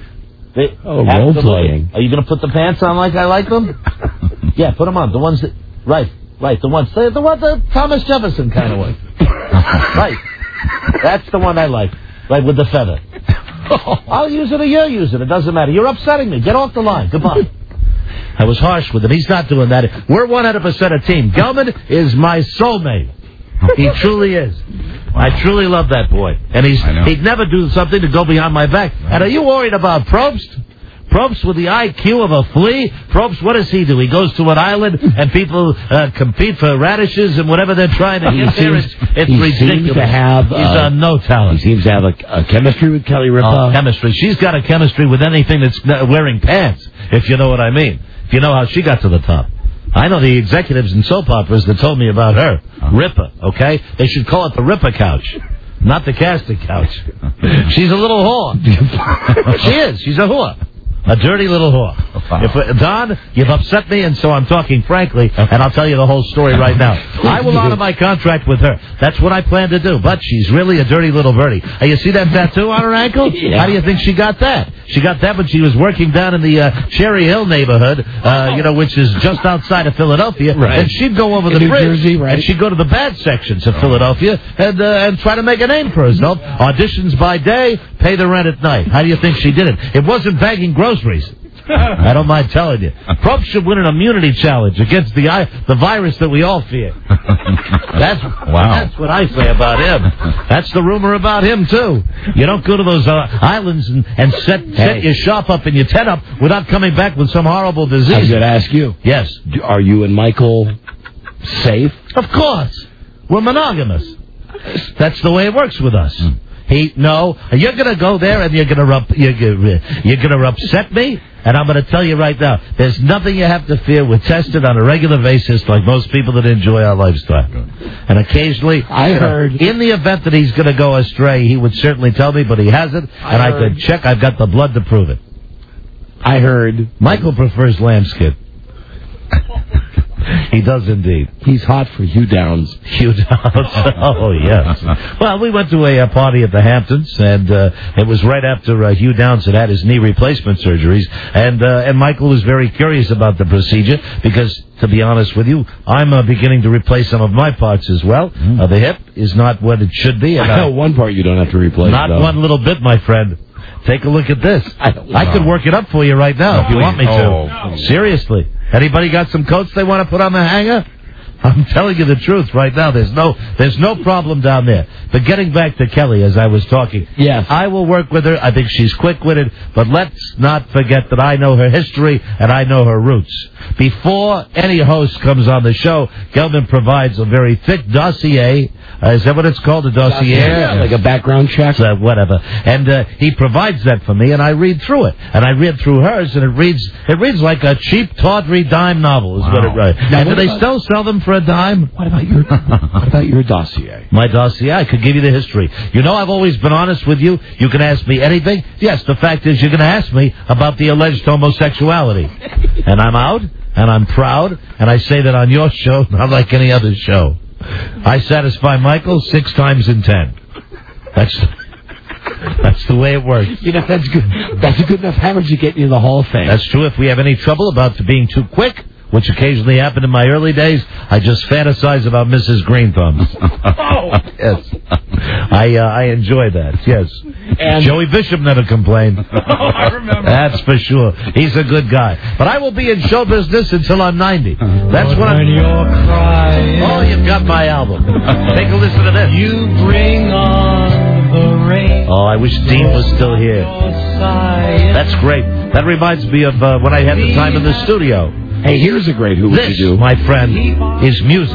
Role playing. Are you going to put the pants on like I like them? Yeah, put them on. The ones that... Right. The ones... The Thomas Jefferson kind of one. Right. That's the one I like. Right, with the feather. I'll use it or you'll use it. It doesn't matter. You're upsetting me. Get off the line. Goodbye. I was harsh with him. He's not doing that. We're 100% a team. Gelman is my soulmate. He truly is. I truly love that boy. And he'd never do something to go behind my back. And are you worried about Probst? Probst with the IQ of a flea? Probst, what does he do? He goes to an island and people compete for radishes and whatever they're trying to get there. It's ridiculous. Seems to have, He's on no talent. He seems to have a chemistry with Kelly Ripa. Chemistry. She's got a chemistry with anything that's wearing pants, if you know what I mean. If you know how she got to the top. I know the executives in soap operas that told me about her. Ripa, okay? They should call it the Ripa couch, not the casting couch. She's a little whore. She is. She's a whore. A dirty little whore. Don, you've upset me, and so I'm talking frankly, and I'll tell you the whole story right now. I will honor my contract with her. That's what I plan to do, but she's really a dirty little birdie. You see that tattoo on her ankle? Yeah. How do you think she got that? She got that when she was working down in the Cherry Hill neighborhood, which is just outside of Philadelphia, right. And she'd go over the New bridge, Jersey, right. and she'd go to the bad sections of Philadelphia and try to make a name for herself. Auditions by day, pay the rent at night. How do you think she did it? It wasn't bagging groceries. I don't mind telling you. Probst should win an immunity challenge against the virus that we all fear. That's what I say about him. That's the rumor about him, too. You don't go to those islands and set your shop up and your tent up without coming back with some horrible disease. I was going to ask you. Yes. Are you and Michael safe? Of course. We're monogamous. That's the way it works with us. You're going to go there and you're going to upset me, and I'm going to tell you right now, there's nothing you have to fear. We're tested on a regular basis like most people that enjoy our lifestyle. And occasionally, I heard in the event that he's going to go astray, he would certainly tell me, but he hasn't, and I could check. I've got the blood to prove it. I heard Michael prefers lambskin. He does indeed. He's hot for Hugh Downs. Hugh Downs. Oh, yes. Well, we went to a party at the Hamptons, and it was right after Hugh Downs had his knee replacement surgeries, and Michael was very curious about the procedure because, to be honest with you, I'm beginning to replace some of my parts as well. The hip is not what it should be. And I know one part you don't have to replace. Not one little bit, my friend. Take a look at this. I could work it up for you right now if you want me to. Seriously. Anybody got some coats they want to put on the hanger? I'm telling you the truth right now. There's no problem down there. But getting back to Kelly, as I was talking, yes, I will work with her. I think she's quick-witted. But let's not forget that I know her history and I know her roots. Before any host comes on the show, Gelman provides a very thick dossier. Is that what it's called, a dossier? Yeah, like a background check? Whatever. And he provides that for me, and I read through it. And I read through hers, and it reads like a cheap, tawdry dime novel is what it writes. And do they still sell them for a dime? What about your dossier? My dossier? I could give you the history. You know I've always been honest with you. You can ask me anything. Yes, the fact is you're going to ask me about the alleged homosexuality. And I'm out, and I'm proud, and I say that on your show, not like any other show. I satisfy Michael 6 times in 10. That's the way it works. You know, that's good. That's a good enough average to get you in the Hall of Fame. That's true. If we have any trouble about being too quick, which occasionally happened in my early days, I just fantasize about Mrs. Green Thumbs. Yes. I enjoy that, yes. And Joey Bishop never complained. I remember. That's for sure. He's a good guy. But I will be in show business until I'm 90. That's what I'm... Oh, you've got my album. Take a listen to this. You bring on the rain. Oh, I wish Dean was still here. That's great. That reminds me of when I had the time in the studio. Hey, here's a great Who Would This, You Do? my friend, is music.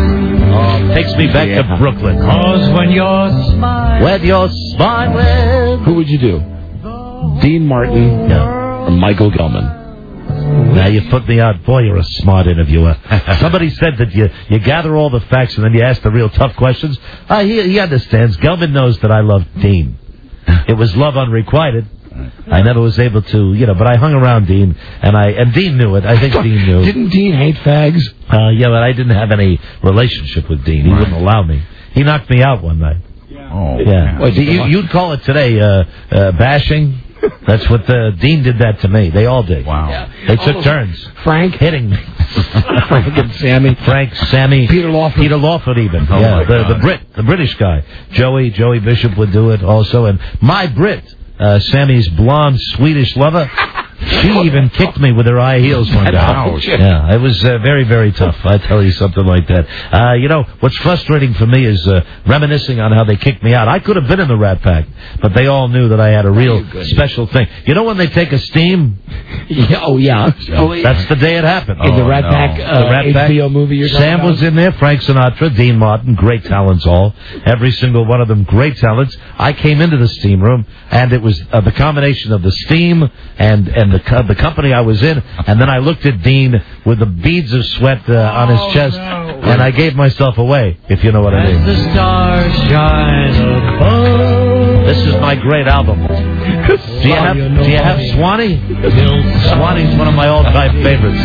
Oh, takes me back to Brooklyn. Cause when you're smiling. When you're smiling. Who would you do? Dean Martin or Michael Gelman? Now you put me out. Boy, you're a smart interviewer. Somebody said that you gather all the facts and then you ask the real tough questions. He understands. Gelman knows that I love Dean. It was love unrequited. I never was able to, but I hung around Dean, and Dean knew it. I think Dean knew. Didn't Dean hate fags? Yeah, but I didn't have any relationship with Dean. He wouldn't allow me. He knocked me out one night. Oh, yeah. Well, you'd call it today bashing. That's what Dean did that to me. They all did. Wow. Yeah. They took turns. Frank hitting me. Frank and Sammy. Frank, Sammy. Peter Lawford even. Oh yeah, the British guy. Joey Bishop would do it also, and my Brit. Sammy's blonde Swedish lover, she even kicked me with her high heels one day. Ouch. Yeah, it was very, very tough. I tell you something like that. What's frustrating for me is reminiscing on how they kicked me out. I could have been in the Rat Pack, but they all knew that I had a real special thing. You know when they take a steam? Oh, yeah. That's the day it happened. In the Rat Pack HBO movie you're talking Sam about? was in there, Frank Sinatra, Dean Martin, great talents all. Every single one of them, great talents. I came into the steam room, and it was the combination of the steam and the company I was in, and then I looked at Dean with the beads of sweat on his chest, and I gave myself away, if you know what I mean. As the stars shine above. This is my great album. Do you have Swanee? Swanee's one of my all-time favorites.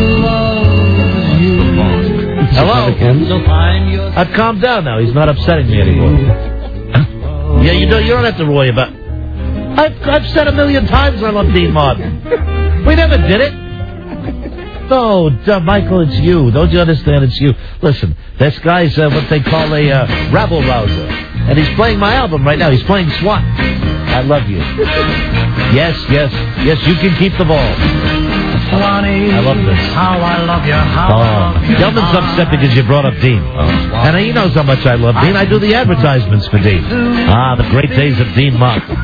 Hello? I've calmed down now. He's not upsetting me anymore. Yeah, you don't have to worry about... I've said 1 million times I love Dean Martin. We never did it. No, Michael, it's you. Don't you understand? It's you. Listen, this guy's what they call a rabble-rouser. And he's playing my album right now. He's playing SWAT. I love you. Yes, you can keep the ball. Swanee, I love this. How I love you, how I love you. Gelman's upset because you brought up Dean. And he knows how much I love Dean. I do the advertisements for Dean. The great days of Dean Martin.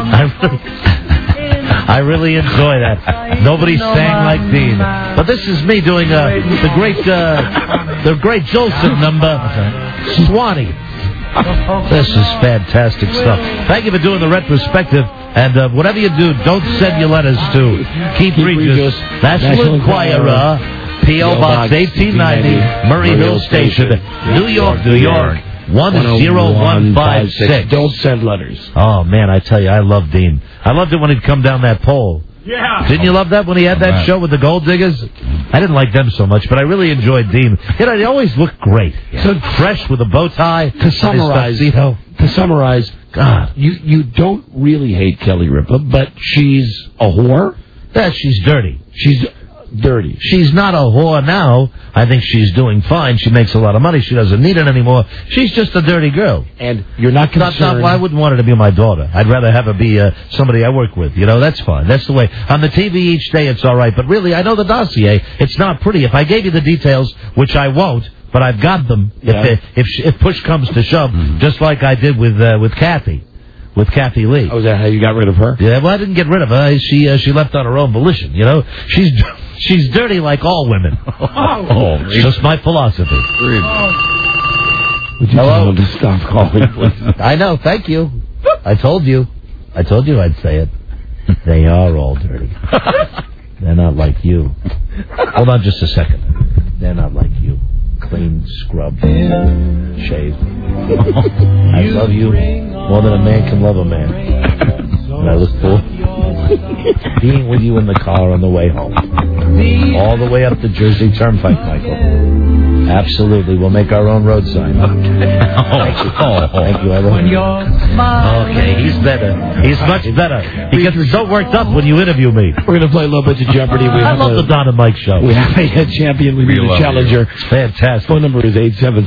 I really enjoy that. Nobody sang like Dean. But this is me doing the great Jolson number, Swanee. This is fantastic stuff. Thank you for doing the retrospective. And whatever you do, don't send your letters to Keith Regis, National Enquirer, P.O. Box 1890, Murray Hill Station, New York, 10156. Don't send letters. Oh, man, I tell you, I love Dean. I loved it when he'd come down that pole. Yeah. Didn't you love that when he had that show with the Gold Diggers? I didn't like them so much, but I really enjoyed Dean. They always looked great. So fresh with a bow tie. To summarize, God, you don't really hate Kelly Ripa, but she's a whore? Yeah, she's dirty. She's dirty. She's not a whore now. I think she's doing fine. She makes a lot of money. She doesn't need it anymore. She's just a dirty girl. And you're not concerned... I wouldn't want her to be my daughter. I'd rather have her be somebody I work with. That's fine. That's the way. On the TV each day, it's all right. But really, I know the dossier. It's not pretty. If I gave you the details, which I won't, but I've got them, if push comes to shove, just like I did with Kathy. With Kathy Lee. Oh, is that how you got rid of her? Yeah, well, I didn't get rid of her. She left on her own volition, She's dirty like all women. It's just my philosophy. Would you tell him to stop calling, please? I know, thank you. I told you I'd say it. They are all dirty. They're not like you. Hold on just a second. They're not like you. Clean, scrubbed, shaved. I love you more than a man can love a man. And I look forward to being with you in the car on the way home. All the way up the Jersey Turnpike, Michael. Absolutely. We'll make our own road sign. Thank you. Thank you, everyone. Okay, he's better. He's much better. He gets so worked up when you interview me. We're going to play Low Budget Jeopardy. I love the Don and Mike show. We have a champion. We need a challenger. It's fantastic. Phone number is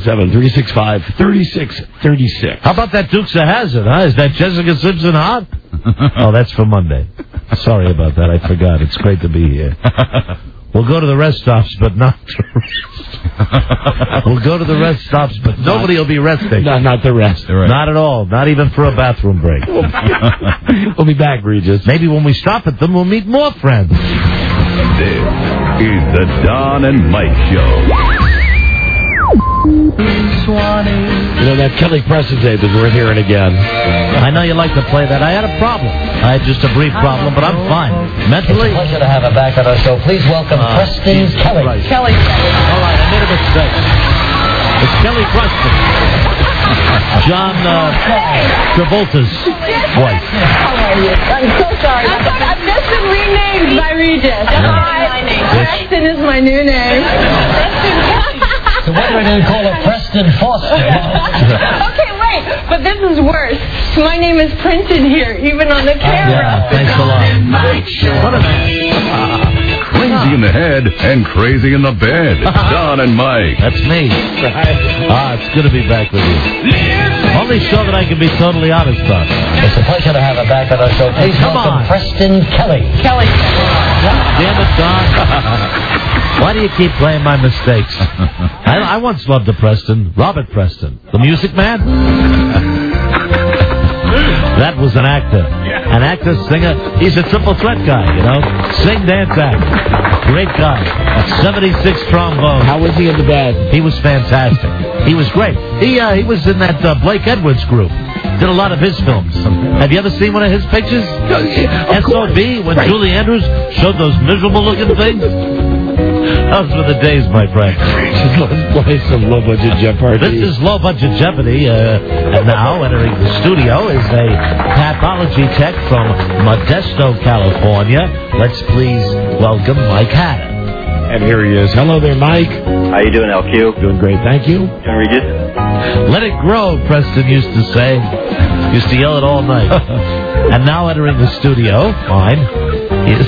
877-365-3636. How about that Dukes of Hazzard, huh? Is that Jessica Simpson hot? Oh, that's for Monday. Sorry about that. I forgot. It's great to be here. We'll go to the rest stops, but not the rest. We'll go to the rest stops, but nobody will be resting. Not the rest. Not at all. Not even for a bathroom break. We'll be back, Regis. Maybe when we stop at them, we'll meet more friends. This is the Don and Mike Show. You know, that Kelly Preston tape is worth hearing again. I know you like to play that. I had a problem. I had just a brief problem, but I'm fine. Mentally. It's a pleasure to have her back on our show. Please welcome Preston Kelly. Christ. Kelly. All right, I made a mistake. It's Kelly Preston. John Travolta's wife. How are you? I'm so sorry. I've just been renamed by Regis. Hi. Preston is my new name. So what are we going to call her? Preston Foster. Okay, wait. But this is worse. My name is printed here, even on the camera. Yeah, thanks a lot. What a Crazy in the head and crazy in the bed. Don and Mike. That's me. It's good to be back with you. Only show that I can be totally honest on. It's a pleasure to have her back on our show. Please welcome Preston Kelly. Kelly. Damn it, Don. Why do you keep playing my mistakes? I once loved a Preston, Robert Preston, the music man. That was an actor. An actor, singer. He's a triple threat guy, you know. Sing, dance, act. Great guy. 76 trombone. How was he in the band? He was fantastic. He was great. He was in that Blake Edwards group. Did a lot of his films. Have you ever seen one of his pictures? S.O.B. when Julie Andrews showed those miserable-looking things? Those were the days, my friend. Let's play some Low Budget Jeopardy. This is Low Budget Jeopardy, and now entering the studio is a pathology tech from Modesto, California. Let's please welcome Mike Hatter. And here he is. Hello there, Mike. How you doing, LQ? Doing great, thank you. Doing Regis? Let it grow, Preston used to say. Used to yell it all night. And now entering the studio, fine, is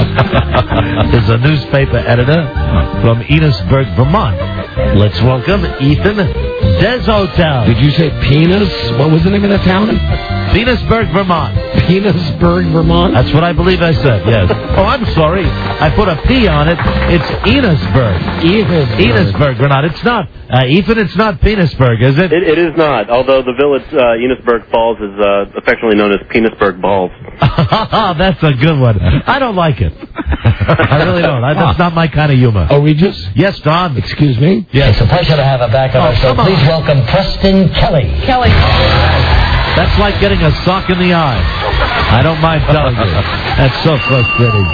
a newspaper editor from Enosburg, Vermont. Let's welcome Ethan Deshotel. Did you say penis? What was the name of the town? Penisburg, Vermont. Penisburg, Vermont? That's what I believe I said, yes. Oh, I'm sorry. I put a P on it. It's Enosburg. Enosburg, Vermont. It's not. Ethan, it's not Penisburg, is it? It is not, although the village Enosburg Falls is affectionately known as Penisburg Balls. That's a good one. I don't like it. I really don't. That's not my kind of humor. Oh, Regis? Yes, Don. Excuse me? Yes. It's a pleasure to have her back on our show. Please welcome Preston Kelly. Kelly. That's like getting a sock in the eye. I don't mind telling you. That's so frustrating.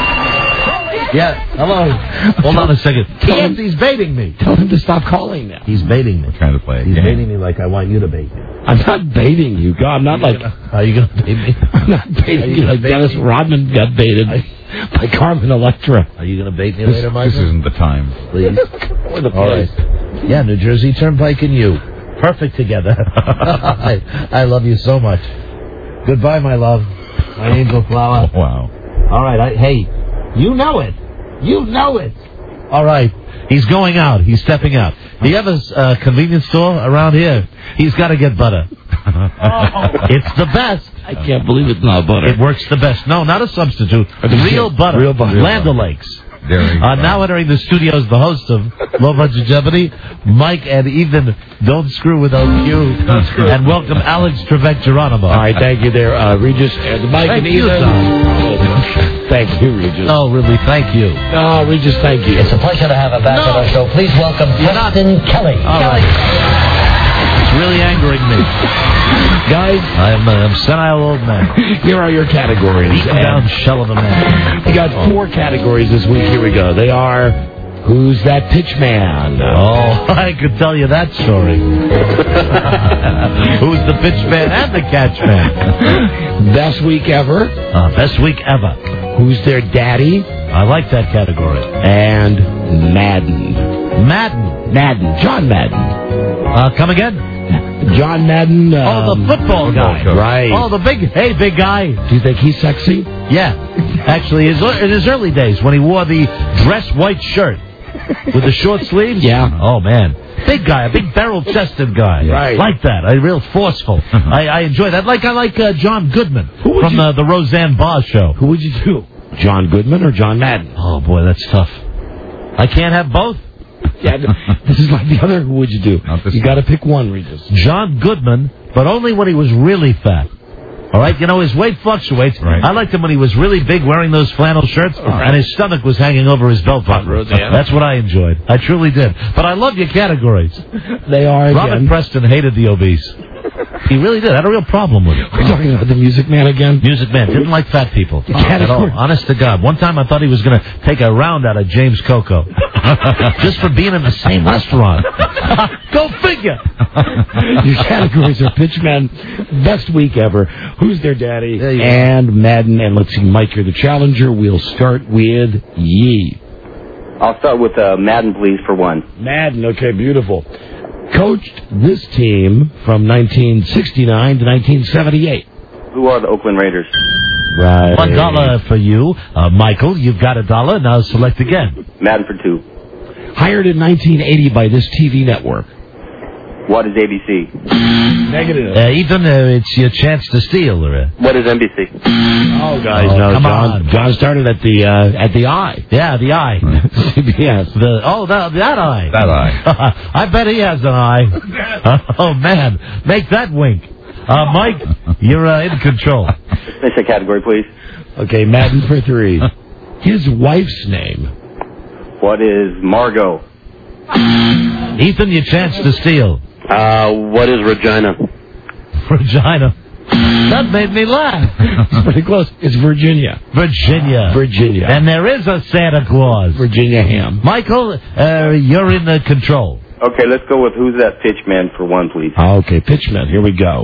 Yeah, hello. Hold on a second. He's baiting me. Tell him to stop calling now. He's baiting me. We're trying to play a He's game. baiting me like I want you to bait me. I'm not baiting you. God, I'm not like... Are you going to bait me? I'm not baiting you like Dennis Rodman got baited by Carmen Electra. Are you going to bait me later, Mike? This isn't the time. Please. All right. Yeah, New Jersey Turnpike and you. Perfect together. I love you so much. Goodbye, my love. My angel flower. Oh, wow. All right. Hey, you know it. You know it. All right. He's going out. He's stepping out. Do you have a convenience store around here? He's got to get butter. It's the best. I can't believe it's not butter. It works the best. No, not a substitute. Real butter. Real butter. Land O'Lakes. Now entering the studio is the host of Low Budget Jeopardy, Mike and Ethan. Don't screw with OQ. And welcome Alex Trebek Geronimo. All right, thank you there, Regis. Mike Thank and you, Ethan. son. Thank you, Regis. Oh, really, thank you. Oh, Regis, thank you. It's a pleasure to have her back on our show. Please welcome Preston Kelly. All right. It's really angering me. Guys, I'm senile old man. Here are your categories. Beaten down shell of a man. We got 4 categories this week. Here we go. They are, Who's That Pitch Man? Oh, I could tell you that story. Who's the pitch man and the catch man? Best Week Ever. Best week ever. Who's Their Daddy? I like that category. And Madden. Madden. John Madden. Come again? John Madden. The football guy. Right. Oh, the big guy. Do you think he's sexy? Yeah. Actually, in his early days, when he wore the dress white shirt with the short sleeves. Yeah. Oh, man. Big guy, a big barrel-chested guy. Right. Like that. Real forceful. I enjoy that. I like John Goodman from the Roseanne Barr show. Who would you do? John Goodman or John Madden? Oh, boy, that's tough. I can't have both? Yeah, this is like the other. Who would you do? You got to pick one, Regis. John Goodman, but only when he was really fat. All right, his weight fluctuates. Right. I liked him when he was really big, wearing those flannel shirts, and his stomach was hanging over his belt buckle. That's what I enjoyed. I truly did. But I love your categories. They are. Robert Preston hated the obese. He really did. I had a real problem with it. We're talking about the Music Man again? Music Man. Didn't like fat people. At all. Honest to God. One time I thought he was going to take a round out of James Coco. Just for being in the same restaurant. Go figure. Your categories are Pitchman, Best Week Ever, Who's Their Daddy, and Madden. And let's see, Mike, you're the challenger. We'll start with Yee. I'll start with Madden, please, for one. Madden, okay, beautiful. Coached this team from 1969 to 1978. Who are the Oakland Raiders? Right. $1 for you. Michael, you've got $1. Now select again. Madden for two. Hired in 1980 by this TV network. What is ABC? Negative. Ethan, it's your chance to steal. What is NBC? Oh, guys, no. Come on. John started at the Eye. Yeah, the Eye. CBS. That Eye. That eye. I bet he has an eye. Oh, man. Make that wink. Mike, you're in control. Finish the category, please. Okay, Madden for three. His wife's name. What is Margot? Ethan, your chance to steal. What is Regina? Regina. That made me laugh. It's pretty close. It's Virginia. Virginia. And there is a Santa Claus. Virginia Ham. Michael, you're in control. Okay, let's go with Who's That Pitchman for one, please. Okay, Pitchman. Here we go.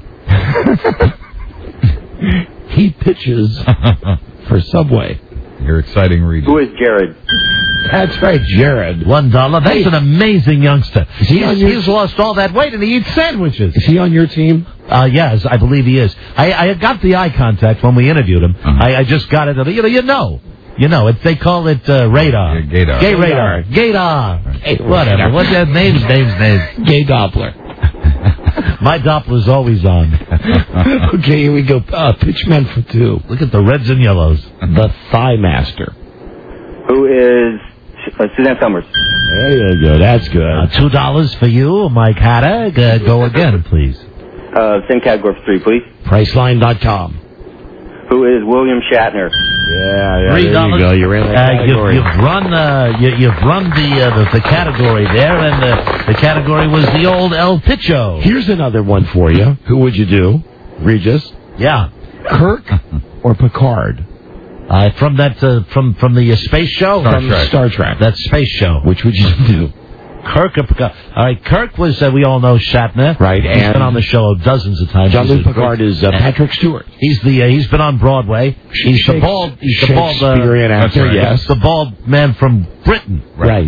He pitches for Subway. Your exciting reading. Who is Jared? That's right, Jared. $1. That's an amazing youngster. He's lost all that weight and he eats sandwiches. Is he on your team? Yes, I believe he is. I got the eye contact when we interviewed him. I just got it. You know, they call it radar. Gaydar. Gay radar. Gaydar. Whatever. What's that? Names. Gay Doppler. My Doppler's always on. Okay, here we go. Pitchman for two. Look at the reds and yellows. The Thigh Master. Who is Suzanne Summers? There you go. That's good. $2 for you, Mike Hatter. Go again, please. Same category for three, please. Priceline.com. Who is William Shatner? Yeah. $3. There you go. You're in that category. You've run the category there, and the category was the old El Picho. Here's another one for you. Who would you do, Regis? Yeah. Kirk or Picard? From the space show? Star Trek. That space show. Which would you do? Kirk or Picard? All right, Kirk was, we all know Shatner. Right, He's been on the show dozens of times. Jean-Luc Picard is Patrick Stewart. He's been on Broadway. He's the bald Shakespearean actor, right. yes. The bald man from Britain. Right.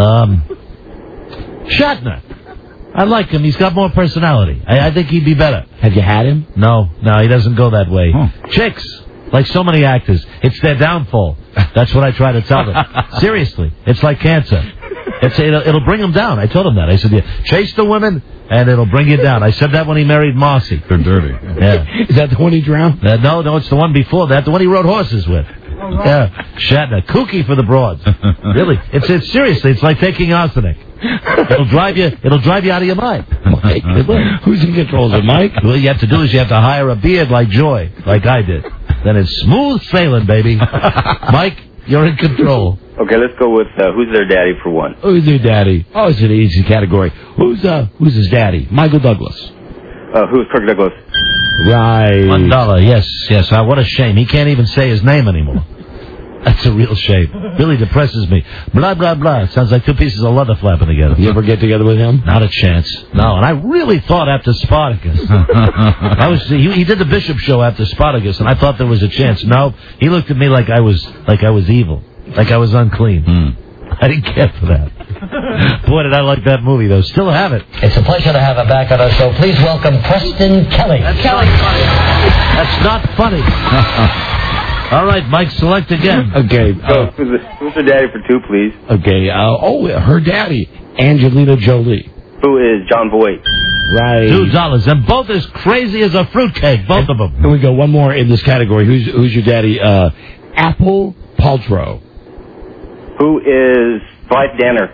Shatner. I like him. He's got more personality. I think he'd be better. Have you had him? No, he doesn't go that way. Chicks, like so many actors, it's their downfall. That's what I try to tell them. Seriously, it's like cancer. It'll bring him down. I told him that. I said, chase the women, and it'll bring you down. I said that when he married Marcy. They're dirty. Yeah. Is that the one he drowned? No, it's the one before that. The one he rode horses with. Yeah, Shatner. Kooky for the broads. Really. It's seriously, it's like taking arsenic. It'll drive you out of your mind. Mike, who's in control of it, Mike? What you have to do is you have to hire a beard like Joy, like I did. Then it's smooth sailing, baby. Mike, you're in control. Okay, let's go with Who's Their Daddy for one. Who's their daddy? Oh, it's an easy category. Who's his daddy? Michael Douglas. Who's Kirk Douglas? Right. $1. Yes. What a shame. He can't even say his name anymore. That's a real shame. Really depresses me. Blah, blah, blah. Sounds like two pieces of leather flapping together. You ever get together with him? Not a chance. No, and I really thought after Spartacus. He did the Bishop show after Spartacus, and I thought there was a chance. No, he looked at me like I was evil. Like I was unclean. I didn't care for that. Boy, did I like that movie, though. Still have it. It's a pleasure to have her back on our show. Please welcome Preston Kelly. That's not funny. All right, Mike, select again. Okay. Who's the daddy for two, please? Okay. Her daddy, Angelina Jolie. Who is John Voight? Right. $2. And both as crazy as a fruitcake, both of them. Here we go. One more in this category. Who's your daddy? Apple Paltrow. Who is Blythe Danner?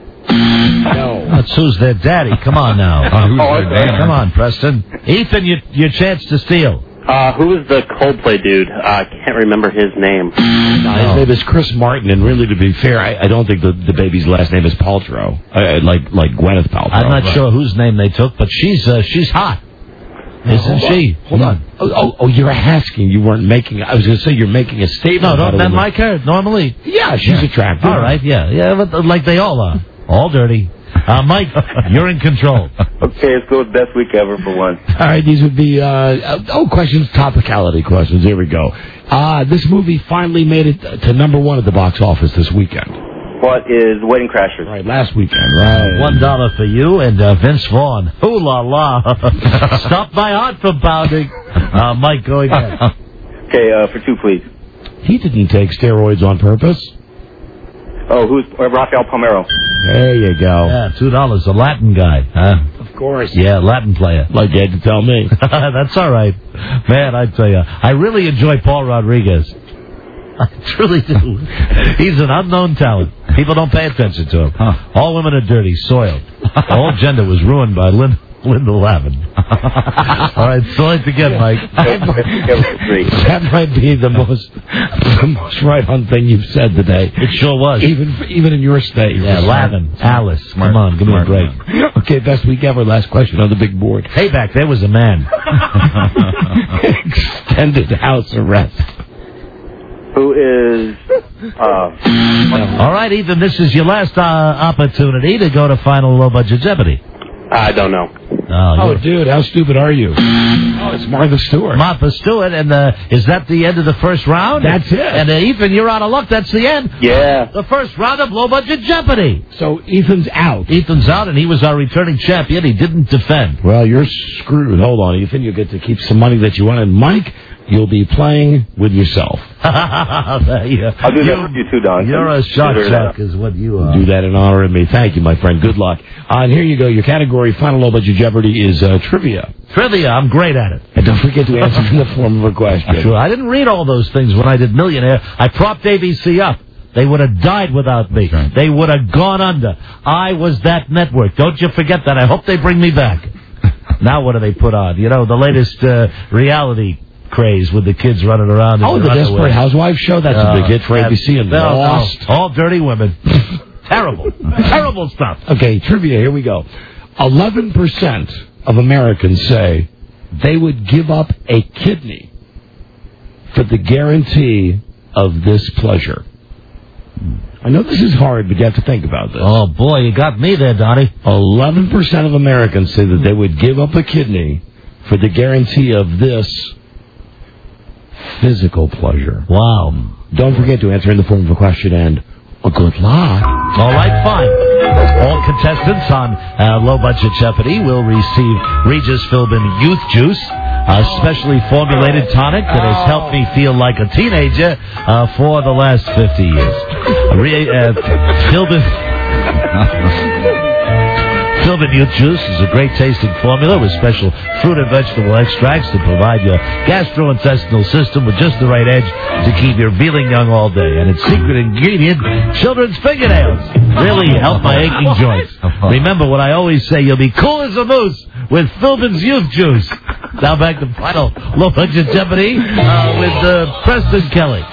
No. That's who's their daddy. Come on now. Come on, Preston. Ethan, your chance to steal. Who is the Coldplay dude? I can't remember his name. His name is Chris Martin, and really, to be fair, I don't think the baby's last name is Paltrow, like Gwyneth Paltrow. I'm not sure whose name they took, but she's hot. Isn't she? Hold on. Oh, you're asking. You weren't making... I was going to say you're making a statement. No, don't men like her normally? Yeah, she's attractive. All right, yeah, but like they all are. All dirty. Mike, you're in control. Okay, let's go with best week ever for one. All right, these would be questions, topicality questions. Here we go. This movie finally made it to #1 at the box office this weekend. What is Wedding Crashers? Right, last weekend. Right. $1 for you and Vince Vaughn. Ooh la la! Stop my heart from pounding. Mike, go again. Okay, for two, please. He didn't take steroids on purpose. Oh, who's Rafael Palmeiro? There you go. Yeah, $2. A Latin guy. Of course. Yeah, Latin player. Like you had to tell me. That's all right. Man, I tell you, I really enjoy Paul Rodriguez. I truly do. He's an unknown talent. People don't pay attention to him. All women are dirty, soiled. The whole gender was ruined by Linda Lavin. All right, select again, Mike. That might be the most right-on thing you've said today. It sure was. Even in your state. Yeah, Lavin. Alice. Come on, give me a break. Okay, best week ever. Last question on the big board. Hey, back there was a man. Extended house arrest. Who is... All right, Ethan, this is your last opportunity to go to Final Low Budget Jeopardy. I don't know. Oh, dude, how stupid are you? Oh, it's Martha Stewart. Martha Stewart, and is that the end of the first round? That's it. And Ethan, you're out of luck. That's the end. Yeah. The first round of Low Budget Jeopardy. So Ethan's out. Ethan's out, and he was our returning champion. He didn't defend. Well, you're screwed. Hold on, Ethan. You get to keep some money that you wanted. Mike, you'll be playing with yourself. I'll do that for you too, Don. You're a shot chuck is what you are. Do that in honor of me. Thank you, my friend. Good luck. And here you go. Your category, Final Low Budget Jeopardy, is trivia. Trivia. I'm great at it. And don't forget to answer in the form of a question. Sure. I didn't read all those things when I did Millionaire. I propped ABC up. They would have died without me. Right. They would have gone under. I was that network. Don't you forget that. I hope they bring me back. Now what do they put on? You know, the latest reality craze with the kids running around. Oh, the Desperate Housewives show? That's a big hit for ABC and Lost. No. All dirty women. Terrible. Terrible stuff. Okay, trivia, here we go. 11% of Americans say they would give up a kidney for the guarantee of this pleasure. I know this is hard, but you have to think about this. Oh, boy, you got me there, Donnie. 11% of Americans say that they would give up a kidney for the guarantee of this physical pleasure. Wow. Don't forget to answer in the form of a question and good luck. All right, fine. All contestants on Low Budget Jeopardy will receive Regis Philbin Youth Juice, a specially formulated tonic that has helped me feel like a teenager for the last 50 years. Philbin Youth Juice is a great tasting formula with special fruit and vegetable extracts to provide your gastrointestinal system with just the right edge to keep you feeling young all day. And its secret ingredient, children's fingernails, really help my aching joints. Remember what I always say, you'll be cool as a moose with Philbin's Youth Juice. Now back to Final Low Budget Jeopardy with Preston Kelly.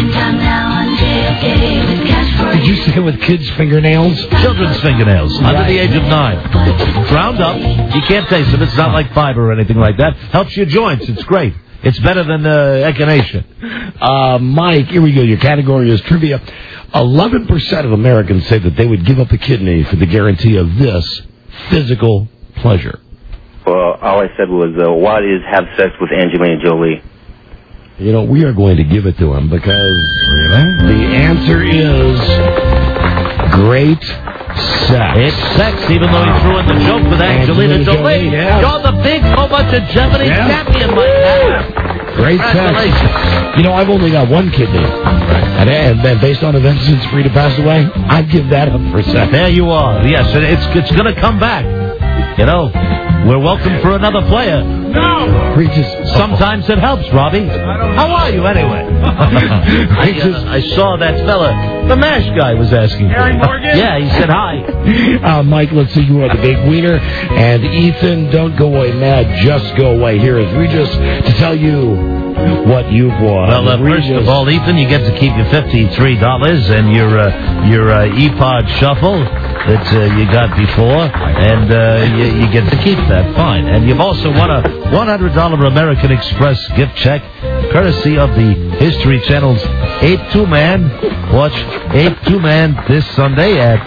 Did you say with kids' fingernails? Children's fingernails, under the age of 9. Ground up. You can't taste them. It's not like fiber or anything like that. Helps your joints. It's great. It's better than echinacea. Mike, here we go. Your category is trivia. 11% of Americans say that they would give up a kidney for the guarantee of this physical pleasure. Well, all I said was, what is have sex with Angelina Jolie? You know, we are going to give it to him because the answer is Great sex. It's sex, even though he threw in the joke with Angelina Jolie. Yeah. You're the big longevity champion, Mike Hatter. Great sex. You know, I've only got one kidney. And then, based on events since Frida passed away, I'd give that up for sex. There you are. Yes, it's going to come back. You know, we're welcome for another player. No! Regis. Sometimes it helps, Robbie. How are you, anyway? I saw that fella, the MASH guy, was asking for Harry you. Morgan? Yeah, he said hi. Mike, let's see, you are the big wiener. And Ethan, don't go away mad, just go away. Here is Regis to tell you what you've won. Well, first of all, Ethan, you get to keep your $53 and your ePod Shuffle that you got before, and you get to keep that. Fine. And you've also won a $100 American Express gift check, courtesy of the History Channel's 8-2-Man. Watch 8-2-Man this Sunday at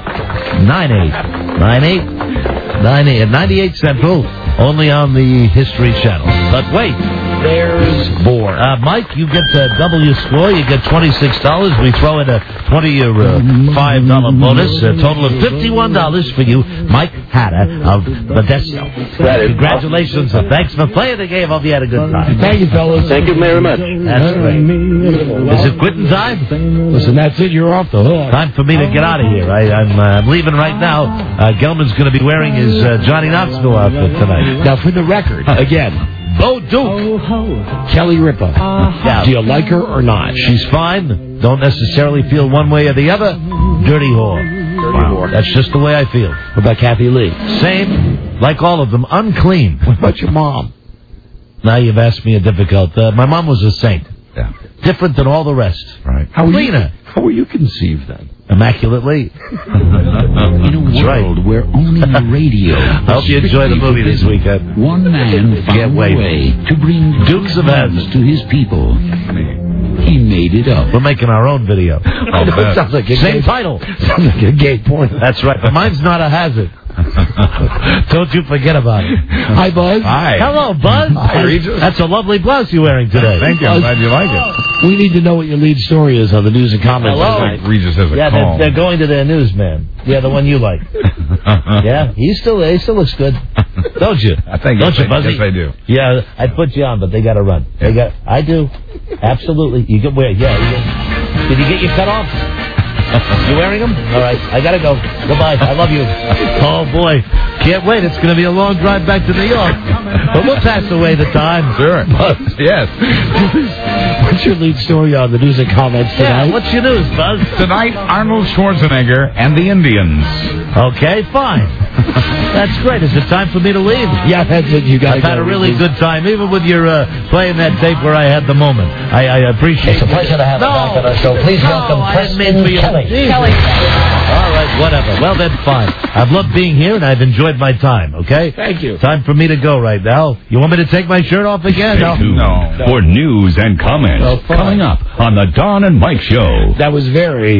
9/8 at 98 Central, only on the History Channel. But wait, there's more. Mike, you get double your score. You get $26. We throw in a $5 bonus. A total of $51 for you, Mike Hatter of Modesto. Congratulations, and thanks for playing the game. Hope you had a good time. Thank you, fellas. Thank you very much. That's great. Is it quitting time? Listen, that's it. You're off the hook. Time for me to get out of here. I'm leaving right now. Gelman's going to be wearing his Johnny Knoxville outfit tonight. Now, for the record, again, Bo Duke, Kelly Ripa. Yeah. Do you like her or not? She's fine. Don't necessarily feel one way or the other. Dirty whore. That's just the way I feel. What about Kathy Lee? Same. Like all of them. Unclean. What about your mom? Now you've asked me a difficult... my mom was a saint. Yeah. Different than all the rest. Right. How were you conceived then? Immaculately. In a world where only the radio... I hope you enjoy the movie this weekend. One man found a way to bring Dukes of Hazzard to his people. He made it up. We're making our own video. It sounds like a Same title. Sounds like a gay porn. That's right, but mine's not a hazard. Don't you forget about it. Hi, Buzz. Hi. Hello, Buzz. Hi, Regis. That's a lovely blouse you're wearing today. Thank you. I'm glad you like it. We need to know what your lead story is on the news and comments Hello. tonight. Regis has a call. They're going to their newsman. Yeah, the one you like. Yeah, he still looks good. Don't you? I think Don't you, yes, Buzzy? yes, I do. Yeah, I'd put you on, but they got to run. Yeah. I do. Absolutely. You can wear. Yeah. Did you get your cut off? You wearing them? All right. I got to go. Goodbye. I love you. Oh, boy. Can't wait. It's going to be a long drive back to New York. But we'll pass away the time. Sure. Yes. What's your lead story on the news and comments tonight? Yeah, what's your news, Buzz? Tonight, Arnold Schwarzenegger and the Indians. Okay, fine. That's great. Is it time for me to leave? Yeah, that's it. You got. I've had a really good time, even with your playing that tape where I had the moment. I appreciate it. It's a pleasure to have you back on our show. Please welcome Preston Kelly. Kelly. All right, whatever. Well, then, fine. I've loved being here, and I've enjoyed my time, okay? Thank you. Time for me to go right now. You want me to take my shirt off again? Stay tuned for news and comments coming up on the Don and Mike Show. That was very...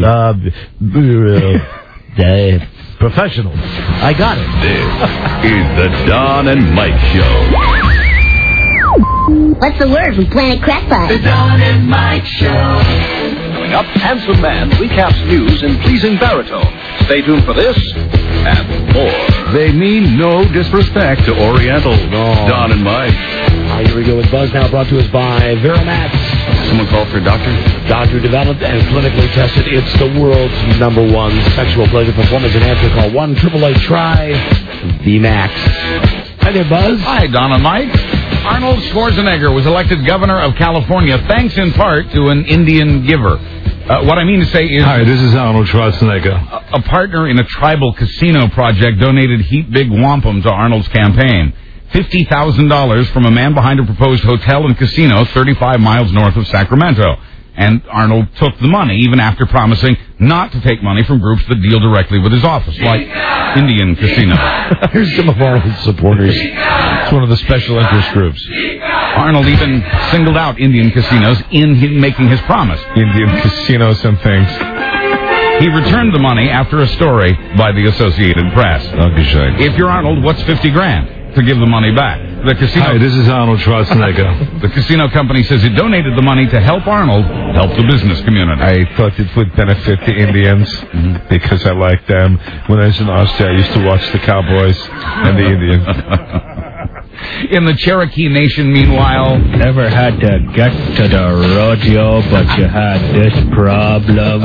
professional. I got it. This is the Don and Mike Show. What's the word from Planet Crackpot? The Don and Mike Show. Coming up, Handsome Man recaps news in pleasing baritone. Stay tuned for this and more. They mean no disrespect to Oriental. Don and Mike. Here we go with Buzz, now brought to us by Verimax. Someone called for a doctor? Doctor developed and clinically tested. It's the world's #1 sexual pleasure performance enhancer. Call 1-888-TRY-VMAX. Hi there, Buzz. Hi, Don and Mike. Arnold Schwarzenegger was elected governor of California thanks in part to an Indian giver. What I mean to say is... Hi, this is Arnold Schwarzenegger. A partner in a tribal casino project donated heap big wampum to Arnold's campaign. $50,000 from a man behind a proposed hotel and casino 35 miles north of Sacramento. And Arnold took the money, even after promising not to take money from groups that deal directly with his office, like Indian Casino. Here's some of Arnold's supporters. It's one of the special interest groups. Arnold even singled out Indian casinos in making his promise. Indian casinos and things. He returned the money after a story by the Associated Press. Dankeschön. If you're Arnold, what's $50,000 to give the money back? The casino. Hi, this is Arnold Schwarzenegger. The casino company says it donated the money to help Arnold help the business community. I thought it would benefit the Indians because I like them. When I was in Austria, I used to watch the Cowboys and the Indians. In the Cherokee Nation, meanwhile... Never had to get to the rodeo, but you had this problem.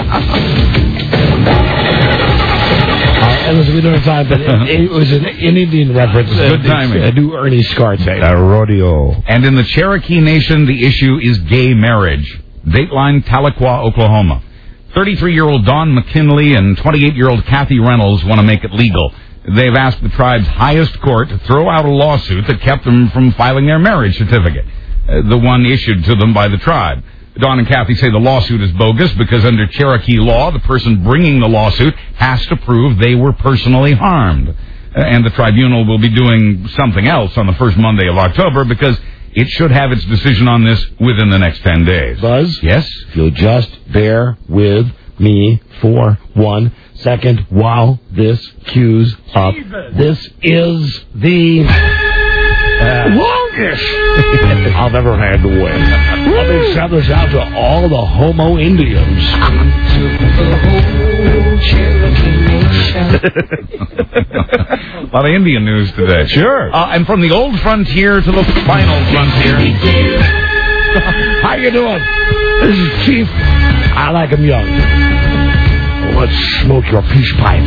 Listen, we don't have time, but it was an Indian reference. Good timing. A new Ernie Scar tape. A rodeo. And in the Cherokee Nation, the issue is gay marriage. Dateline, Tahlequah, Oklahoma. 33-year-old Don McKinley and 28-year-old Kathy Reynolds want to make it legal. They've asked the tribe's highest court to throw out a lawsuit that kept them from filing their marriage certificate, the one issued to them by the tribe. Don and Kathy say the lawsuit is bogus because under Cherokee law, the person bringing the lawsuit has to prove they were personally harmed. And the tribunal will be doing something else on the first Monday of October because it should have its decision on this within the next 10 days. Buzz? Yes? If you'll just bear with me for 1 second while this queues up. This is the longest I've ever had to wait. Let me send this out to all the Homo Indians. A lot of Indian news today. Sure. And from the old frontier to the final frontier. How you doing? This is Chief. I like him young. Let's smoke your peace pipe.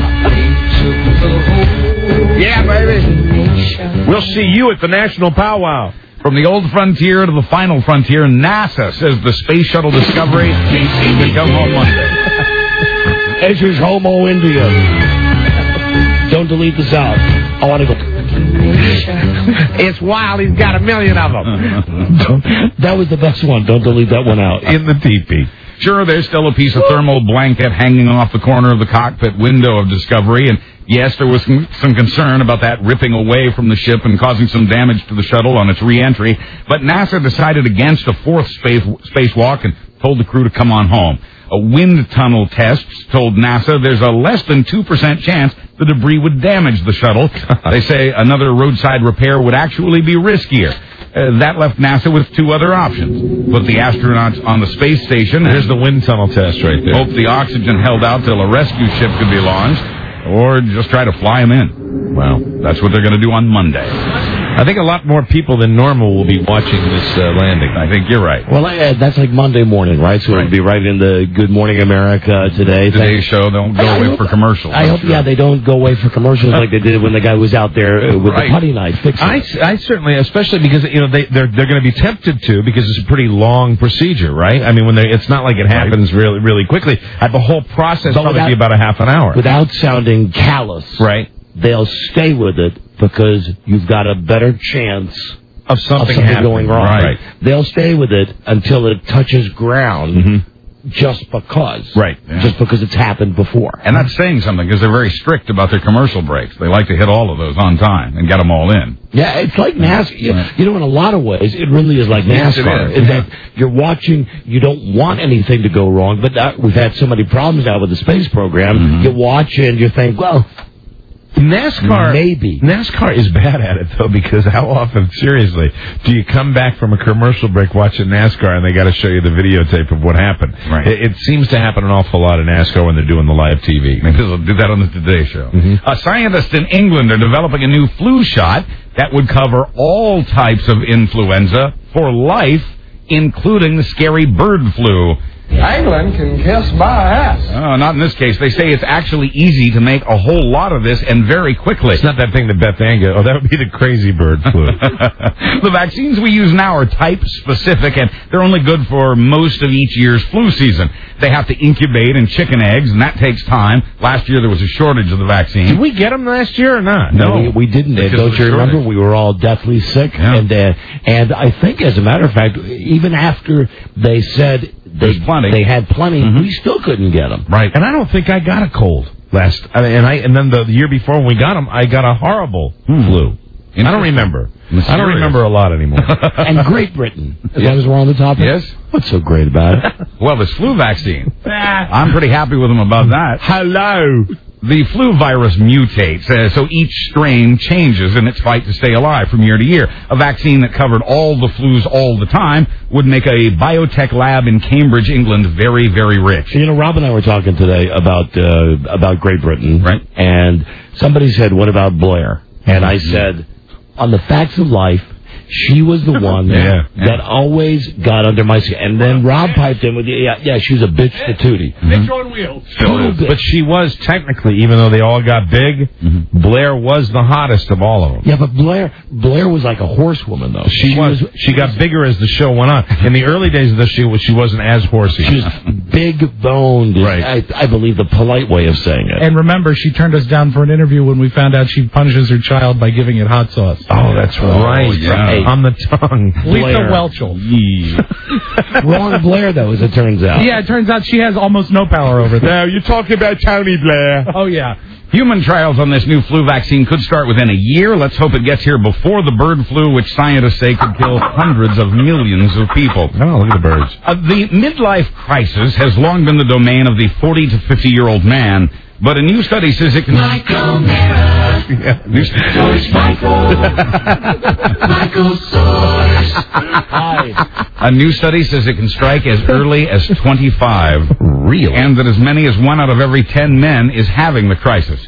Yeah, baby. We'll see you at the National Powwow. From the old frontier to the final frontier, NASA says the Space Shuttle Discovery can come home Monday. This is Homo India. Don't delete this out. I want to go. It's wild. He's got 1 million of them. That was the best one. Don't delete that one out. In the teepee. Sure, there's still a piece of thermal blanket hanging off the corner of the cockpit window of Discovery, and yes, there was some concern about that ripping away from the ship and causing some damage to the shuttle on its re-entry, but NASA decided against a fourth spacewalk and told the crew to come on home. A wind tunnel test told NASA there's a less than 2% chance the debris would damage the shuttle. They say another roadside repair would actually be riskier. That left NASA with 2 other options. Put the astronauts on the space station. Here's the wind tunnel test right there. Hope the oxygen held out till a rescue ship could be launched. Or just try to fly them in. Well, that's what they're going to do on Monday. I think a lot more people than normal will be watching this landing. I think you're right. Well, that's like Monday morning, right? So it'll be right in the Good Morning America today. Today's show, don't go away for commercials. I hope, they don't go away for commercials like they did when the guy was out there with the putty knife fixing it. I certainly, especially because they're going to be tempted to because it's a pretty long procedure, right? I mean, it's not like it happens really really quickly. The whole process probably be about a half an hour. Without sounding callous, right? They'll stay with it because you've got a better chance of something going wrong. Right. They'll stay with it until it touches ground. Just because. Right. Yeah. Just because it's happened before. And that's saying something because they're very strict about their commercial breaks. They like to hit all of those on time and get them all in. Yeah, it's like NASCAR. Right. You know, in a lot of ways, it really is like NASCAR. It is. That you're watching, you don't want anything to go wrong, but we've had so many problems now with the space program. You watch and you think, well, NASCAR is bad at it, though, because how often, seriously, do you come back from a commercial break watching NASCAR and they got to show you the videotape of what happened? Right. It seems to happen an awful lot in NASCAR when they're doing the live TV. Maybe they'll do that on the Today Show. Scientists in England are developing a new flu shot that would cover all types of influenza for life, including the scary bird flu. England can kiss my ass. Oh, not in this case. They say it's actually easy to make a whole lot of this and very quickly. It's not that thing that Beth Ann got. Oh, that would be the crazy bird flu. The vaccines we use now are type-specific, and they're only good for most of each year's flu season. They have to incubate in chicken eggs, and that takes time. Last year there was a shortage of the vaccine. Did we get them last year or not? No, we didn't. Don't you remember? We were all deathly sick. Yeah. And I think, as a matter of fact, even after they said they had plenty, we still couldn't get them. Right. And I don't think I got a cold last. And then the year before when we got them, I got a horrible flu. I don't remember. I don't remember a lot anymore. And Great Britain, as long as we're on the topic. Yes. What's so great about it? Well, this flu vaccine. I'm pretty happy with them about that. Hello. The flu virus mutates, so each strain changes in its fight to stay alive from year to year. A vaccine that covered all the flus all the time would make a biotech lab in Cambridge, England, very, very rich. You know, Rob and I were talking today about Great Britain, right? And somebody said, "What about Blair?" And I said, "On the facts of life, she was the one that always got under my skin." And then Rob piped in with, yeah, she was a bitch to Tootie. Bitch on wheels. But she was technically, even though they all got big, Blair was the hottest of all of them. Yeah, but Blair was like a horsewoman, though. She got bigger as the show went on. In the early days of the show, she wasn't as horsey. She was big-boned, right. I believe the polite way of saying it. And remember, she turned us down for an interview when we found out she punishes her child by giving it hot sauce. Oh, that's right. Yeah. On the tongue. Lisa Welchel. Wrong Blair, though, as it turns out. Yeah, it turns out she has almost no power over them. Now, you're talking about Tony Blair. Oh, yeah. Human trials on this new flu vaccine could start within a year. Let's hope it gets here before the bird flu, which scientists say could kill hundreds of millions of people. Oh, look at the birds. The midlife crisis has long been the domain of the 40 to 50-year-old man, but a new study says it can... Michael Mara. Source Michael. Michael Source. A new study says it can strike as early as 25. Really? And that as many as 1 out of every 10 men is having the crisis.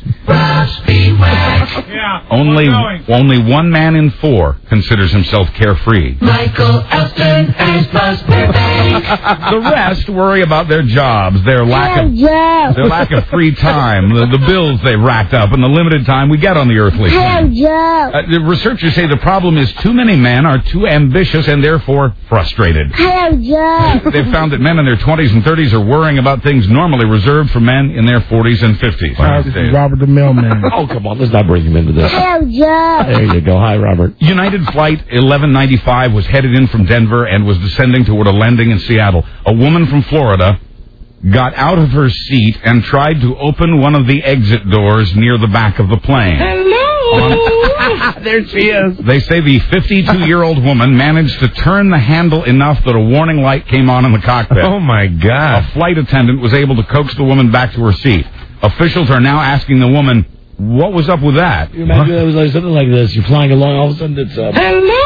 Yeah. Only 1 man in 4 considers himself carefree. Michael Elton and Buzz Burbank. The rest worry about their jobs, their lack of free time, the bills they've racked up, and the limited time we get on the earthly plane. The researchers say the problem is too many men are too ambitious and therefore frustrated. They've found that men in their 20s and 30s are worrying about things normally reserved for men in their 40s and 50s. Hi, this is Robert the Mailman. Oh, come on. Let's not bring him into this. There you go. Hi, Robert. United Flight 1195 was headed in from Denver and was descending toward a landing in Seattle. A woman from Florida got out of her seat and tried to open one of the exit doors near the back of the plane. Hello! There she is. They say the 52-year-old woman managed to turn the handle enough that a warning light came on in the cockpit. Oh, my God. A flight attendant was able to coax the woman back to her seat. Officials are now asking the woman, what was up with that? You imagine it was like something like this. You're flying along, all of a sudden it's Hello!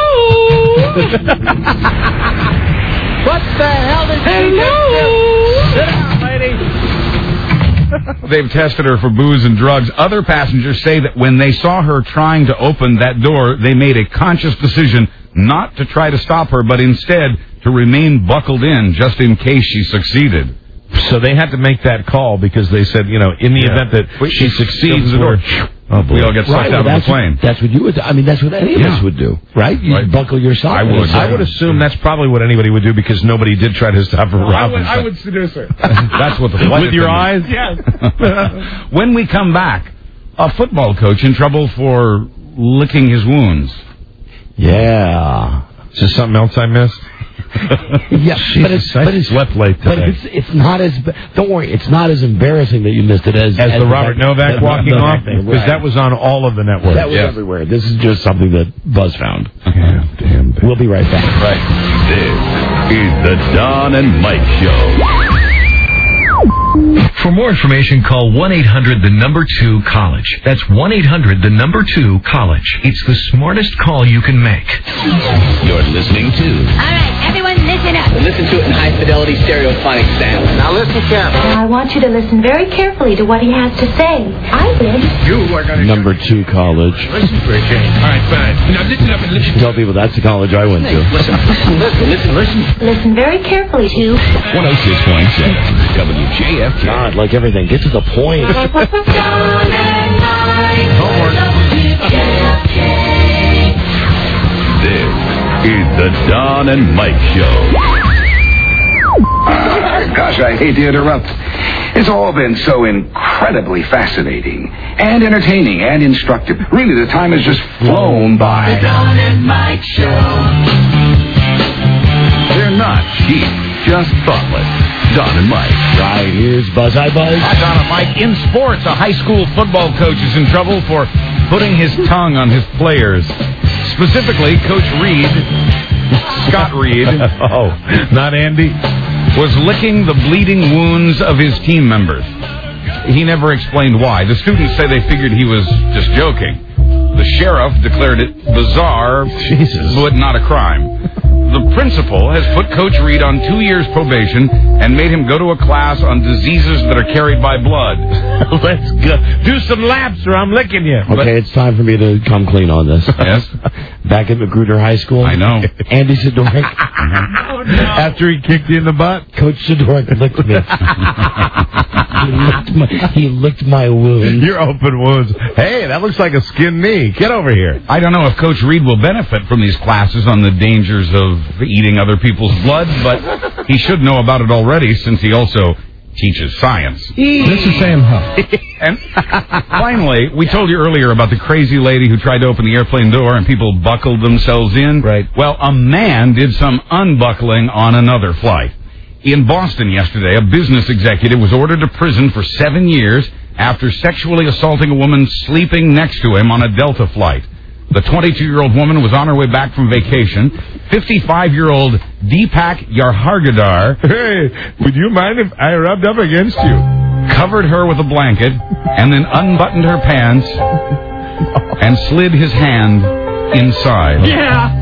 What the hell is Hello! Sit down, lady. They've tested her for booze and drugs. Other passengers say that when they saw her trying to open that door, they made a conscious decision not to try to stop her, but instead to remain buckled in just in case she succeeded. So they had to make that call because they said, in the event that she succeeds, we all get sucked out of the plane. That's what you would do. I mean, that's what any of us would do, right? You'd buckle yourself. I would assume that's probably what anybody would do because nobody did try to stop her. I would seduce her. That's what the flight with your eyes? Yes. When we come back, a football coach in trouble for licking his wounds. Yeah. Is there something else I missed? Yeah, but it's slept late today. But it's not as don't worry, it's not as embarrassing that you missed it as the Robert Novak walking off, because that was on all of the networks. That was everywhere. This is just something that Buzz found. Damn. We'll be right back. Right. This is the Don and Mike Show. For more information, call 1-800-2-COLLEGE. That's 1-800-2-COLLEGE. It's the smartest call you can make. You're listening to... All right, everyone listen up. Listen to it in high-fidelity stereophonic sound. Now listen carefully. I want you to listen very carefully to what he has to say. I did. You are going to... Number 2 college. Listen for a change. All right, fine. Now listen up and listen. Tell people that's the college I went to. Listen. Listen very carefully to... 106.7 WJFK. God, like everything. Get to the point. This is the Don and Mike Show. Gosh, I hate to interrupt. It's all been so incredibly fascinating and entertaining and instructive. Really, the time has just flown by. The Don and Mike Show. They're not cheap, just thoughtless. Don and Mike. Right, here's Buzz. Hi, Buzz. Hi, Don and Mike. In sports, a high school football coach is in trouble for putting his tongue on his players. Specifically, Coach Reed, Scott Reed, not Andy, was licking the bleeding wounds of his team members. he never explained why. The students say they figured he was just joking. The sheriff declared it bizarre, but not a crime. The principal has put Coach Reed on 2 years probation and made him go to a class on diseases that are carried by blood. Let's go. Do some laps or I'm licking you. Okay, it's time for me to come clean on this. Yes? Back at Magruder High School. I know. Andy Sidoric. Oh, no. After he kicked you in the butt? Coach Sidoric licked me. He licked my wound. Your open wounds. Hey, that looks like a skinned knee. Get over here. I don't know if Coach Reed will benefit from these classes on the dangers of eating other people's blood, but he should know about it already since he also teaches science. This is Sam Huff. And finally, we told you earlier about the crazy lady who tried to open the airplane door and people buckled themselves in. Right. Well, a man did some unbuckling on another flight. In Boston yesterday, a business executive was ordered to prison for 7 years after sexually assaulting a woman sleeping next to him on a Delta flight. The 22-year-old woman was on her way back from vacation. 55-year-old Deepak Yarhargadar... Hey, would you mind if I rubbed up against you? Covered her with a blanket and then unbuttoned her pants and slid his hand inside. Yeah.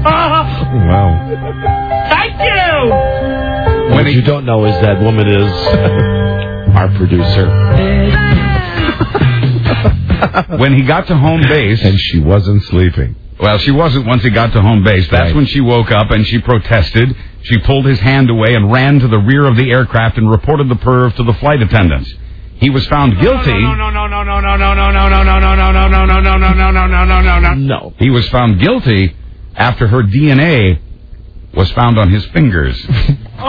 Wow. Thank you. What you don't know is that woman is our producer. When he got to home base... And she wasn't sleeping. Well, she wasn't once he got to home base. That's when she woke up and she protested. She pulled his hand away and ran to the rear of the aircraft and reported the perv to the flight attendants. He was found guilty. No. He was found guilty after her DNA was found on his fingers. So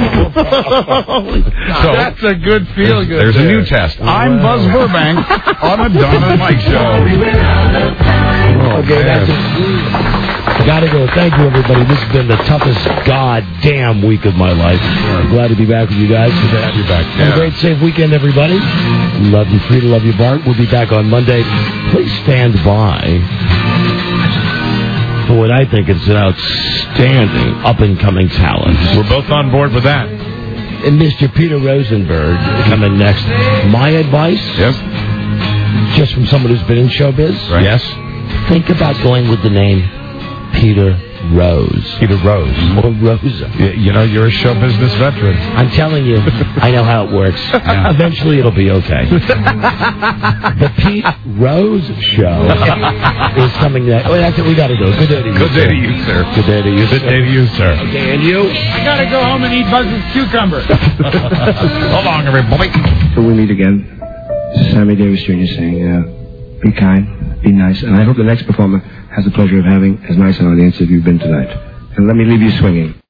that's a good feel good. There's a new test. I'm Buzz Burbank on a Don and Mike show. Okay, that's it. Gotta go. Thank you, everybody. This has been the toughest goddamn week of my life. I'm glad to be back with you guys. Good to have you back. Have a great, safe weekend, everybody. Love you, Frida. Love you, Bart. We'll be back on Monday. Please stand by for what I think is an outstanding up-and-coming talent. We're both on board with that. And Mr. Peter Rosenberg coming next. My advice, just from someone who's been in showbiz, right. Yes. Think about going with the name Peter Rose. Peter Rose. Or Rosa. You know, you're a show business veteran. I'm telling you, I know how it works. Yeah. Eventually it'll be okay. The Pete Rose Show is coming next. Oh, that's what we got to do. Good day to you. Good day to you, sir. Good day to you, Good day to you, sir. Okay, and you? I gotta go home and eat Buzz's cucumber. So long, everybody. Till we meet again, this is Sammy Davis Jr. saying, be kind, be nice, and I hope the next performer has the pleasure of having as nice an audience as you've been tonight. And let me leave you swinging.